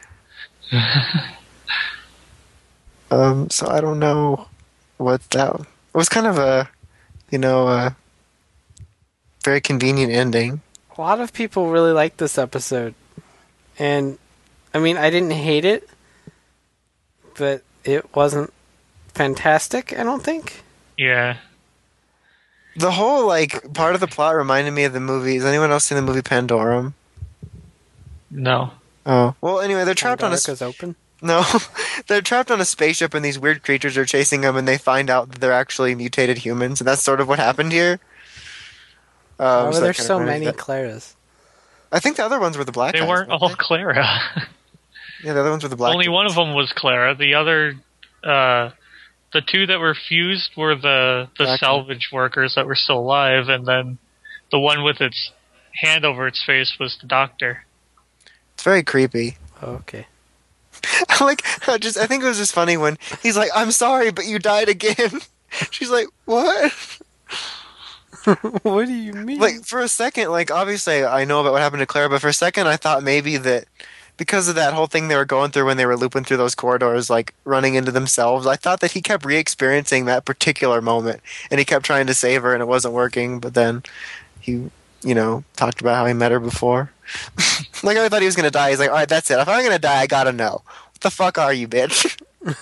um. So I don't know what that. It was kind of a, you know, a very convenient ending.
a lot of people really liked this episode, and I mean, I didn't hate it, but it wasn't fantastic. I don't think.
Yeah.
The whole like part of the plot reminded me of the movie. Has anyone else seen the movie Pandorum?
No.
Oh, well. Anyway, they're trapped on a
Pandora's open.
no. They're trapped on a spaceship, and these weird creatures are chasing them, and they find out that they're actually mutated humans, and that's sort of what happened here. Um,
Why were
so
there
that kinda
so
reminded me
many
of that.
Claras?
I think the other ones were the black
They
guys.
weren't
weren't
all
they?
Clara.
Yeah, the other ones were the black.
Only
dudes.
one of them was Clara. The other, uh, the two that were fused were the, the
Black-
salvage workers that were still alive, and then the one with its hand over its face was the doctor.
It's very creepy.
Oh, okay.
I like, I just, I think it was just funny when he's like, "I'm sorry, but you died again." She's like, "What?"
What do you mean?
Like, for a second, like, obviously I know about what happened to Claire, but for a second I thought maybe that because of that whole thing they were going through when they were looping through those corridors, like, running into themselves, I thought that he kept re-experiencing that particular moment, and he kept trying to save her, and it wasn't working, but then he, you know, talked about how he met her before. Like, I thought he was going to die. He's like, alright, that's it. If I'm going to die, I gotta know. What the fuck are you, bitch?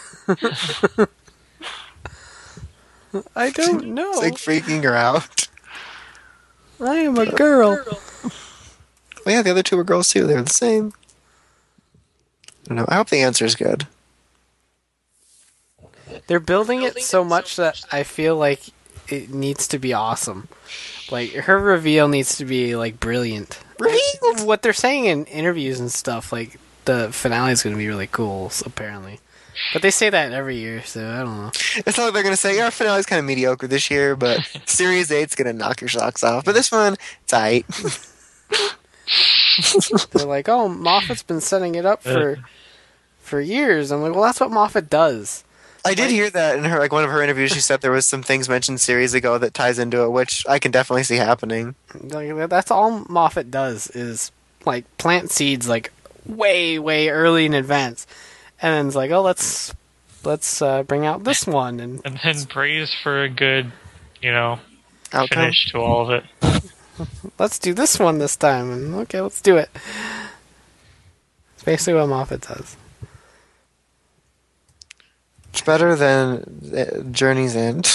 I don't know.
It's like freaking her out.
I am a girl.
Well, yeah, the other two were girls too. They were the same. I don't know. I hope the answer is good.
They're building it so much that I feel like it needs to be awesome. Like, her reveal needs to be, like, brilliant.
Brilliant?
What they're saying in interviews and stuff, like, the finale is going to be really cool, apparently. But they say that every year, so I don't know.
It's not like they're going to say, yeah, our finale's kind of mediocre this year, but Series eight's going to knock your socks off. But this one, it's aight.
They're like, oh, Moffat's been setting it up for for years. I'm like, well, that's what Moffat does.
I did hear that in her, like, one of her interviews. She said there was some things mentioned series ago that ties into it, which I can definitely see happening.
Like, that's all Moffat does is, like, plant seeds, like, way, way early in advance. And then it's like, oh, let's let's uh, bring out this one. And,
And then praise for a good, you know,
Outcome.
finish to all of it.
let's do this one this time. And okay, let's do it. It's basically what Moffat does.
It's better than uh, Journey's End.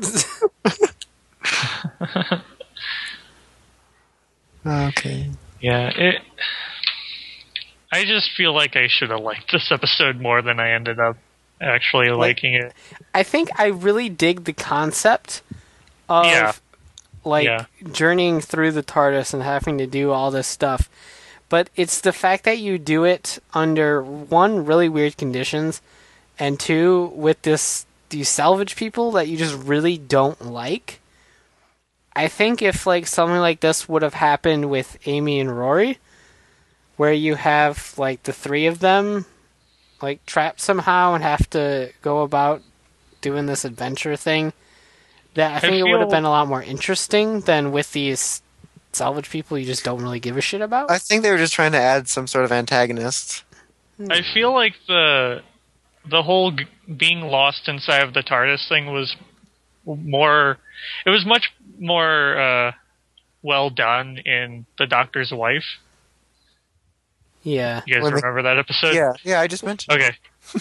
Okay.
Yeah, it. I just feel like I should have liked this episode more than I ended up actually
Like-
liking it.
I think I really dig the concept of
Yeah.
like
Yeah.
journeying through the TARDIS and having to do all this stuff. But it's the fact that you do it under one, really weird conditions, and two, with this these salvage people that you just really don't like. I think if like something like this would have happened with Amy and Rory, where you have like the three of them like trapped somehow and have to go about doing this adventure thing, that I think it would have
feel-
been a lot more interesting than with these salvage people you just don't really give a shit about.
I think they were just trying to add some sort of antagonist.
I feel like the the whole g- being lost inside of the TARDIS thing was more. It was much more uh, well done in The Doctor's Wife.
Yeah.
You guys
When they-
remember that episode?
Yeah, yeah, I just mentioned.
Okay.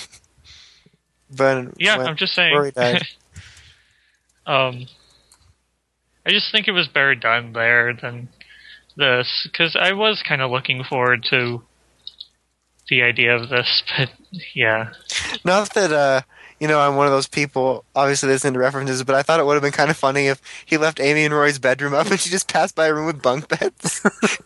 But
Yeah,
when
I'm just saying.
Rory died.
um, I just think it was better done there than this, because I was kind of looking forward to the idea of this, but yeah.
Not that uh, you know, I'm one of those people. Obviously, this into references, but I thought it would have been kind of funny if he left Amy and Rory's bedroom up, and she just passed by a room with bunk beds.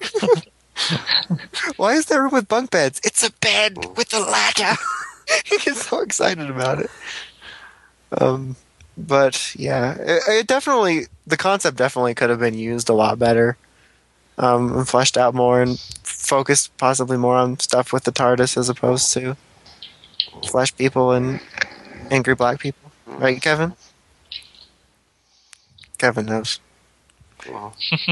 Why is there a room with bunk beds? It's a bed with a ladder. He gets so excited about it. Um, but yeah, it, it definitely the concept definitely could have been used a lot better, um, and fleshed out more, and focused possibly more on stuff with the TARDIS as opposed to Flesh people and angry black people. Right, Kevin? Kevin knows.
Well,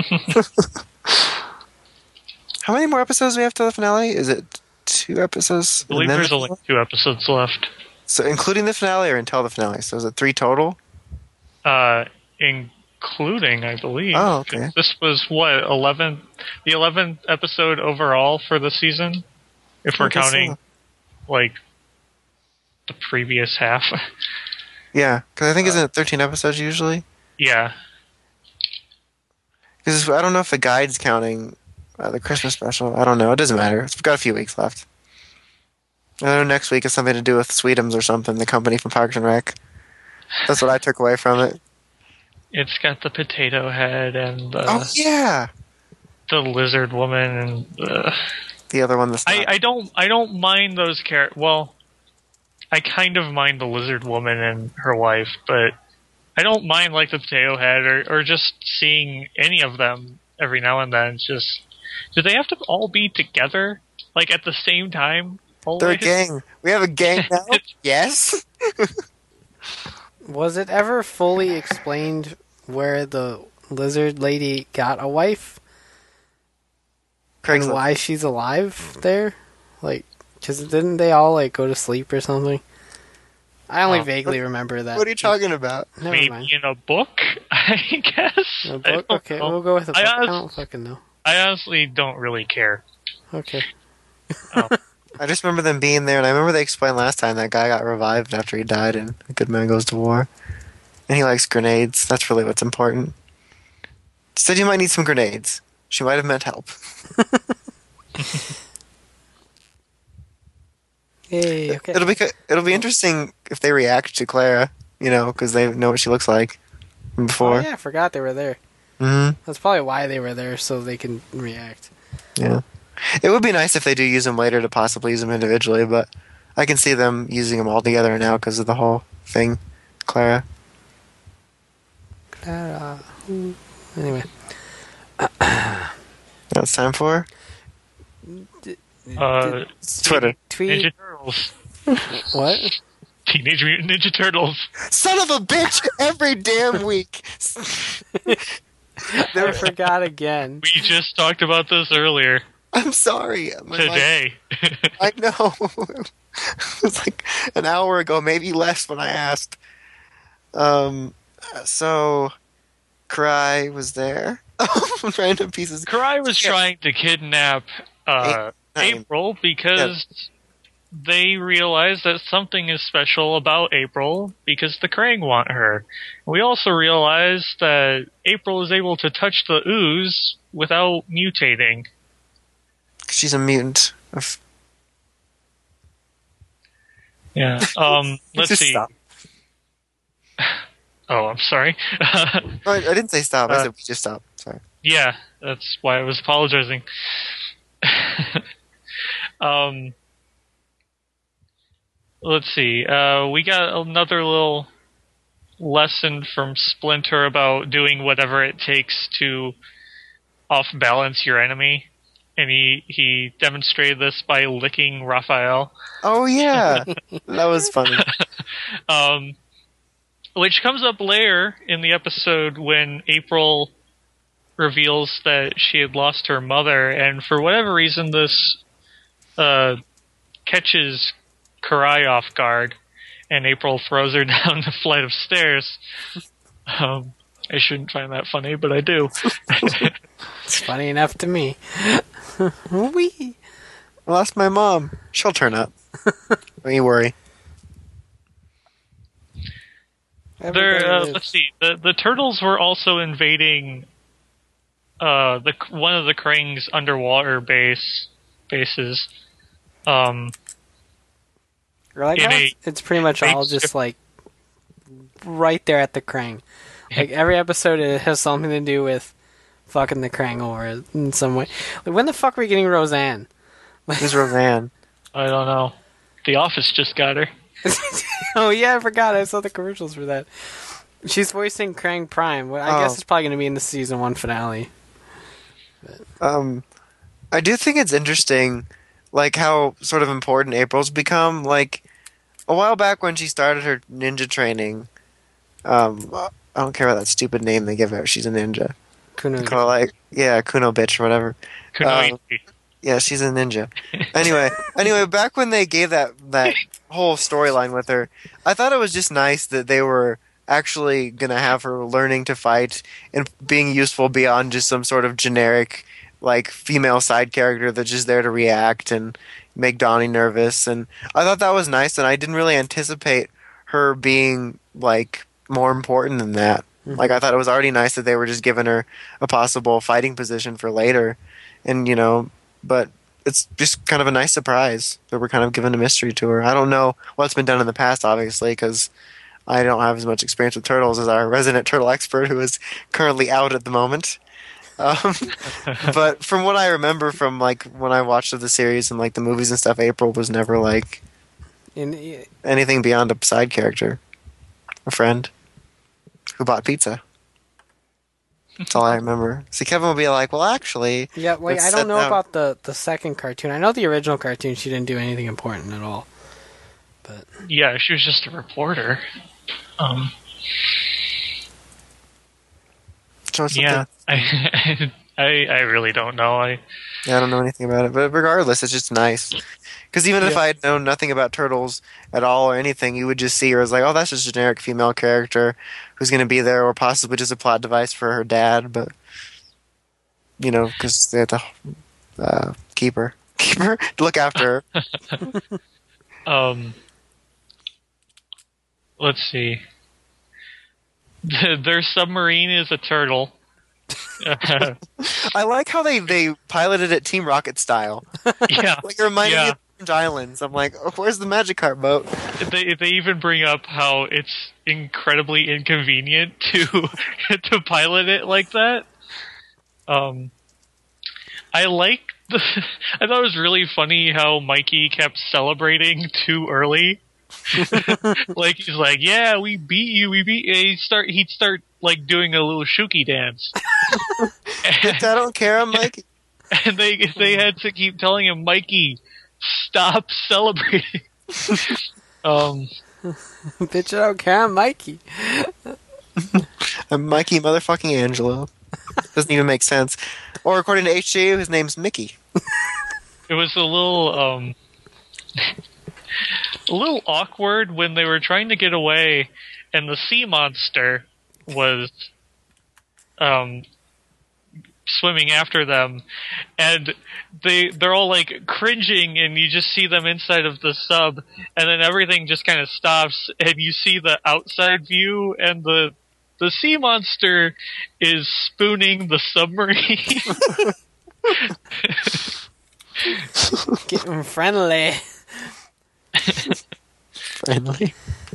How many more episodes do we have till the finale? Is it two episodes?
I believe
and then
there's
the
only
finale?
two episodes left.
So including the finale or until the finale? So is it three total?
Uh, including, I believe.
Oh, okay.
This was what eleventh, the eleventh episode overall for the season, if we're
I guess so.
counting like the previous half.
Yeah, because I think isn't it thirteen episodes usually?
Yeah,
Because I don't know if the guide's counting uh, the Christmas special. I don't know. It doesn't matter. We've got a few weeks left. I know next week is something to do with Sweetums or something, the company from Parks and Rec. That's what I took away from it.
it's got the potato head and the,
Oh yeah,
the lizard woman, and uh,
the other one. That's
I,
not.
I don't I don't mind those characters. Well, I kind of mind the lizard woman and her wife, but I don't mind like the potato head or or just seeing any of them every now and then. It's just, do they have to all be together like at the same time?
They're a
Always?
gang. We have a gang now. Yes.
Was it ever fully explained where the lizard lady got a wife and
Craigslist.
why she's alive there. Like, because didn't they all like go to sleep or something? I only
Oh.
vaguely remember that.
What are you talking about?
Never
Maybe
mind.
in a book, I guess.
A
I
book?
don't
Okay,
know.
we'll go with a book.
I
I,
honest-
don't fucking know.
I honestly don't really care.
Okay.
I just remember them being there, and I remember they explained last time that guy got revived after he died in A Good Man Goes to War. And he likes grenades. That's really what's important. Said you might need some grenades. She might have meant help.
Yay, okay.
It'll be co- it'll be interesting if they react to Clara, you know, because they know what she looks like from
Oh,
before.
yeah, I forgot they were there.
hmm
That's probably why they were there, so they can react.
Yeah. It would be nice if they do use them later to possibly use them individually, but I can see them using them all together now because of the whole thing, Clara.
Uh, anyway.
That's time for
Uh,
Twitter.
Tweet.
Ninja Turtles.
What?
Teenage Mutant Ninja Turtles.
Son of a bitch! Every damn week.
I forgot again.
We just talked about this earlier
I'm sorry. My mind-
today.
I know. It was like an hour ago, maybe less when I asked. Um, so Cry was there. Random pieces.
Karai was
Yeah.
trying to kidnap uh,
Name.
April because they realized that something is special about April because the Krang want her. We also realized that April is able to touch the ooze without mutating.
She's a mutant. Of-
Yeah. Um. Let's
Just
see.
stop.
Oh, I'm sorry.
Oh, I, I didn't say stop. I
Uh,
said we just stop. Sorry.
Yeah, that's why I was apologizing. um, let's see. Uh, we got another little lesson from Splinter about doing whatever it takes to off-balance your enemy. And he, he demonstrated this by licking Raphael.
Oh yeah, that was funny.
Um, which comes up later in the episode when April reveals that she had lost her mother, and for whatever reason, this uh, catches Karai off guard, and April throws her down the flight of stairs. Um, I shouldn't find that funny, but I do.
It's funny enough to me. Wee.
I lost my mom. She'll turn up. Don't you worry.
There,
Everybody
uh,
lives.
let's see. The the turtles were also invading uh, the one of the Krang's underwater base bases. Um,
Like,
in
how
a-
it's, it's pretty much all
big-
just like right there at the Krang. Like every episode, it has something to do with fucking the Krang over in some way. Like, when the fuck are we getting Roseanne?
Who's Roseanne?
I don't know. The Office just got her.
Oh yeah, I forgot. I saw the commercials for that. She's voicing Krang Prime. Well, I
Oh.
guess it's probably going to be in the season one finale.
Um, I do think it's interesting, like how sort of important April's become. Like a while back when she started her ninja training, um, I don't care about that stupid name they give her. She's a ninja.
Kuno.
Kind of like yeah, Kuno bitch or whatever.
Kunoichi.
Yeah, she's a ninja. Anyway, anyway, back when they gave that that whole storyline with her, I thought it was just nice that they were actually gonna have her learning to fight and being useful beyond just some sort of generic like female side character that's just there to react and make Donnie nervous. And I thought that was nice, and I didn't really anticipate her being like more important than that. Like I thought it was already nice that they were just giving her a possible fighting position for later, and you know. But it's just kind of a nice surprise that we're kind of giving a mystery to her. I don't know what's been done in the past, obviously, because I don't have as much experience with turtles as our resident turtle expert, who is currently out at the moment. Um, but from what I remember from like when I watched the series and like the movies and stuff, April was never like
In,
anything beyond a side character, a friend who bought pizza. That's all I remember. See, Kevin will be like, "Well, actually,
yeah, like
let's
I
set
don't know
down-
about the the second cartoon. I know the original cartoon. She didn't do anything important at all.
Yeah, she was just a reporter. Um,
or something.
Yeah, I, I I really don't know. I
Yeah, I don't know anything about it, but regardless, it's just nice. Because even if
Yeah.
I had known nothing about turtles at all or anything, you would just see her as like, oh, that's just a generic female character who's going to be there, or possibly just a plot device for her dad. But you know, because they have to uh, keep her, keep her, look after her.
um. Let's see. Their submarine is a turtle.
I like how they they piloted it Team Rocket style.
Yeah,
Like it reminded
yeah.
me of Orange Islands. I'm like, oh, where's the Magikarp boat?
They they even bring up how it's incredibly inconvenient to to pilot it like that. Um, I like the. I thought it was really funny how Mikey kept celebrating too early. Like he's like, yeah, we beat you, we beat you. He'd start, he'd start like doing a little shuki dance,
Bitch, I don't care, I'm Mikey.
and they they had to keep telling him, Mikey, stop celebrating. um.
Bitch, I don't care. I'm Mikey.
I'm Mikey motherfucking Angelo. Doesn't even make sense. Or according to H G U, his name's Mickey.
It was a little um a little awkward when they were trying to get away and the sea monster was um swimming after them, and they they're all like cringing, and you just see them inside of the sub, and then everything just kind of stops and you see the outside view, and the the sea monster is spooning the submarine.
Getting friendly.
Friendly.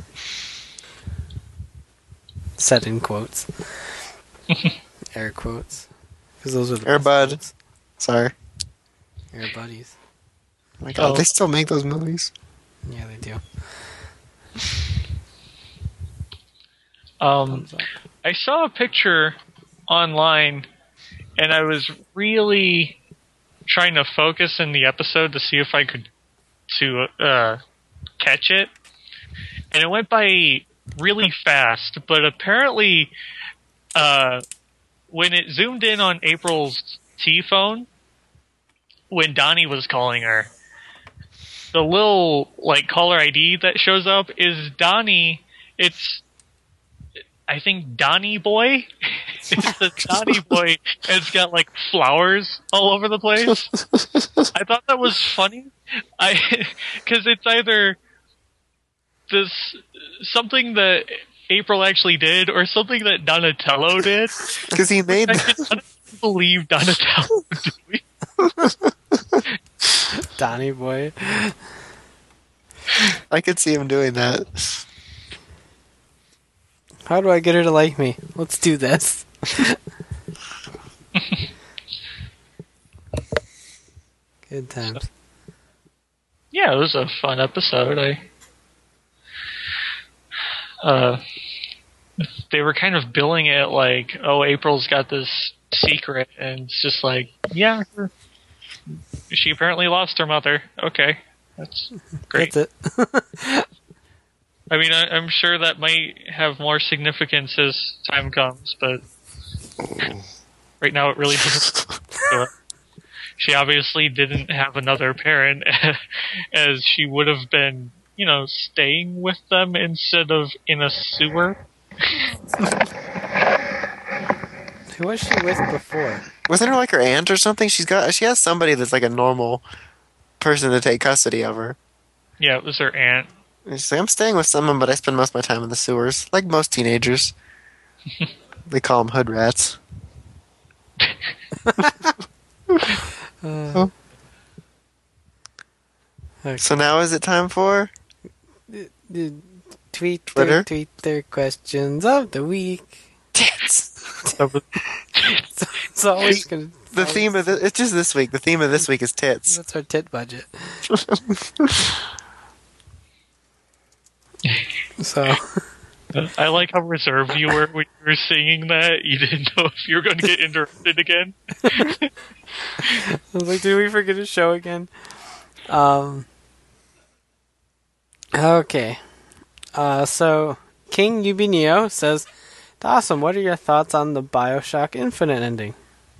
Set in quotes. Air quotes. Because those are the
Air
best
Bud.
quotes.
Sorry.
Air buddies.
Oh my god,
Oh.
they still make those movies.
Yeah, they do.
Um,
Thumbs up.
I saw a picture online, and I was really trying to focus in the episode to see if I could to uh, catch it, and it went by really fast. But apparently, uh, when it zoomed in on April's T phone, when Donnie was calling her, the little like caller I D that shows up is Donnie. It's I think Donnie Boy. It's the Donnie Boy, and it's got like flowers all over the place. I thought that was funny. I because it's either this something that April actually did or something that Donatello did.
Because he made
I
them.
cannot believe Donatello did it.
Donnie boy.
I could see him doing that.
How do I get her to like me? Let's do this. Good times.
Yeah, it was a fun episode. I uh, they were kind of billing it like, oh, April's got this secret, and it's just like, yeah, her- she apparently lost her mother. Okay, that's great.
That's it.
I mean, I, I'm sure that might have more significance as time comes, but right now it really doesn't. So, she obviously didn't have another parent, as she would have been, you know, staying with them instead of in a sewer.
Who was she with before?
Wasn't her like her aunt or something? She's got. She has somebody that's like a normal person to take custody of her.
Yeah, it was her aunt.
And she's like, I'm staying with someone, but I spend most of my time in the sewers, like most teenagers. They call them hood rats.
Uh, okay.
So now is it time for
D- Tweet
Twitter?
their, tweet their questions of the week.
tits?
It's, it's always gonna.
The theme of the, it's just this week. The theme of this week is tits.
That's our tit budget. So
I like how reserved you were when you were singing that. You didn't know if you were going to get interrupted again.
I was like, did we forget a show again? Um. Okay. Uh, so King Ubineo says, Dawson, what are your thoughts on the Bioshock Infinite ending?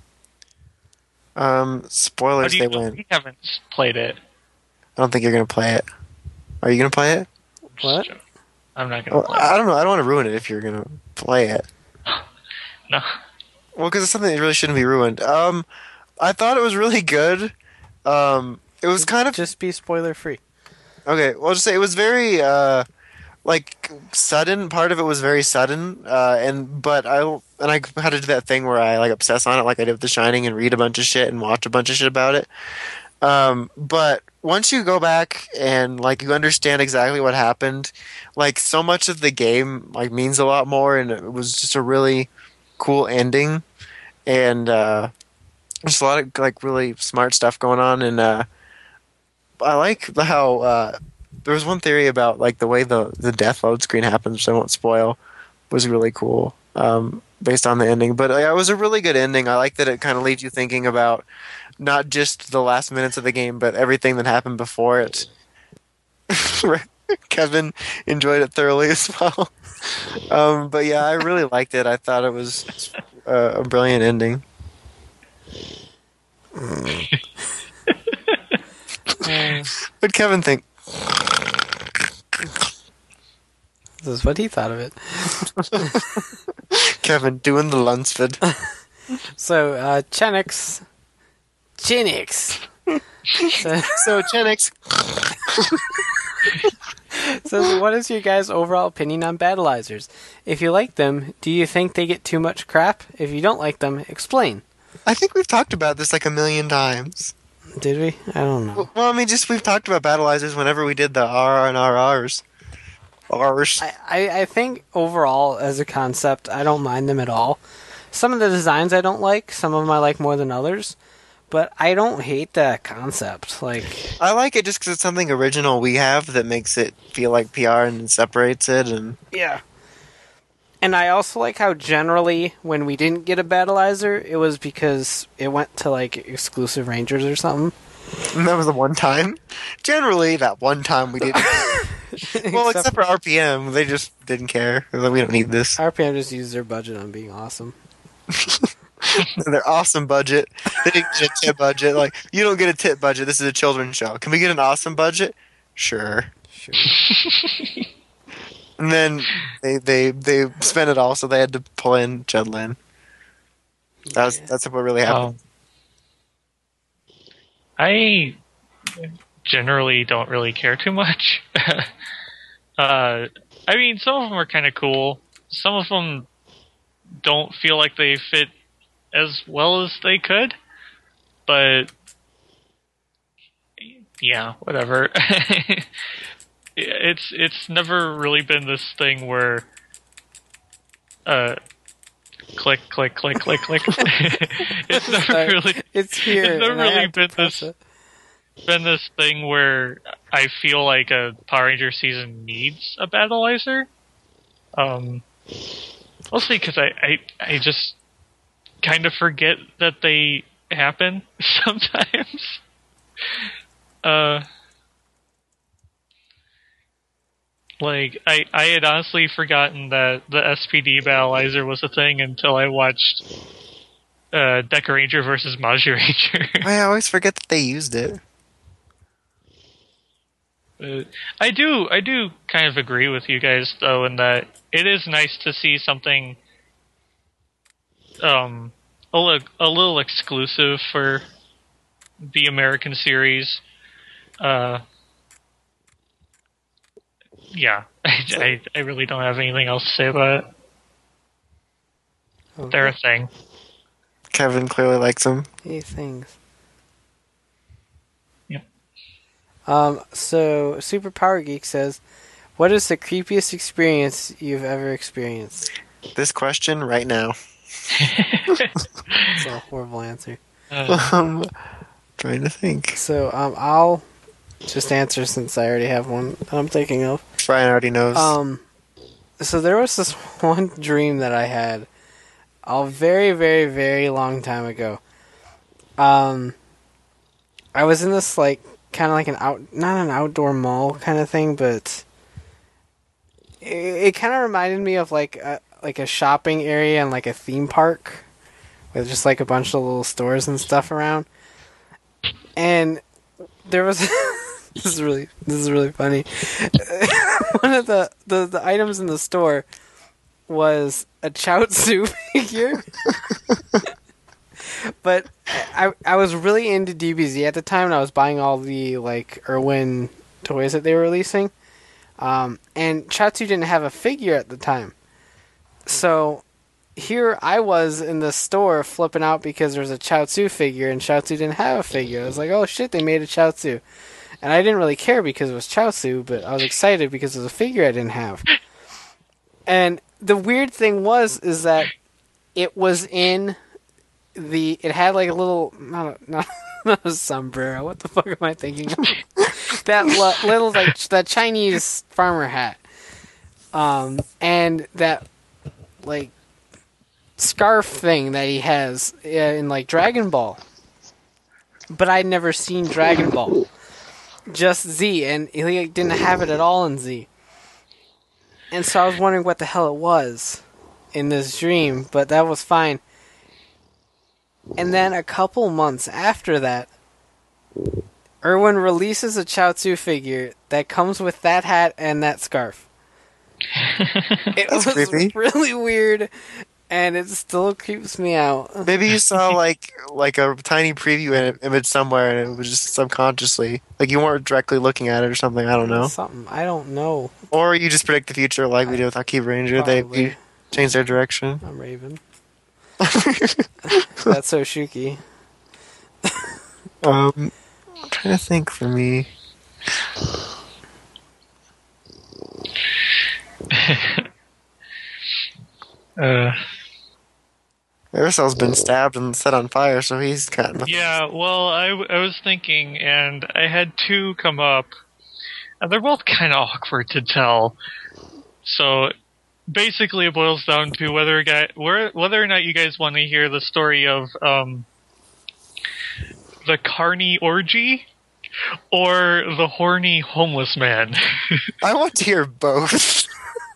Um,
How
spoilers,
do
they
you know
win.
we haven't played it?
I don't think you're gonna play it. Are you gonna play it?
What?
I'm not gonna
Well,
play
I
it.
don't know. I don't want to ruin it if you're gonna play it.
No.
Well, because it's something that really shouldn't be ruined. Um, I thought it was really good. Um, it was kind of
Just be spoiler free.
okay. Well, I'll just say it was very uh, like sudden. Part of it was very sudden. Uh, and but I and I had to do that thing where I like obsess on it, like I did with The Shining, and read a bunch of shit and watch a bunch of shit about it. Um, but once you go back and like you understand exactly what happened, like so much of the game like means a lot more, and it was just a really cool ending, and uh, there's a lot of like really smart stuff going on, and uh, I like how uh, there was one theory about like the way the the death load screen happens, which I won't spoil, was really cool. Um, based on the ending, but uh, yeah, it was a really good ending. I like that it kind of leaves you thinking about not just the last minutes of the game, but everything that happened before it. Kevin enjoyed it thoroughly as well. Um, but yeah, I really liked it. I thought it was uh, a brilliant ending. What'd Kevin think?
This is what he thought of it.
Kevin doing the Lunsford.
So, uh, Chenix. Chenix! so,
So, Chenix.
so, what is your guys' overall opinion on Battleizers? If you like them, do you think they get too much crap? If you don't like them, explain.
I think we've talked about this like a million times.
Did we? I don't know.
Well, I mean, just we've talked about Battleizers whenever we did the R R and R Rs. R's.
I, I, I think overall, as a concept, I don't mind them at all. Some of the designs I don't like, some of them I like more than others, but I don't hate that concept. Like,
I like it just because it's something original we have that makes it feel like P R and separates it. And
yeah. And I also like how generally, when we didn't get a Battleizer, it was because it went to, like, exclusive Rangers or something.
And that was the one time. Generally, that one time we didn't. Well, except, for R P M, they just didn't care. They're like, we don't need this.
R P M just used their budget on being awesome.
Their awesome budget. They didn't get a tip budget. Like, you don't get a tip budget. This is a children's show. Can we get an awesome budget? Sure.
Sure.
And then they they they spent it all, so they had to pull in Jed Lynn. That was, that's what really happened.
Um, I generally don't really care too much. uh, I mean, some of them are kind of cool. Some of them don't feel like they fit as well as they could. But yeah, whatever. it's it's never really been this thing where uh click click click click click. It's never
Sorry.
really
It's here.
it's never
and I
really
have to
been
press
this
it.
been this thing where I feel like a Power Ranger season needs a Battleizer. Um, mostly because I, I I just kind of forget that they happen sometimes. Uh. Like, I, I had honestly forgotten that the S P D Battleizer was a thing until I watched uh, Deca Ranger versus Maju Ranger.
I always forget that they used it.
Uh, I do I do kind of agree with you guys, though, in that it is nice to see something um, a, li- a little exclusive for the American series. Uh, yeah, I, I, I really don't have anything else to say about it.
Okay.
They're a thing.
Kevin clearly likes them.
Hey, things.
Yep.
Um, so, Super Power Geek says, what is the creepiest experience you've ever experienced?
This question right now.
That's a horrible answer.
Uh,
um, trying to think.
So, um, I'll just answer since I already have one that I'm thinking of.
Brian already knows.
Um, so there was this one dream that I had a very, very, very long time ago. Um, I was in this, like, kind of like an out, not an outdoor mall kind of thing, but it, it kind of reminded me of, like, a, like a shopping area and like a theme park with just like a bunch of little stores and stuff around. And there was this is really this is really funny. One of the, the, the items in the store was a Chaozu figure. But I I was really into D B Z at the time, and I was buying all the like Irwin toys that they were releasing. Um, and Chaozu didn't have a figure at the time. So here I was in the store flipping out because there was a Chaozu figure and Chaozu didn't have a figure. I was like, oh shit, they made a Chaozu. And I didn't really care because it was Chaozu, but I was excited because it was a figure I didn't have. And the weird thing was, is that it was in the, it had like a little, not a, not, not a sombrero, what the fuck am I thinking of? That lo- little, like, that Chinese farmer hat. Um, and that, like, scarf thing that he has in, like, Dragon Ball. But I'd never seen Dragon Ball. Just Z, and he like, didn't have it at all in Z. And so I was wondering what the hell it was in this dream, but that was fine. And then a couple months after that, Irwin releases a Chaozu figure that comes with that hat and that scarf. It
That's
was
creepy.
really weird, and it still creeps me out.
Maybe you saw like like a tiny preview in- image somewhere, and it was just subconsciously like you weren't directly looking at it or something. I don't know.
Something I don't know.
Or you just predict the future like we did with Akiba Ranger. They
Probably.
we changed their direction.
I'm Raven. That's so Shuki.
Um, I'm trying to think for me.
Uh,
Arisel's been stabbed and set on fire, so he's got nothing.
yeah, well, I, w- I was thinking, and I had two come up, and they're both kind of awkward to tell. So basically, it boils down to whether a guy, where, whether or not you guys want to hear the story of um, the Carney orgy or the horny homeless man.
I want to hear both.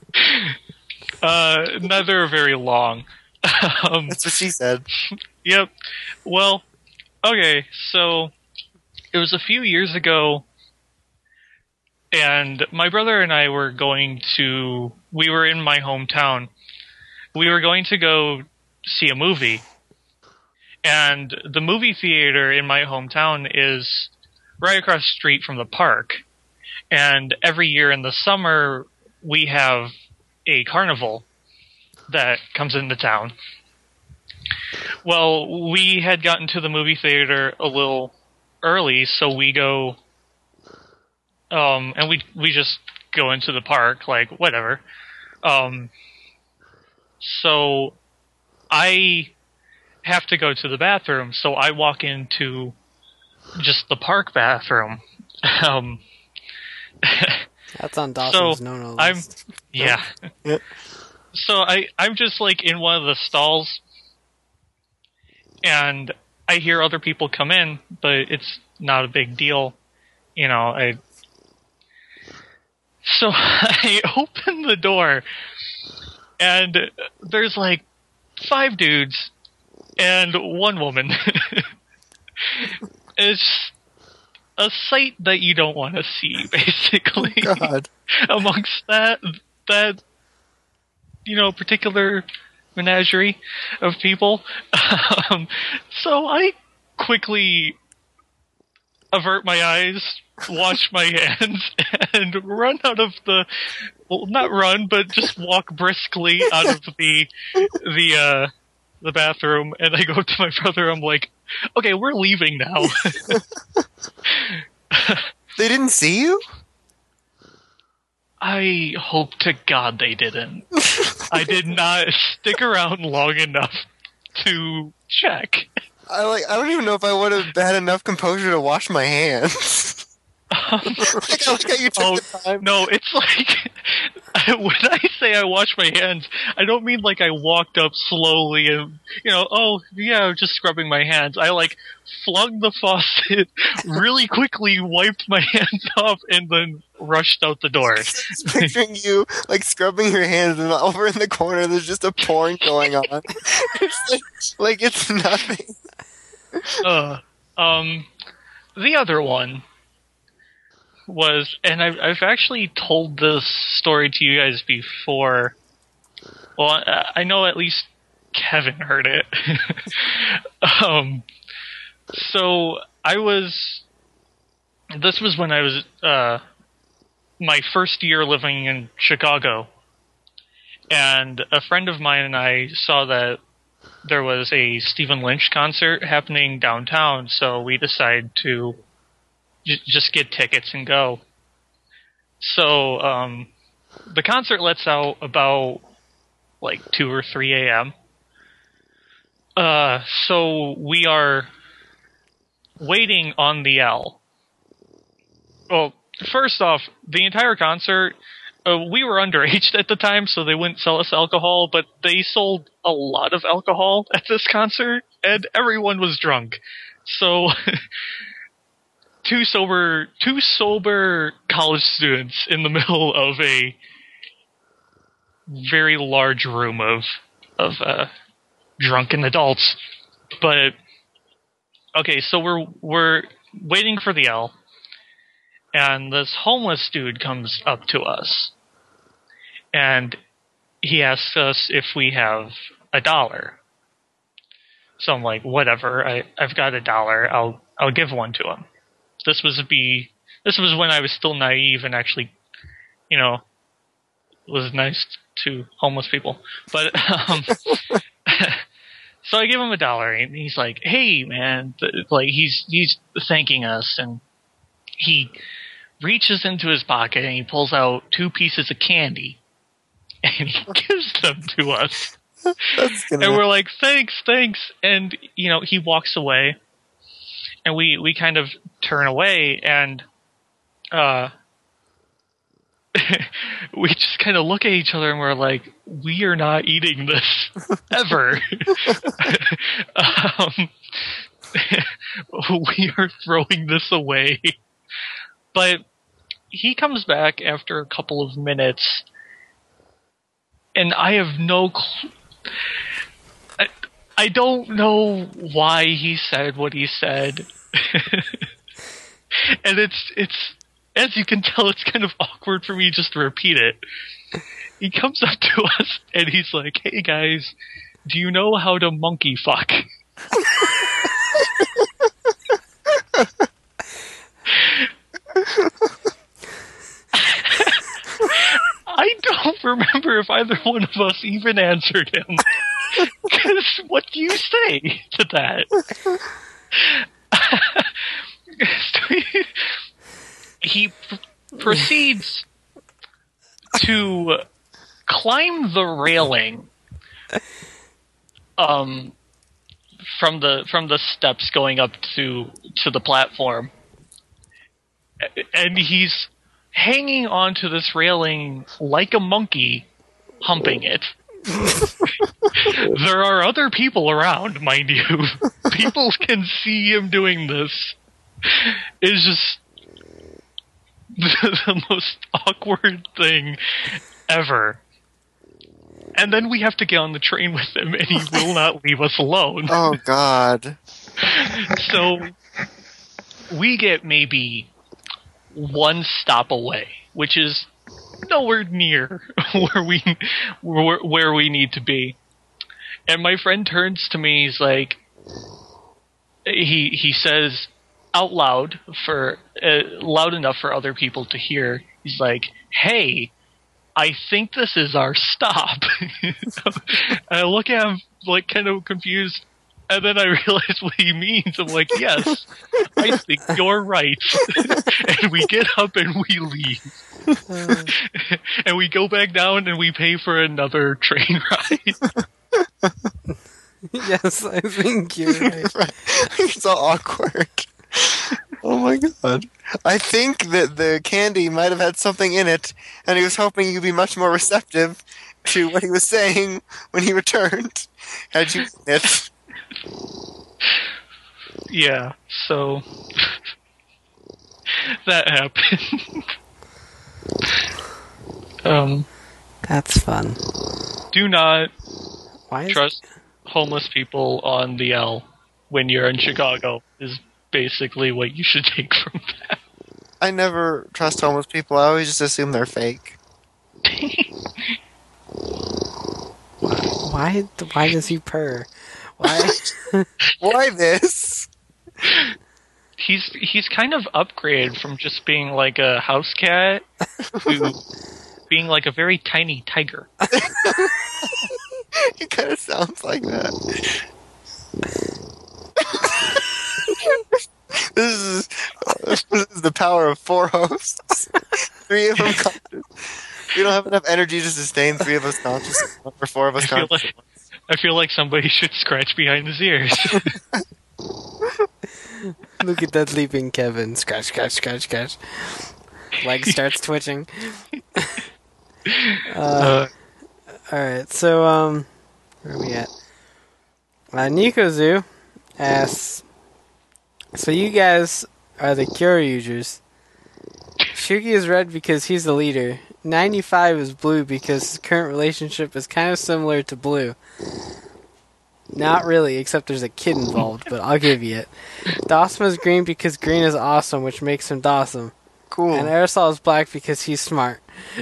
uh, neither are very long. um,
That's what she said.
Yep. Well, okay, so it was a few years ago, and my brother and I were going to, we were in my hometown. We were going to go see a movie. And the movie theater in my hometown is right across the street from the park. And every year in the summer, we have a carnival that comes into town. Well, we had gotten to the movie theater a little early, so we go, um, and we we just go into the park, like, whatever. Um, so I have to go to the bathroom, so I walk into just the park bathroom. um,
That's on Dawson's
So,
no-no
I'm-
list.
yeah.
Yep.
So I, I'm just like in one of the stalls, and I hear other people come in, but it's not a big deal, you know. I so I open the door, and there's like five dudes and one woman. It's a sight that you don't want to see, basically.
God.
Amongst that that you know particular menagerie of people. Um, so I quickly avert my eyes, wash my hands, and run out of the well, not run, but just walk briskly out of the the uh, the bathroom. And I go to my brother. I'm like, okay, we're leaving now.
They didn't see you?
I hope to God they didn't. I did not stick around long enough to check.
I like. I don't even know if I would have had enough composure to wash my hands. Like, I look at you took
Oh,
the time.
no, it's like when I say I washed my hands, I don't mean like I walked up slowly and, you know, oh, yeah, just scrubbing my hands. I, like, flung the faucet, really quickly wiped my hands off, and then rushed out the door.
Just picturing you, like, scrubbing your hands, and over in the corner, there's just a pouring going on. It's like, like, it's nothing.
Uh, um, the other one was, and I've, I've actually told this story to you guys before. Well, I, I know at least Kevin heard it. um, so I was, this was when I was, uh, my first year living in Chicago. And a friend of mine and I saw that there was a Stephen Lynch concert happening downtown, so we decided to j- just get tickets and go. So, um, the concert lets out about, like, two or three a.m. Uh, so we are waiting on the L. Well, first off, the entire concert, uh, we were underage at the time, so they wouldn't sell us alcohol, but they sold a lot of alcohol at this concert, and everyone was drunk. So, two sober, two sober college students in the middle of a very large room of, of, uh, drunken adults. But, okay, so we're, we're waiting for the L, and this homeless dude comes up to us, and he asks us if we have a dollar. So I'm like, whatever, I, I've got a dollar, I'll, I'll give one to him. This was be, this was when I was still naive and actually, you know, was nice to homeless people. But, um, so I give him a dollar, and he's like, hey, man, like, he's, he's thanking us, and he reaches into his pocket, and he pulls out two pieces of candy, and he gives them to us. And we're like, thanks, thanks, and, you know, he walks away, and we, we kind of turn away, and, uh, we just kind of look at each other and we're like, we are not eating this ever. um, we are throwing this away. But he comes back after a couple of minutes, and I have no clue. I, I don't know why he said what he said. And it's, it's, as you can tell, it's kind of awkward for me just to repeat it. He comes up to us and he's like, hey guys, do you know how to monkey fuck? I don't remember if either one of us even answered him. Because what do you say to that? He pr- proceeds to climb the railing um, from the from the steps going up to to the platform, and he's hanging onto this railing like a monkey, humping it. There are other people around, mind you. People can see him doing this. It's just the, the most awkward thing ever. And then we have to get on the train with him, and he will not leave us alone.
Oh, God.
So, we get maybe one stop away, which is nowhere near where we where, where we need to be. And my friend turns to me, he's like, he he says out loud, for uh, loud enough for other people to hear, he's like, hey, I think this is our stop. And I look at him like kind of confused, and then I realize what he means. I'm like, yes, I think you're right. And we get up and we leave. Uh. And we go back down and we pay for another train ride.
Yes, I think you're right.
Right. It's all awkward. Oh my god. I think that the candy might have had something in it, and he was hoping you'd be much more receptive to what he was saying when he returned. Had you eaten it?
Yeah, so that happened. um,
That's fun.
do not
Why is
trust homeless people on the L when you're in Chicago is basically what you should take from that.
I never trust homeless people. I always just assume they're fake.
why why does he purr? Why?
Why this?
He's he's kind of upgraded from just being like a house cat to being like a very tiny tiger.
It kind of sounds like that. This is, this is the power of four hosts. Three of them conscious. We don't have enough energy to sustain three of us conscious, or four of us
I feel
conscious.
like I feel like somebody should scratch behind his ears.
Look at that leaping Kevin. Scratch, scratch, scratch, scratch. Leg starts twitching. uh, Alright, so, um, where are we at? Uh, Nikozu asks, so you guys are the Cure users. Shugi is red because he's the leader. ninety-five is blue because his current relationship is kind of similar to blue. Not really, except there's a kid involved, but I'll give you it. Dawson is green because green is awesome, which makes him Dawson.
Cool.
And Aerosol is black because he's smart.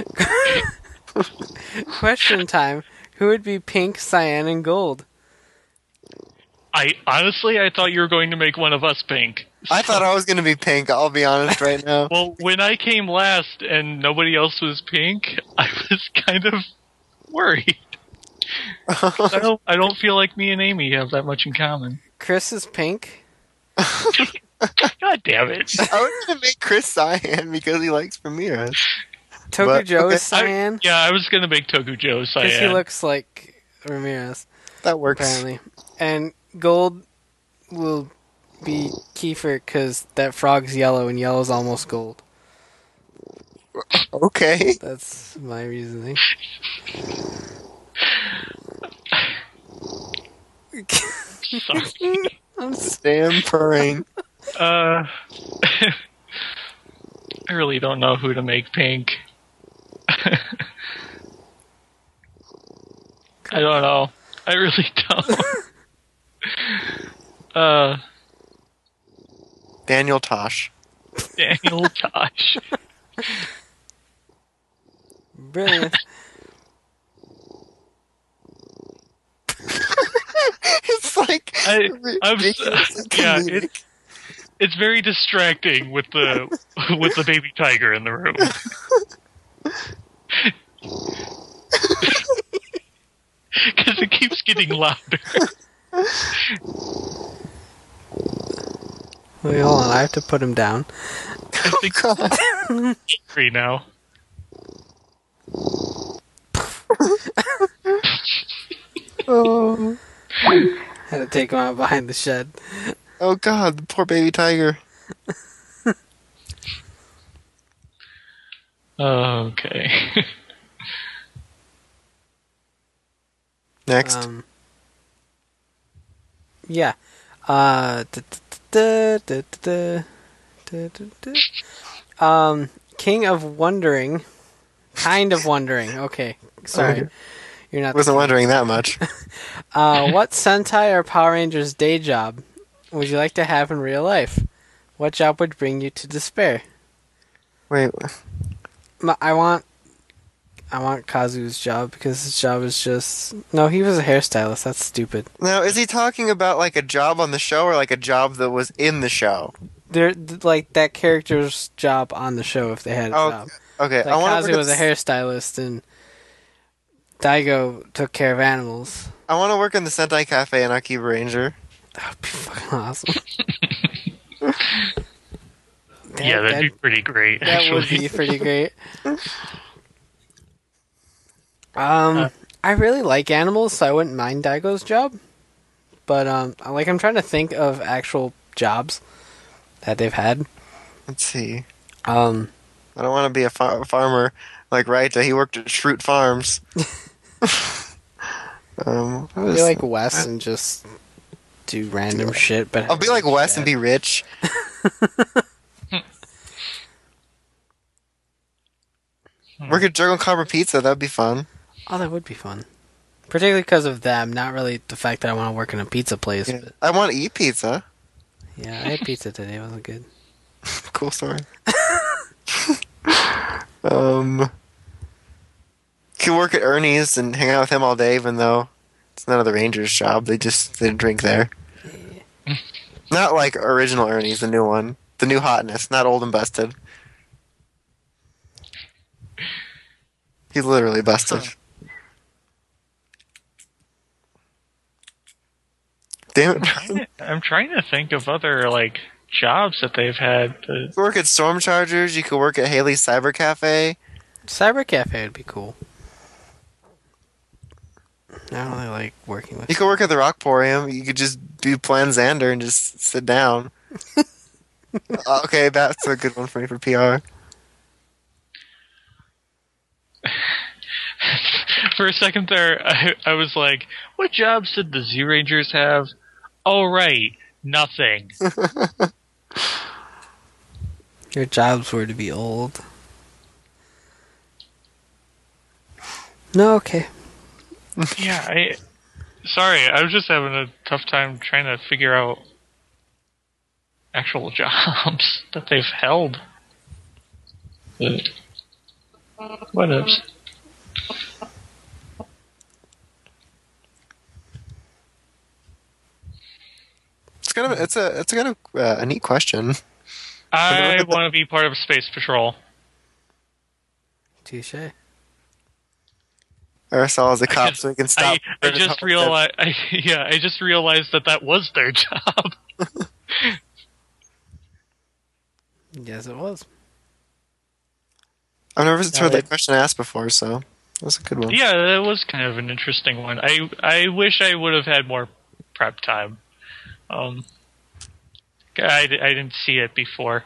Question time. Who would be pink, cyan, and gold?
I honestly, I thought you were going to make one of us pink.
I thought I was going to be pink, I'll be honest right now.
Well, when I came last and nobody else was pink, I was kind of worried. I don't, I don't feel like me and Amy have that much in common.
Chris is pink.
God damn it.
I was going to make Chris cyan because he likes Ramirez.
Tokujo
okay.
is cyan.
I, yeah, I was going to make Tokujo
Because
cyan.
he looks like Ramirez,
That works.
apparently. And gold will be Kiefer because that frog's yellow and yellow's almost gold.
Okay.
That's my reasoning.
Sorry.
I'm s-
Damn purring.
Uh, I really don't know who to make pink. I don't know. I really don't. uh,
Daniel Tosh.
Daniel Tosh.
Brilliant.
It's like
I, I'm,
ridiculous and
yeah,
comedic.
it's, it's very distracting with the with the baby tiger in the room. Because it keeps getting louder.
Wait, hold on. I have to put him down.
I think
God.
three now.
Oh.
Had to take him out behind the shed.
Oh God, the poor baby tiger.
Okay.
Next.
Um, yeah. Uh, da, da, da, da, da, da, da. Um, King of Wondering. Kind of Wondering. Okay. Sorry.
Okay.
You're not.
Wasn't wondering that much.
Uh, what Sentai or Power Rangers day job would you like to have in real life? What job would bring you to despair?
Wait.
M- I want, I want Kazu's job because his job is just no. He was a hairstylist. That's stupid.
Now, is he talking about like a job on the show or like a job that was in the show?
They're th- like that character's job on the show if they had a
Oh,
job.
okay.
Like
I want
Kazu
to
was a hairstylist and Daigo took care of animals.
I want to work in the Sentai Cafe in Akiba Ranger.
That would be fucking awesome. That-
Yeah, that'd
that,
be pretty great,
that
actually.
would be pretty great. Um,
Uh.
I really like animals, so I wouldn't mind Daigo's job. But um, I- like I'm trying to think of actual jobs that they've had.
Let's see.
Um,
I don't want to be a fa- farmer like Raita. He worked at Shroot Farms. um, what
be
is-
like Wes and just do random shit. But
I'll be like Wes and be rich. Work at Juggle Cobra Pizza. That'd be fun.
Oh, that would be fun. Particularly because of them, not really the fact that I want to work in a pizza place.
Yeah.
But
I want to eat pizza.
yeah, I had pizza today. It wasn't good.
Cool story. um, could work at Ernie's and hang out with him all day, even though it's none of the Rangers' job. They just they drink there. Not like original Ernie's, the new one, the new hotness, not old and busted. He's literally busted. Damn it!
I'm trying to think of other like jobs that they've had. But...
You could work at Storm Chargers. You could work at Haley's Cyber Cafe.
Cyber Cafe would be cool. I don't really like working with.
You could work at the Rockporium. You could just do Plan Xander and just sit down. Uh, okay, that's a good one for me for P R.
For a second there, I, I was like, what jobs did the Z Rangers have? Oh, right. Nothing.
Your jobs were to be old. No, okay.
Yeah, I... Sorry, I was just having a tough time trying to figure out actual jobs that they've held. But... What else?
It's kind of it's a it's kind of uh, a neat question.
I want to be part of Space Patrol.
Touche.
Aerosol as a
I
cop,
just-
so we can stop.
I, I just realized, I, yeah, I just realized that that was their job.
Yes, it was.
I've never
Yeah,
heard
they-
that question asked before, so that's a good one.
Yeah, that was kind of an interesting one. I I wish I would have had more prep time. Um, I, I didn't see it before.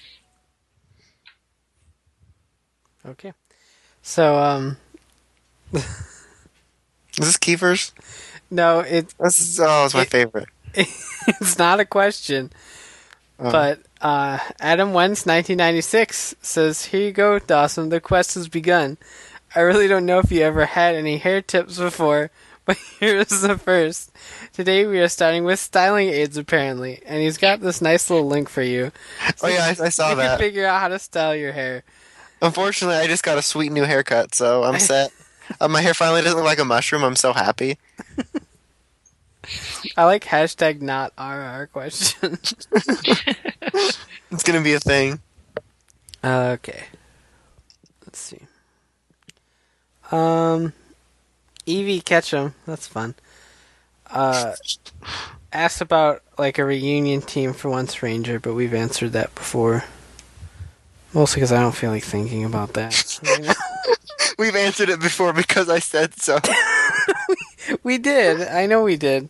Okay. So, um,
Is this Kiefer's?
no, it
This is, oh, it's my
It-
favorite.
it's not a question.
Oh.
But uh, Adam Wentz, nineteen ninety-six, says, "Here you go, Dawson. The quest has begun. I really don't know if you ever had any hair tips before, but here's the first. Today we are starting with styling aids, apparently, and he's got this nice little link for you.
Oh yeah, I, I saw
you
that.
can figure out how to style your hair.
Unfortunately, I just got a sweet new haircut, so I'm set. uh, my hair finally doesn't look like a mushroom. I'm so happy.
I like hashtag not R R question.
It's gonna be a thing.
Okay. Let's see. Um, Evie Ketchum, that's fun. Uh, asked about like a reunion team for Once Ranger, but we've answered that before. Mostly because I don't feel like thinking about that.
We've answered it before because I said so.
We did. I know we did.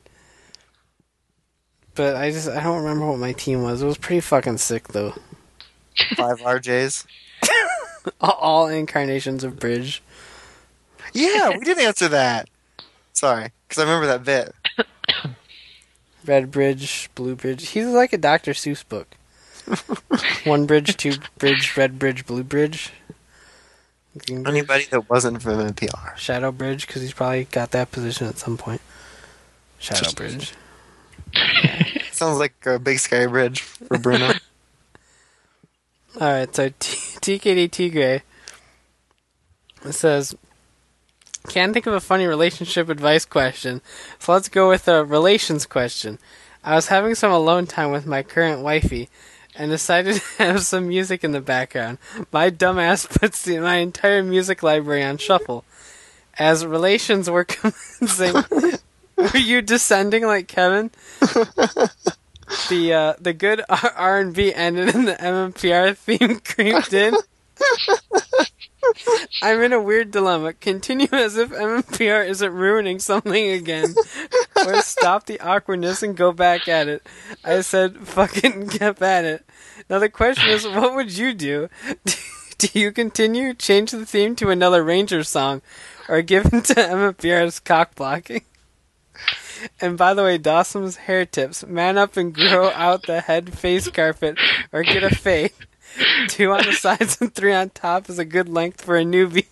But I just I don't remember what my team was. It was pretty fucking sick though.
Five R Js.
All, all incarnations of Bridge.
Yeah, we did answer that. Sorry, because I remember that bit.
Red Bridge, Blue Bridge. He's like a Doctor Seuss book. One bridge, two bridge, red bridge, blue bridge. Green bridge,
Anybody that wasn't from N P R.
Shadow Bridge, because he's probably got that position at some point. Shadow Bridge.
Sounds like a big scary bridge for Bruno.
Alright, so T- TKD Tigre says, can't think of a funny relationship advice question, so let's go with a relations question. I was having some alone time with my current wifey, and decided to have some music in the background. My dumbass puts the, my entire music library on shuffle. As relations were commencing, were you descending like Kevin? The uh, the good R and B ended and the M M P R theme creeped in. I'm in a weird dilemma. Continue as if M M P R isn't ruining something again. Or stop the awkwardness and go back at it. I said, fucking get at it. Now the question is, what would you do? Do you continue, change the theme to another Ranger song, or give in to M M P R's cock blocking? And by the way, Dawson's hair tips. Man up and grow out the head face carpet, or get a fade. Two on the sides and three on top is a good length for a newbie.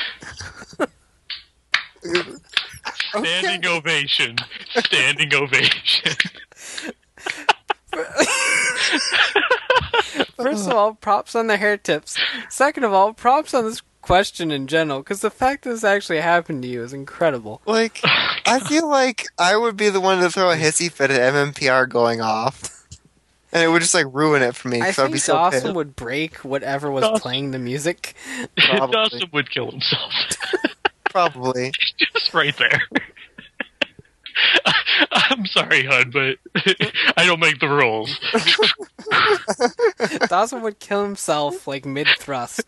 Standing ovation. Standing ovation.
First of all, props on the hair tips. Second of all, props on this question in general, because the fact that this actually happened to you is incredible.
Like, I feel like I would be the one to throw a hissy fit at M M P R going off. And it would just, like, ruin it for me.
I
I'd
think
be so
Dawson
pissed.
would break whatever was
Dawson-
playing the music.
Probably.
Dawson would kill himself.
Probably.
Just right there. I'm sorry, Hud, but I don't make the rules.
Dawson would kill himself, like, mid-thrust.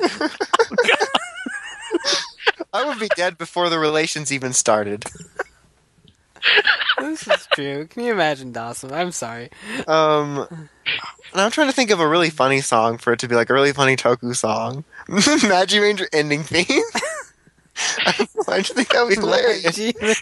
I would be dead before the relations even started.
This is true. Can you imagine, Dawson? I'm sorry.
Um, and I'm trying to think of a really funny song for it to be like a really funny Toku song. Magi Ranger ending theme. I just think that would be hilarious.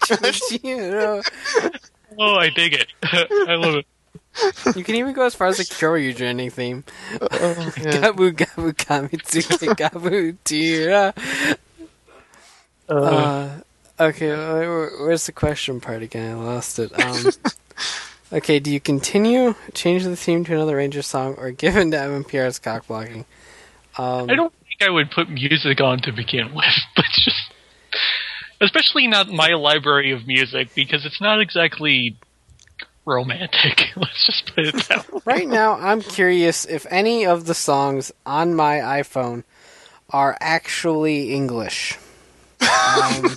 Oh, I dig it. I love it.
You can even go as far as the Kyoryuger ending theme.
Oh, yeah.
Gabu gabu kamitsuke gabu tira.
Uh,
Uh, okay, where- where's the question part again? I lost it. Um, okay, do you continue, change the theme to another Ranger song, or give in to M M P R's cock blocking? Um,
I don't think I would put music on to begin with, but just, especially not my library of music, because it's not exactly romantic. Let's just put it that way.
Right now, I'm curious if any of the songs on my iPhone are actually English. Um,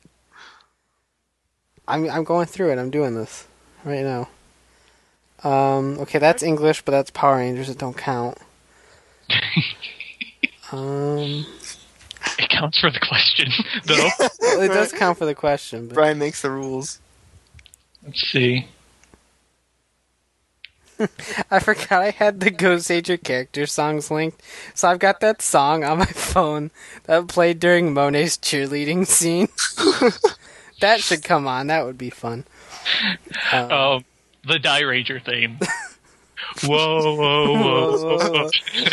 I'm I'm going through it. I'm doing this right now. Um, okay, that's English, but that's Power Rangers. It don't count. Um,
It counts for the question, though.
well, it does count for the question. But
Brian makes the rules.
Let's see.
I forgot I had the Ghost Ager character songs linked, so I've got that song on my phone that played during Monet's cheerleading scene. That should come on. That would be fun. Um,
Um, the Die Ranger theme. Whoa, whoa, whoa, whoa.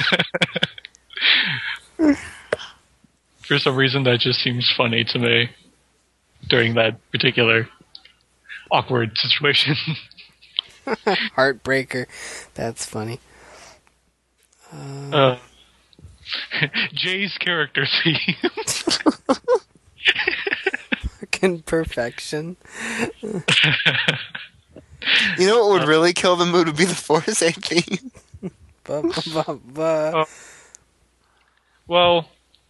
For some reason, that just seems funny to me during that particular awkward situation.
Heartbreaker. That's funny.
Uh, Jay's character theme.
Fucking perfection.
You know what would really kill the mood would be the Force eight theme.
Ba, ba, ba, ba.
Oh. Well,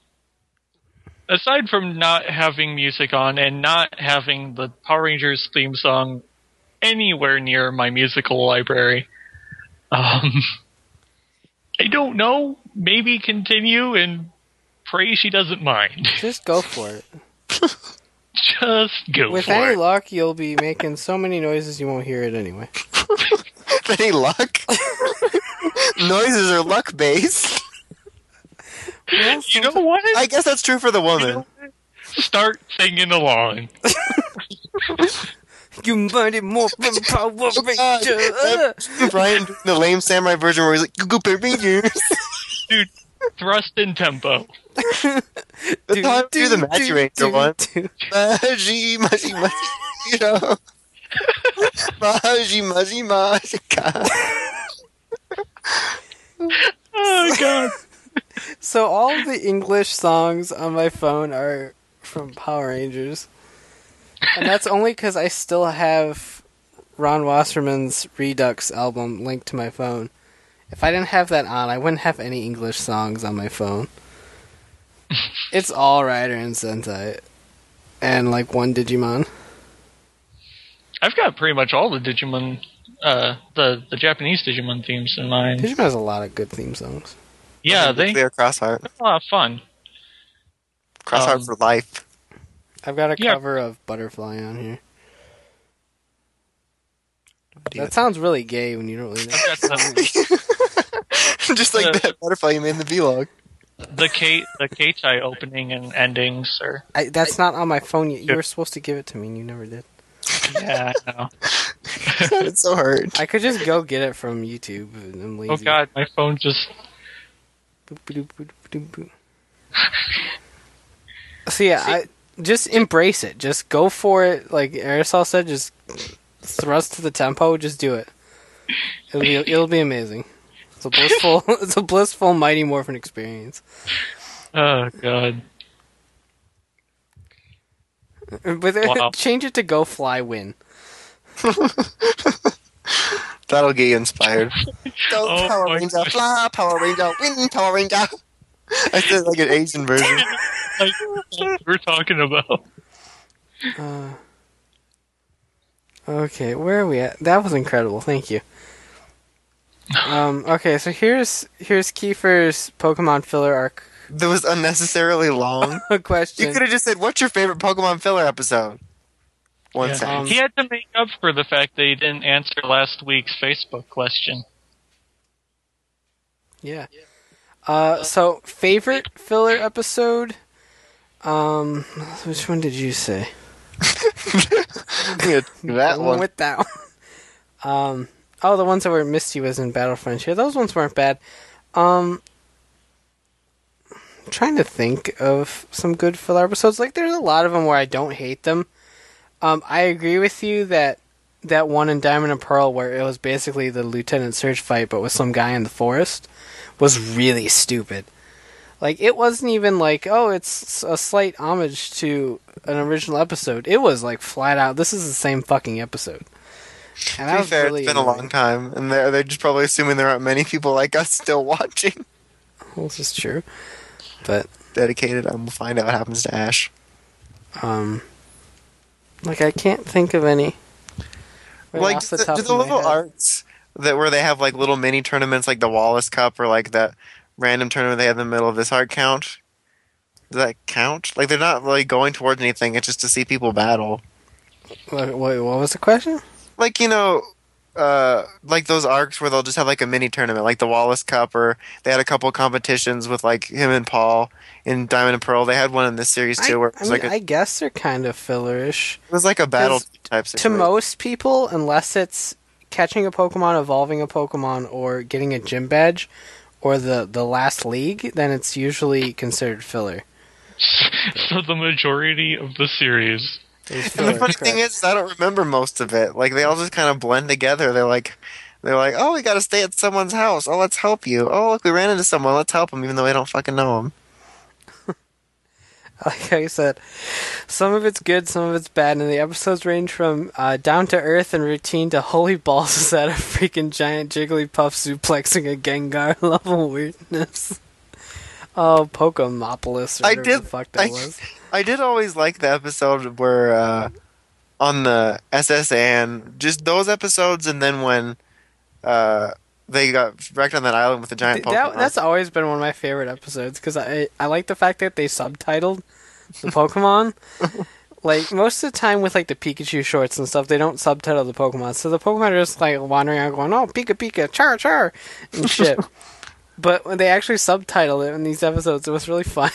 aside from not having music on and not having the Power Rangers theme song anywhere near my musical library, um, I don't know. Maybe continue and pray she doesn't mind.
Just go for it.
Just go
With
for
any
it.
luck, you'll be making so many noises you won't hear it anyway.
Any luck? Noises are luck based.
You know what?
I guess that's true for the
You
woman.
know what? Start singing along.
You mighty morphin Power Ranger.
Brian doing the lame samurai version where he's like, "Go Power Rangers."
Dude, thrust in tempo.
That's how I do the Magi Ranger one. Magi, Magi, Magi, you know. Magi, Magi, Magi.
Oh, God.
So all of the English songs on my phone are from Power Rangers. And that's only because I still have Ron Wasserman's Redux album linked to my phone. If I didn't have that on, I wouldn't have any English songs on my phone. It's all Rider and Sentai. And like one Digimon.
I've got pretty much all the Digimon, uh, the, the Japanese Digimon themes in mind.
Digimon has a lot of good theme songs.
Yeah, they
Clear Crossheart.
they're a lot of fun.
Cross out
Um,
for life.
I've got a
Yeah.
cover of Butterfly on here.
Yeah.
That sounds really gay when you don't really know.
I've got the,
Just like
Uh,
that butterfly you made in the vlog.
the K the K-Tai opening and endings are
I, that's not on my phone yet. You were supposed to give it to me and you never did.
yeah, I know.
It's so hurt.
I could just go get it from YouTube. And I'm lazy.
Oh god, my phone just
Boop, boop, boop, boop, boop. So yeah, I just embrace it. Just go for it. Like Aerosol said, just thrust to the tempo. Just do it. It'll be it'll be amazing. It's a blissful it's a blissful Mighty Morphin experience.
oh god.
But uh,
Wow.
change it to Go Fly Win.
That'll get you inspired. Go
Oh
Power
my
Ranger,
God.
fly, Power Ranger, win, Power Ranger. I said like an Asian version.
Like what we're talking about.
Uh, okay, where are we at? That was incredible. Thank you. Um, okay, so here's here's Kiefer's Pokemon filler arc
That was unnecessarily long.
question.
You could have just said, "What's your favorite Pokemon filler episode?" One
Yeah.
sentence.
Um,
He had to make up for the fact that he didn't answer last week's Facebook question.
Yeah. Uh, so favorite filler episode. Um, which one did you say?
Yeah, that
The
one.
with that one. Um, oh, the ones that were Misty was in Battle Frontier. Those ones weren't bad. Um, I'm trying to think of some good filler episodes. Like, there's a lot of them where I don't hate them. Um, I agree with you that that one in Diamond and Pearl where it was basically the Lieutenant Surge fight, but with some guy in the forest, was really stupid. Like, it wasn't even like, oh, it's a slight homage to an original episode. It was like flat out, this is the same fucking episode. And that
To be
was
fair,
really
it's been a
annoying.
long time, and they're, they're just probably assuming there aren't many people like us still watching.
Well, this is true. But,
Dedicated, and we'll find out what happens to Ash.
um, like, I can't think of any. Right
like,
off
just
the
the,
top
just
of
the
my
little
head.
arts that where they have like little mini tournaments, like the Wallace Cup, or like that random tournament they have in the middle of this art count. Does that count? Like, they're not really going towards anything. It's just to see people battle.
What, what, what was the question?
Like, you know, uh, like those arcs where they'll just have like a mini tournament, like the Wallace Cup, or they had a couple competitions with like him and Paul in Diamond and Pearl. They had one in this series
I,
too, where it
I
was
mean,
like a,
I guess they're kind of fillerish.
it was like a battle
'cause
type
To
situation.
most people, unless it's catching a Pokemon, evolving a Pokemon, or getting a gym badge, or the, the last league, then it's usually considered filler.
So the majority of the series.
It's
And the
filler,
funny thing
correct.
is, I don't remember most of it. Like, they all just kind of blend together. They're like, they're like, oh, we got to stay at someone's house. Oh, let's help you. Oh, look, we ran into someone. Let's help them, even though we don't fucking know them.
Like I said, some of it's good, some of it's bad, and the episodes range from uh, down to earth and routine to holy balls is that a freaking giant Jigglypuff suplexing a Gengar level weirdness. Oh, Pokemopolis or
I
whatever
did.
the fuck that
I,
was.
I did always like the episode where uh, on the S S N, just those episodes, and then when uh, they got wrecked on that island with the giant
Th-
Pokemon.
that, that's always been one of my favorite episodes because I I like the fact that they subtitled the Pokemon. Like most of the time with like the Pikachu shorts and stuff, they don't subtitle the Pokemon, so the Pokemon are just like wandering out going, "Oh, Pika Pika, char char," and shit. But when they actually subtitled it in these episodes, it was really fun.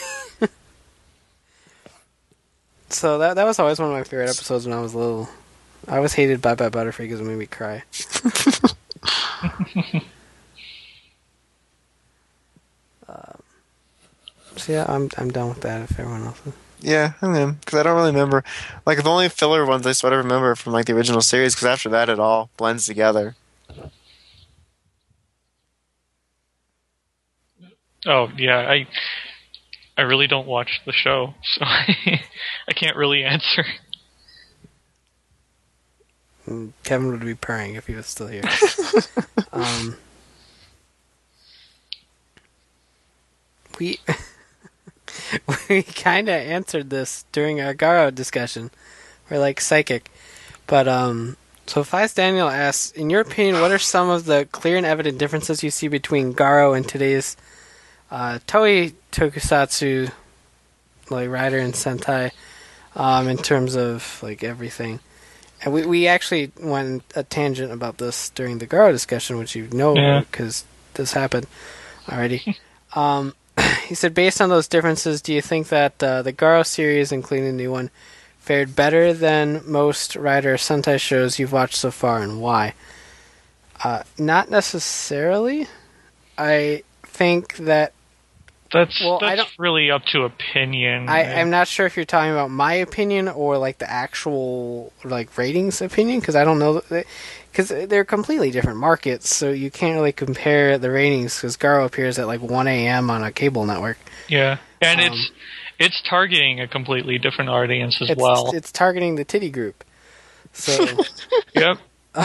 So that that was always one of my favorite episodes when I was little. I was hated by Bye Butterfree because it made me cry. um, so yeah, I'm I'm done with that. If everyone else is.
Yeah, I am, because I don't really remember. Like, the only filler ones I sort of remember from, like, the original series, because after that it all blends together.
Oh yeah, I I really don't watch the show, so I can't really answer.
Mm, Kevin would be purring if he was still here. um, we we kind of answered this during our Garo discussion. We're like psychic, but um. So Fies Daniel asks, in your opinion, what are some of the clear and evident differences you see between Garo and today's uh, Toei Tokusatsu like Rider and Sentai, um, in terms of like everything. And we we actually went a tangent about this during the Garo discussion, which you know
Yeah.
because this happened already. um, he said, based on those differences, do you think that uh, the Garo series, including the new one, fared better than most Rider or Sentai shows you've watched so far, and why? Uh, not necessarily. I think that
That's
Well, I
that's
don't-
really up to opinion.
I, I'm not sure if you're talking about my opinion or like the actual like ratings opinion, because I don't know, because they're completely different markets, so you can't really compare the ratings because Garo appears at like one a.m. on a cable network.
Yeah, and
Um,
it's it's targeting a completely different audience as
It's
well.
it's targeting the titty group. So
Yep.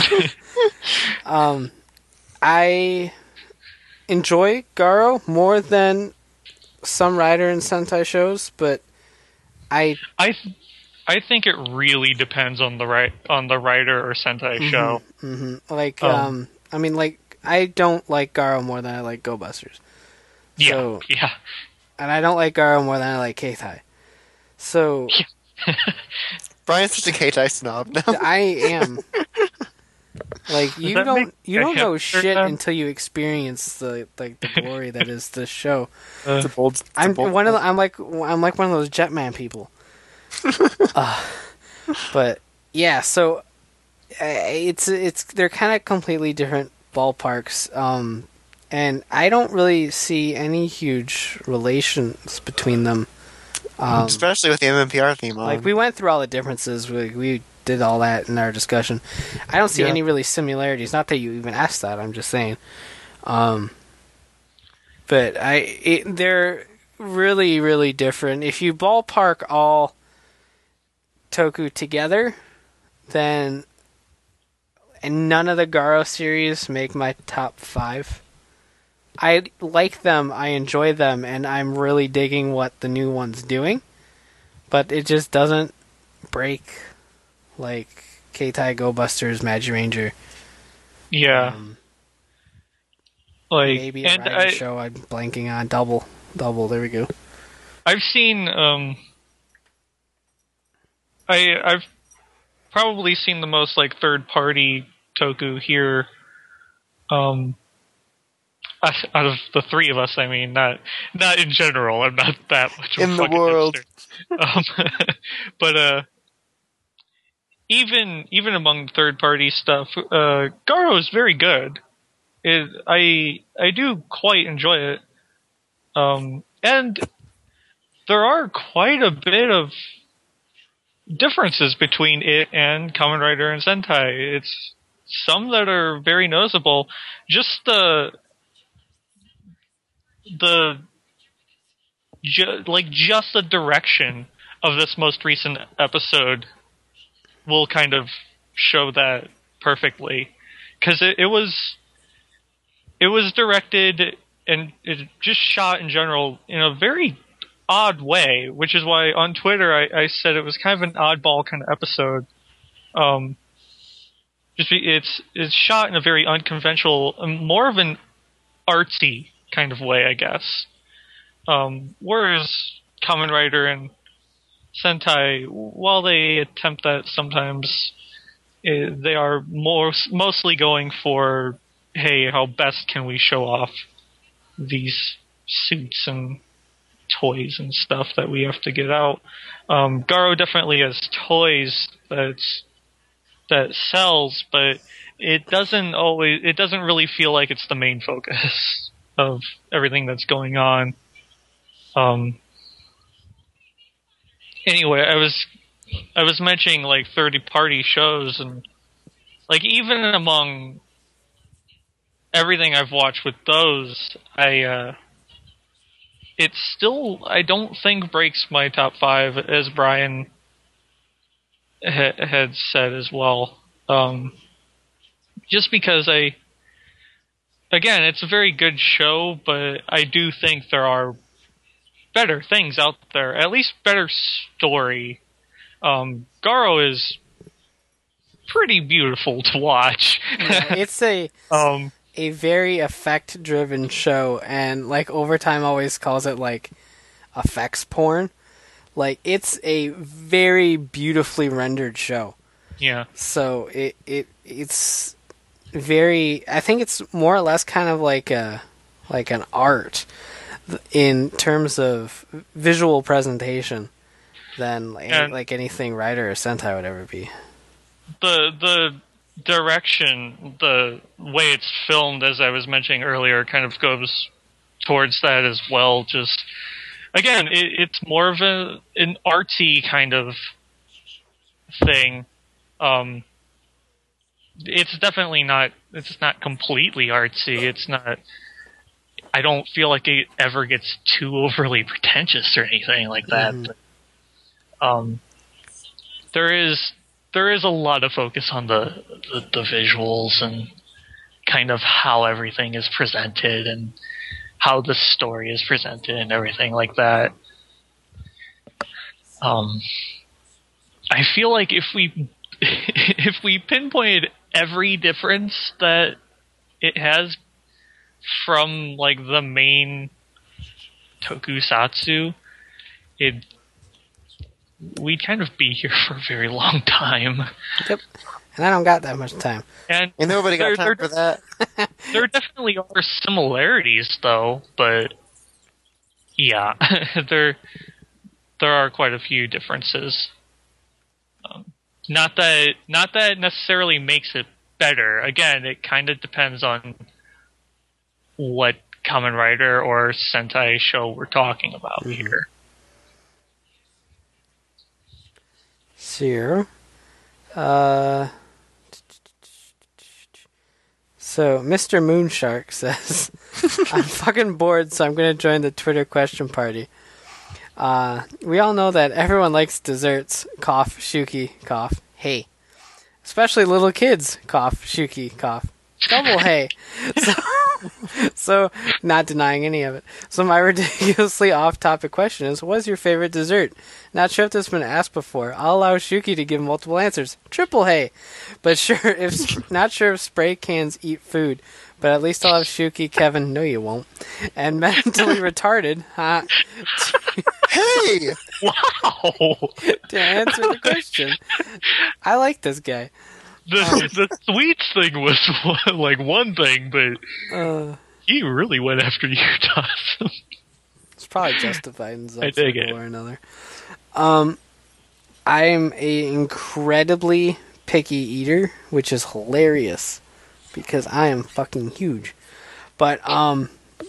um, I enjoy Garo more than some Rider and Sentai shows, but I
I th- I think it really depends on the right on the writer or Sentai show.
hmm like
Um,
um I mean like I don't like Garo more than I like Go Busters.
Yeah,
So-
yeah.
And I don't like Garo more than I like Keitai. So
Brian's such a K-Tai snob now.
I am like you
that
don't
make
you
a
don't know
hipster
shit
then?
until you experience the like the glory that is this show.
It's a bold, it's a
I'm
bold-
one of the, I'm like I'm like one of those Jetman people. uh, but yeah, so uh, it's it's they're kind of completely different ballparks, um, and I don't really see any huge relations between them. Um,
especially with the M M P R theme on.
like we went through all the differences. We we did all that in our discussion. I don't see
Yeah.
any really similarities. Not that you even asked that. I'm just saying. Um, but I it, they're really really different. If you ballpark all Toku together, then and none of the Garo series make my top five. I like them, I enjoy them, and I'm really digging what the new one's doing. But it just doesn't break like Keitai, Go Busters, Magi Ranger.
Yeah.
Um,
Like
maybe a
and
Rider
I,
show I'm blanking on. Double. Double, there we go.
I've seen um I I've probably seen the most like third party Toku here um out out of the three of us. I mean, not not in general. I'm not that much of a
In the
fucking
world.
hipster. Um, but uh even even among third party stuff, uh Garo is very good. It I I do quite enjoy it. Um and there are quite a bit of differences between it and Kamen Rider and Sentai. It's some that are very noticeable. Just the the ju- like just the direction of this most recent episode will kind of show that perfectly, because it, it was it was directed and it just shot in general in a very odd way, which is why on Twitter I, I said it was kind of an oddball kind of episode. Um, just be, it's it's shot in a very unconventional, um, more of an artsy kind of way, I guess. Um, whereas Kamen Rider and Sentai, while they attempt that sometimes, eh, they are more mostly going for, hey, how best can we show off these suits and toys and stuff that we have to get out. Um, Garo definitely has toys that's that sells, but it doesn't always. It doesn't really feel like it's the main focus of everything that's going on. Um. Anyway, I was I was mentioning like third party shows, and like even among everything I've watched with those, I. Uh, It still, I don't think, breaks my top five, as Brian ha- had said as well. Um, just because I, again, it's a very good show, but I do think there are better things out there, at least better story. Um, Garo is pretty beautiful to watch.
Yeah, it's a
um,
a very effect driven show, and like Overtime always calls it like effects porn. Like, it's a very beautifully rendered show.
Yeah.
So it it it's very. I think it's more or less kind of like a like an art in terms of visual presentation than like,
And-
like anything Rider or Sentai would ever be.
The the direction, the way it's filmed, as I was mentioning earlier, kind of goes towards that as well. Just again, it, it's more of a an artsy kind of thing. Um, it's definitely not. It's not completely artsy. It's not. I don't feel like it ever gets too overly pretentious or anything like that.
Mhm.
But, um, there is there is a lot of focus on the, the the visuals and kind of how everything is presented and how the story is presented and everything like that. Um, I feel like if we if we pinpointed every difference that it has from like the main tokusatsu, it we'd kind of be here for a very long time.
Yep. And I don't got that much time.
And
And nobody got
there-
time
there-
for that.
There definitely are similarities, though, but yeah, there there are quite a few differences. Um, not that not that it necessarily makes it better. Again, it kind of depends on what Kamen Rider or Sentai show we're talking about
Mhm.
here.
Zero. Uh, so, Mister Moonshark says, I'm fucking bored, so I'm going to join the Twitter question party. Uh, we all know that everyone likes desserts. Cough, Shuki, cough, hey. Especially little kids. Cough, Shuki, cough. Double hey. So, so, not denying any of it. So my ridiculously off-topic question is, what's your favorite dessert? Not sure if this has been asked before. I'll allow Shuki to give multiple answers. Triple hay. But sure, if not sure if spray cans eat food. But at least I'll have Shuki, Kevin, no you won't, and mentally retarded, huh,
Hey!
Wow!
to answer the question. I like this guy.
The the sweets thing was one, like one thing, but
Uh,
he really went after you, Dawson.
it's probably justified in some
I dig it.
or another. Um, I'm a incredibly picky eater, which is hilarious because I am fucking huge. But um,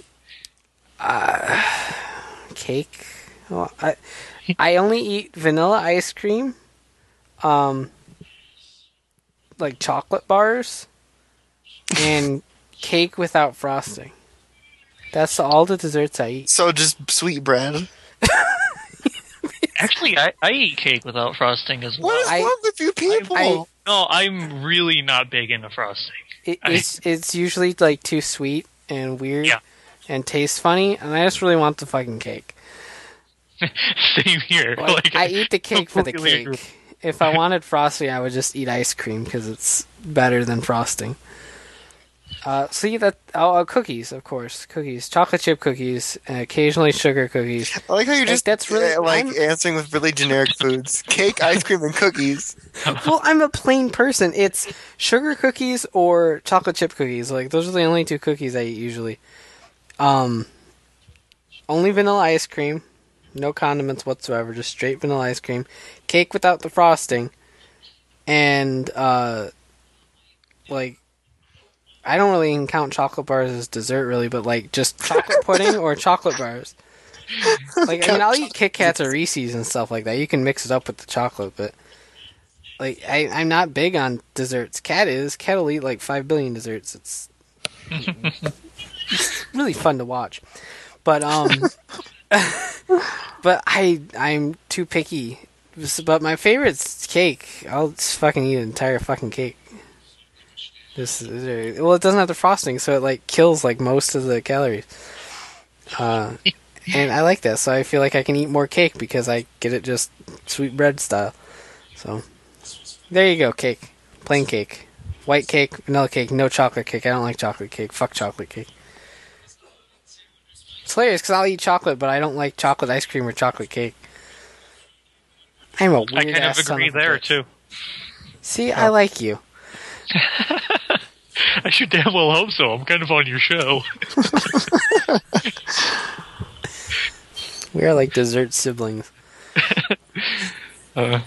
uh, cake. Well, I I only eat vanilla ice cream. Um, like chocolate bars and cake without frosting. That's all the desserts I eat.
So just sweet bread.
Actually, I, I eat cake without frosting as well.
What is
I-
wrong with you people?
I-
No, I'm really not big into frosting.
It,
I-
it's it's usually like too sweet and weird
Yeah.
and tastes funny, and I just really want the fucking cake.
Same here.
Like,
Like,
I eat the cake for the
completely agree.
cake. If I wanted frosting, I would just eat ice cream because it's better than frosting. Uh, see that? Oh, uh, cookies, of course, cookies, chocolate chip cookies, and occasionally sugar cookies.
I like how you
Like,
just
that's really-
uh, like
I'm-
answering with really generic foods: cake, ice cream, and cookies.
Well, I'm a plain person. It's sugar cookies or chocolate chip cookies. Like those are the only two cookies I eat usually. Um, only vanilla ice cream, no condiments whatsoever, just straight vanilla ice cream. Cake without the frosting, and uh, like I don't really even count chocolate bars as dessert, really, but like just chocolate pudding or chocolate bars. Like I mean, I'll eat Kit Kats or Reese's and stuff like that. You can mix it up with the chocolate, but. Like I, I'm not big on desserts. Cat is. Cat will eat like five billion desserts. It's, it's really fun to watch, but um, but I I'm too picky. But my favorite's cake. I'll just fucking eat an entire fucking cake. This is, well, it doesn't have the frosting, so it like kills like most of the calories. Uh, and I like that, so I feel like I can eat more cake because I get it just sweet bread style. So. There you go, cake. Plain cake. White cake, vanilla cake, no chocolate cake. I don't like chocolate cake. Fuck chocolate cake. It's hilarious because I'll eat chocolate, but I don't like chocolate ice cream or chocolate cake. I'm a weird
I kind of
ass son
agree
of a
there
bitch.
too.
See, I like you.
I should damn well hope so. I'm kind of on your show.
We are like dessert siblings.
Uh,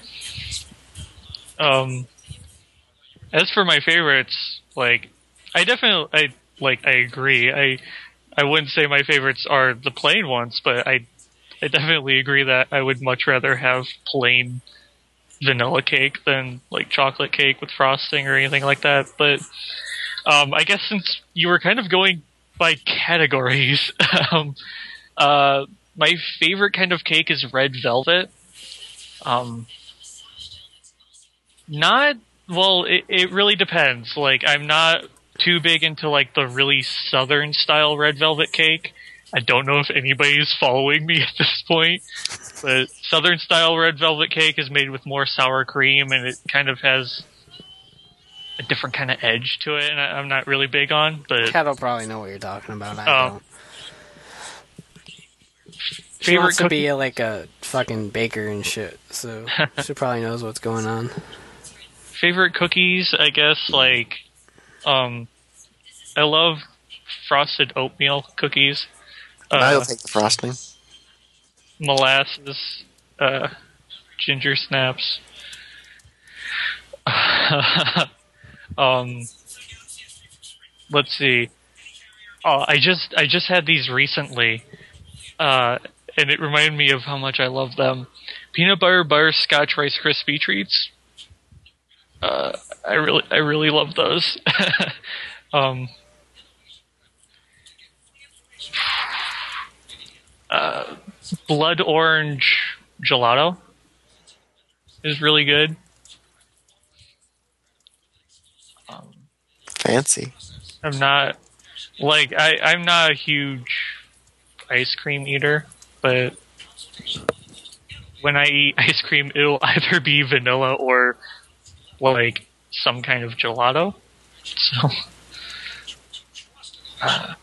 um, as for my favorites, like I definitely, I like, I agree. I, I wouldn't say my favorites are the plain ones, but I, I definitely agree that I would much rather have plain vanilla cake than like chocolate cake with frosting or anything like that. But um, I guess since you were kind of going by categories, um, uh, my favorite kind of cake is red velvet. Um, not, well, it, it really depends. Like, I'm not too big into, like, the really southern style red velvet cake. I don't know if anybody's following me at this point, but southern style red velvet cake is made with more sour cream, and it kind of has a different kind of edge to it, and I, I'm not really big on, but...
Cat will probably know what you're talking about. I
Oh.
don't. She
Favorite
wants to
cookie?
be like a fucking baker and shit, so she probably knows what's going on.
Favorite cookies, I guess, like, um, I love frosted oatmeal cookies.
I'll
Uh,
take the frosting.
molasses, uh, ginger snaps. um, let's see. Oh, I just, I just had these recently, uh, and it reminded me of how much I love them. Peanut butter butterscotch Rice Krispie treats. Uh, I really, I really love those. um, uh, blood orange gelato is really good. Um,
Fancy.
I'm not like I, I'm not a huge ice cream eater, but when I eat ice cream, it'll either be vanilla or like some kind of gelato. So uh,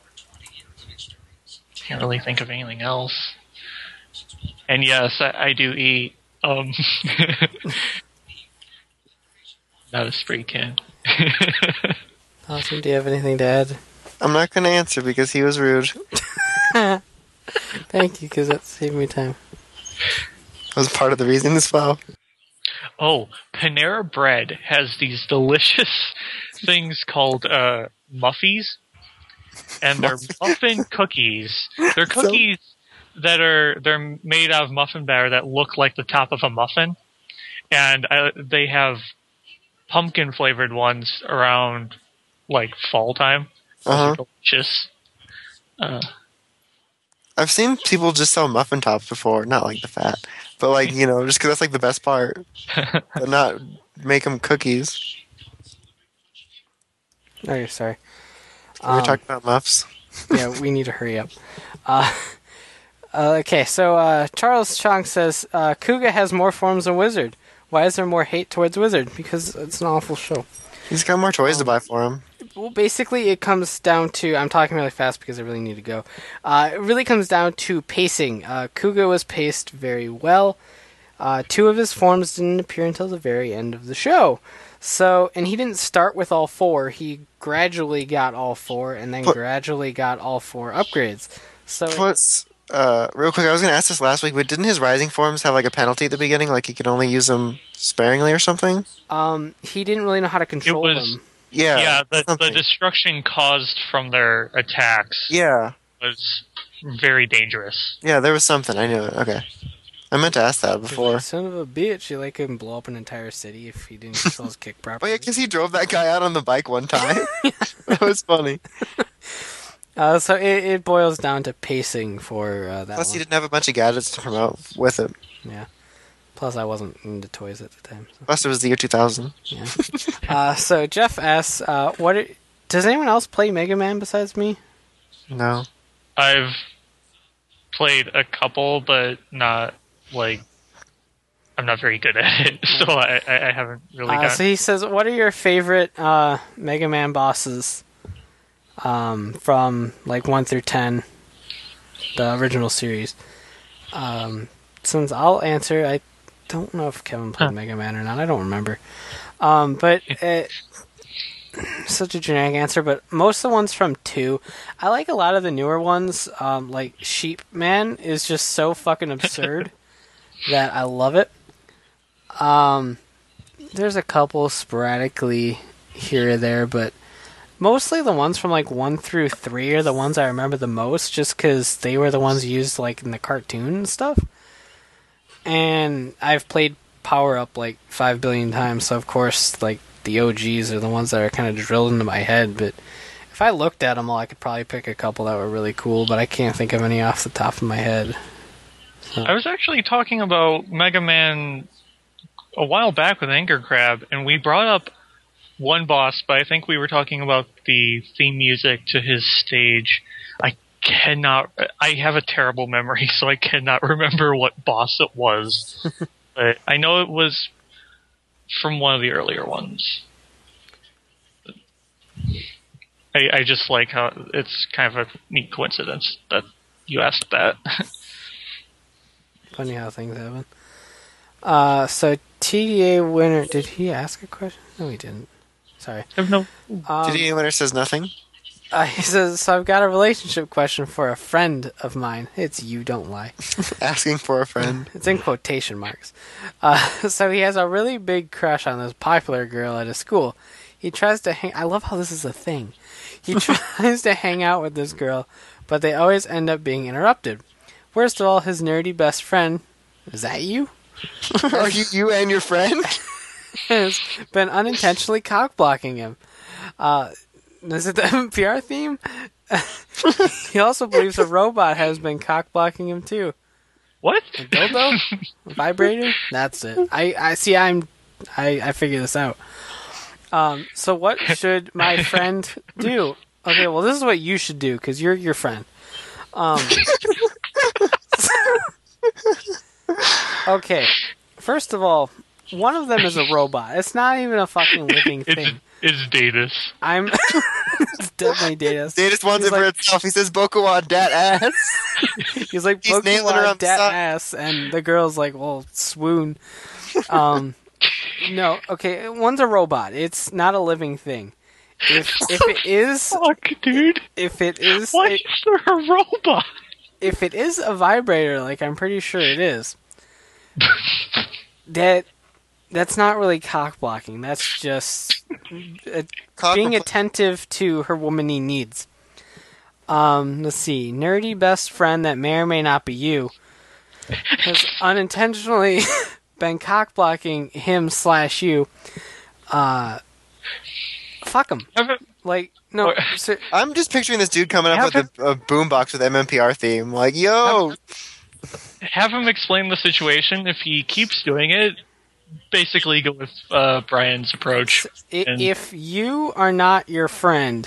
can't really think of anything else. And yes, I, I do eat um not a spray can.
Awesome. Do you have anything to add?
I'm not going to answer because he was rude.
Thank you, because that saved me time.
That was part of the reason as well.
Oh, Panera Bread has these delicious things called uh, Muffies, and they're muffin cookies. They're
So-
cookies that are they're made out of muffin batter that look like the top of a muffin, and uh, they have pumpkin flavored ones around like fall time. Those
Uh-huh.
are delicious. Uh,
I've seen people just sell muffin tops before, not like the fat, but like, you know, just because that's like the best part, but not make them cookies.
Oh, you're sorry.
We're
Um,
talking about muffs.
yeah, we need to hurry up. Uh, uh, okay, so uh, Charles Chong says, uh, Kuga has more forms than Wizard. Why is there more hate towards Wizard? Because it's an awful show.
He's got more toys to
um,
buy for him.
Well, basically, it comes down to... I'm talking really fast because I really need to go. Uh, it really comes down to pacing. Uh, Kuga was paced very well. Uh, two of his forms didn't appear until the very end of the show. So, and he didn't start with all four. He gradually got all four, and then
But-
gradually got all four upgrades. So,
Plus, uh, real quick, I was going to ask this last week, but didn't his rising forms have like a penalty at the beginning? Like he could only use them sparingly or something?
um, he didn't really know how to control
was-
them.
Yeah.
yeah, the, the
something.
destruction caused from their attacks
Yeah.
was very dangerous.
Yeah, there was something. I knew it. Okay. I meant to ask that
He's
before.
like, son of a bitch, you like him blow up an entire city if he didn't control his kick
Oh
properly.
yeah, because he drove that guy out on the bike one time. That was funny.
Uh, so it, it boils down to pacing for uh, that
Plus,
one.
he didn't have a bunch of gadgets to promote with it.
Yeah. Plus, I wasn't into toys at the time. So,
Plus, it was the year two thousand.
yeah. uh, so Jeff asks, uh, "What are, does anyone else play Mega Man besides me?"
No.
I've played a couple, but not like I'm not very good at it, so I, I I haven't really
Uh,
got.
so he says, "What are your favorite uh, Mega Man bosses um, from like one through ten, the original series?" Um, since I'll answer, I don't know if Kevin played huh. Mega Man or not. I don't remember. Um, but uh, such a generic answer. But most of the ones from two, I like a lot of the newer ones. Um, like Sheep Man is just so fucking absurd that I love it. Um, there's a couple sporadically here or there, but mostly the ones from like one through three are the ones I remember the most, just because they were the ones used like in the cartoon and stuff. And I've played Power Up like five billion times, so of course like the O Gs are the ones that are kind of drilled into my head. But if I looked at them all, I could probably pick a couple that were really cool, but I can't think of any off the top of my head. So.
I was actually talking about Mega Man a while back with Anchor Crab, and we brought up one boss, but I think we were talking about the theme music to his stage. I cannot... I have a terrible memory, so I cannot remember what boss it was. But I know it was from one of the earlier ones. I, I just like how it's kind of a neat coincidence that you asked that.
Funny how things happen. Uh, so T D A winner... Did he ask a question? No, he didn't. Sorry.
I have no...
Um,
T D A winner says nothing.
Uh, he says, so I've got a relationship question for a friend of mine. It's you, don't lie.
Asking for a friend.
It's in quotation marks. Uh, so he has a really big crush on this popular girl at his school. He tries to hang... I love how this is a thing. He tries to hang out with this girl, but they always end up being interrupted. Worst of all, his nerdy best friend... Is that you?
Are you you and your friend?
Has been unintentionally cock-blocking him. Uh... Is it the M P R theme? He also believes a robot has been cock-blocking him too.
What?
A dildo? A vibrator? That's it. I, I see. I'm. I I figured this out. Um. So what should my friend do? Okay. Well, this is what you should do because you're your friend. Um. Okay. First of all, one of them is a robot. It's not even a fucking living thing.
It's Datus.
I'm it's definitely Datus.
Datus wants
He's
it for
like,
itself. He says Boku on dat ass.
He's like
He's nailing her
Pokemon
on the
dat
side.
ass, and the girl's like, well, swoon. Um, no, okay, one's a robot. It's not a living thing. If if it is,
fuck, dude.
If it is,
why
it,
is there a robot?
If it is a vibrator, like I'm pretty sure it is, that. That's not really cock blocking. That's just uh, being attentive to her womanly needs. Um, let's see. Nerdy best friend that may or may not be you has unintentionally been cock blocking him slash you. Uh, fuck him. Like no. So,
I'm just picturing this dude coming up with a, a boombox with M M P R theme. Like, yo.
Have him explain the situation. If he keeps doing it, basically go with uh, Brian's approach.
And if you are not your friend,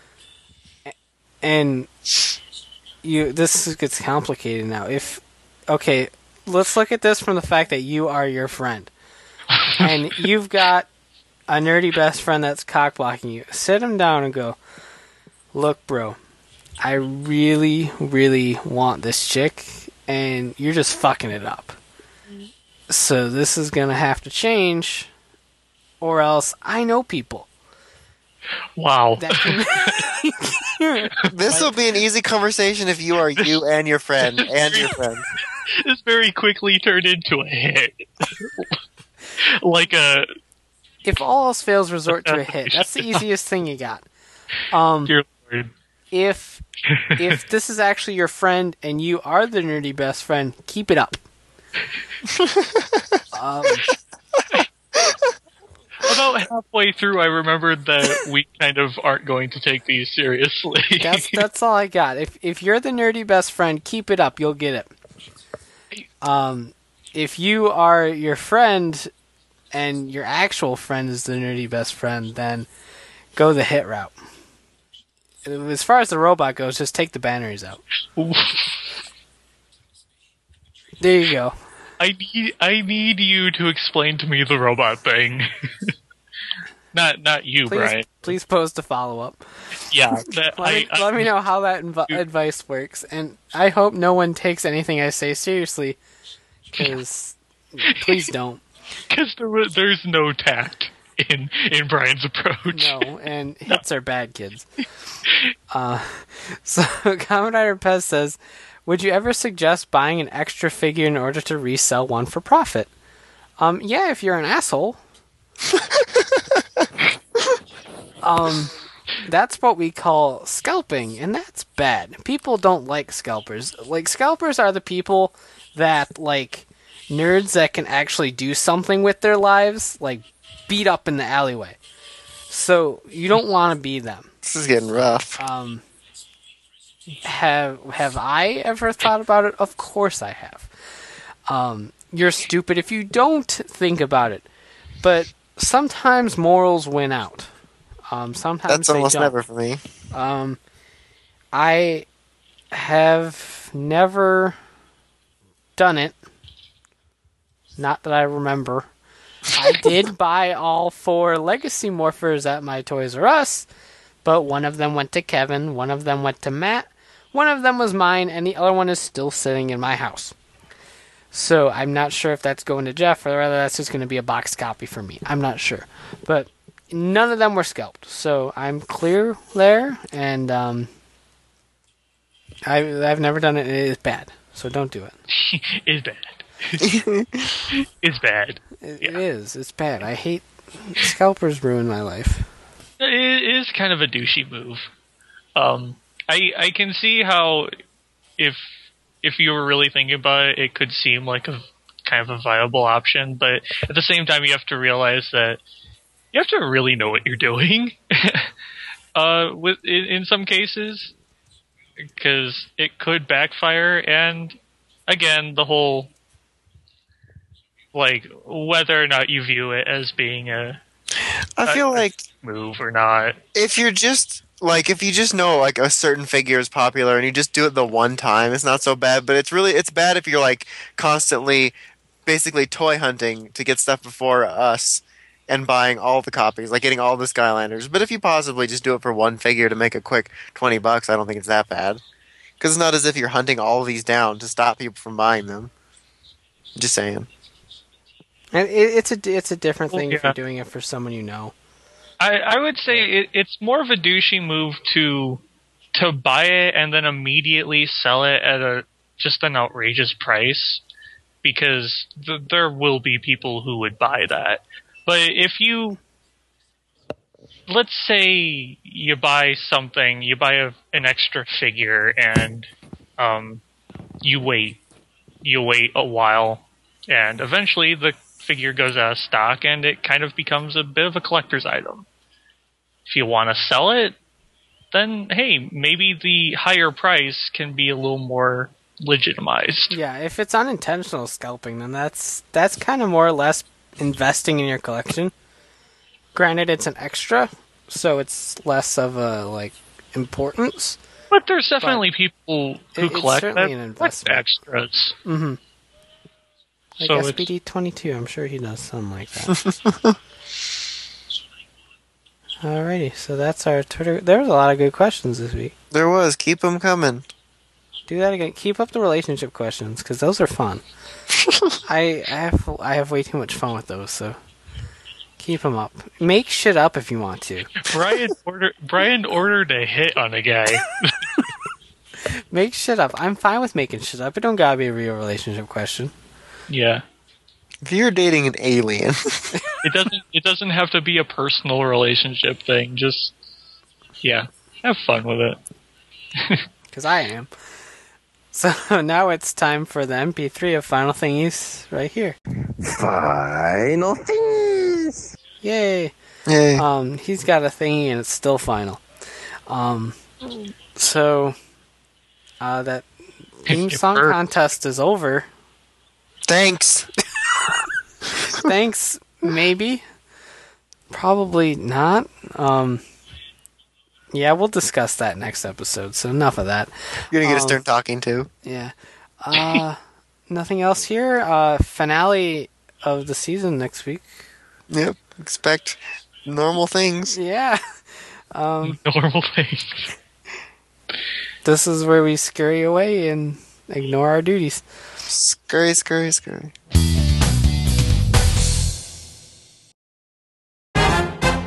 and you, this gets complicated now. If okay, let's look at this from the fact that you are your friend, and you've got a nerdy best friend that's cock blocking you. Sit him down and go, look, bro, I really, really want this chick, and you're just fucking it up. So this is going to have to change, or else I know people.
Wow.
Can...
This will be an easy conversation if you are you and your friend, and your friend.
This very quickly turned into a hit. Like a...
If all else fails, resort to a hit. That's the easiest thing you got. Um,
Dear Lord.
If, if this is actually your friend, and you are the nerdy best friend, keep it up. um,
About halfway through, I remembered that we kind of aren't going to take these seriously.
that's that's all I got. If if you're the nerdy best friend, keep it up. You'll get it. Um, if you are your friend, and your actual friend is the nerdy best friend, then go the hit route. As far as the robot goes, just take the batteries out. There you go.
I need I need you to explain to me the robot thing. not not you,
please,
Brian.
Please post a follow up.
Yeah. That,
let,
I,
me,
I,
let me know how that inv- advice works, and I hope no one takes anything I say seriously, because Please don't.
Because there was, there's no tact in in Brian's approach.
No, and hits are bad, kids. Uh, so, Kamen Rider Pez says, would you ever suggest buying an extra figure in order to resell one for profit? Um, yeah, if you're an asshole. um, that's what we call scalping, and that's bad. People don't like scalpers. Like, scalpers are the people that, like, nerds that can actually do something with their lives, like, beat up in the alleyway. So, you don't want to be them.
This is getting rough.
Um, have have I ever thought about it? Of course I have. Um, you're stupid if you don't think about it. But sometimes morals win out. Um, sometimes
That's
they
almost
don't.
never for me.
Um, I have never done it. Not that I remember. I did buy all four Legacy Morphers at my Toys R Us, but one of them went to Kevin, one of them went to Matt, one of them was mine, and the other one is still sitting in my house. So I'm not sure if that's going to Jeff, or whether that's just going to be a boxed copy for me. I'm not sure. But none of them were scalped, so I'm clear there, and um, I, I've never done it, and it is bad, so don't do it.
It's bad. It's bad.
It,
Yeah.
it is. It's bad. I hate scalpers. Ruin my life.
It is kind of a douchey move. Um, I I can see how if if you were really thinking about it, it could seem like a kind of a viable option, but at the same time, you have to realize that you have to really know what you're doing. uh, with in, in some cases, because it could backfire, and again, the whole like whether or not you view it as being a
I feel
a-
like
move or not.
if you're just like if you just know like a certain figure is popular and you just do it the one time, it's not so bad. But it's really it's bad if you're like constantly, basically toy hunting to get stuff before us and buying all the copies, like getting all the Skylanders. But if you possibly just do it for one figure to make a quick twenty bucks, I don't think it's that bad. Because it's not as if you're hunting all of these down to stop people from buying them. Just saying.
And it, it's a it's a different
Well,
thing if
yeah.
you're doing it for someone you know.
I, I would say it, it's more of a douchey move to to buy it and then immediately sell it at a just an outrageous price, because th- there will be people who would buy that. But if you, let's say you buy something, you buy a, an extra figure, and um, you wait, you wait a while, and eventually the figure goes out of stock, and it kind of becomes a bit of a collector's item. If you want to sell it, then hey, maybe the higher price can be a little more legitimized.
Yeah, if it's unintentional scalping, then that's that's kind of more or less investing in your collection. Granted, it's an extra, so it's less of a like importance.
But there's definitely people who
it- it's
collect
certainly
that
an
collect
investment.
extras.
Mm-hmm. Like
So
S
it's-
P D twenty-two, I'm sure he does something like that. Alrighty, so that's our Twitter. There was a lot of good questions this week.
There was. Keep them coming.
Do that again. Keep up the relationship questions, because those are fun. I, I have I have way too much fun with those, so keep them up. Make shit up if you want to.
Brian ordered Brian ordered a hit on a guy.
Make shit up. I'm fine with making shit up. It don't gotta be a real relationship question.
Yeah.
If you're dating an alien,
It doesn't it doesn't have to be a personal relationship thing. Just yeah, have fun with it.
Because I am. So now it's time for the M P three of Final Thingies right here.
Final things.
Yay!
yay.
Um, he's got a thingy and it's still final. Um, so uh, that theme
It
song
hurts.
contest is over.
Thanks.
Thanks, maybe. Probably not. Um, yeah, we'll discuss that next episode. So enough of that.
You're gonna get a
Um,
stern talking to.
Yeah. Uh, nothing else here. Uh, finale of the season next week.
Yep. Expect normal things.
Yeah. Um,
Normal thing.
this is where we scurry away and ignore our duties.
Scurry, scurry, scurry.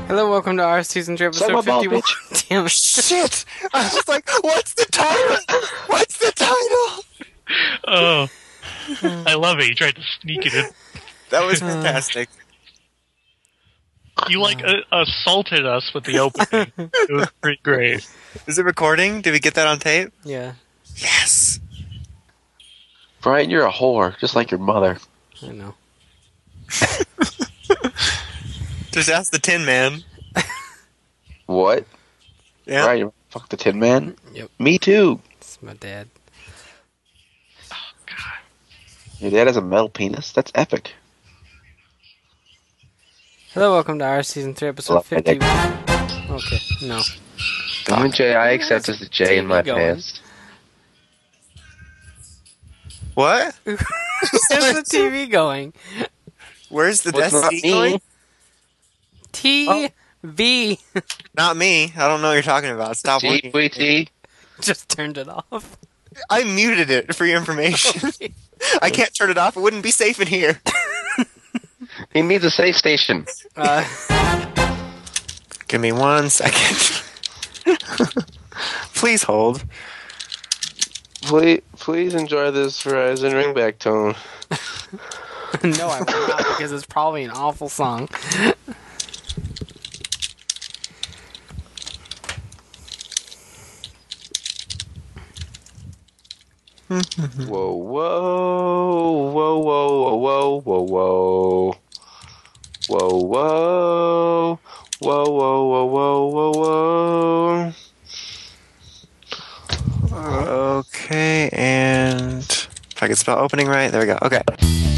Hello, welcome to our season three
Suck my
episode
ball,
fifty-one.
bitch.
Damn it.
Shit! I was like, what's the title? What's the title?
Oh, I love it. You tried to sneak it in.
That was fantastic.
You like uh, assaulted us with the opening. It was pretty great.
Is it recording? Did we get that on tape?
Yeah,
Yes!
Brian, you're a whore, just like your mother.
I know.
Just ask the Tin Man.
What?
Yeah.
Brian, you fuck the Tin Man?
Yep.
Me too.
It's my dad.
Your dad has a metal penis? That's epic.
Hello, welcome to our season three episode
Love my dick.
fifty-one. Okay, no.
The only J I accept is the J in my
Going.
pants.
What?
There's the T V going.
Where's the
Well, it's not
Destiny
me.
going?
T V.
Not me. I don't know what you're talking about. Stop looking.
G V T.
Just turned it off.
I muted it for your information. I can't turn it off. It wouldn't be safe in here.
He needs a safe station.
Uh,
Give me one second. Please hold.
Please, please enjoy this Verizon ringback tone.
no, I will not, because it's probably an awful song.
Whoa, whoa, whoa, whoa, whoa, whoa, whoa. Whoa, whoa. Whoa, whoa, whoa, whoa, whoa, whoa.
Okay, and if I can spell opening right, there we go. Okay.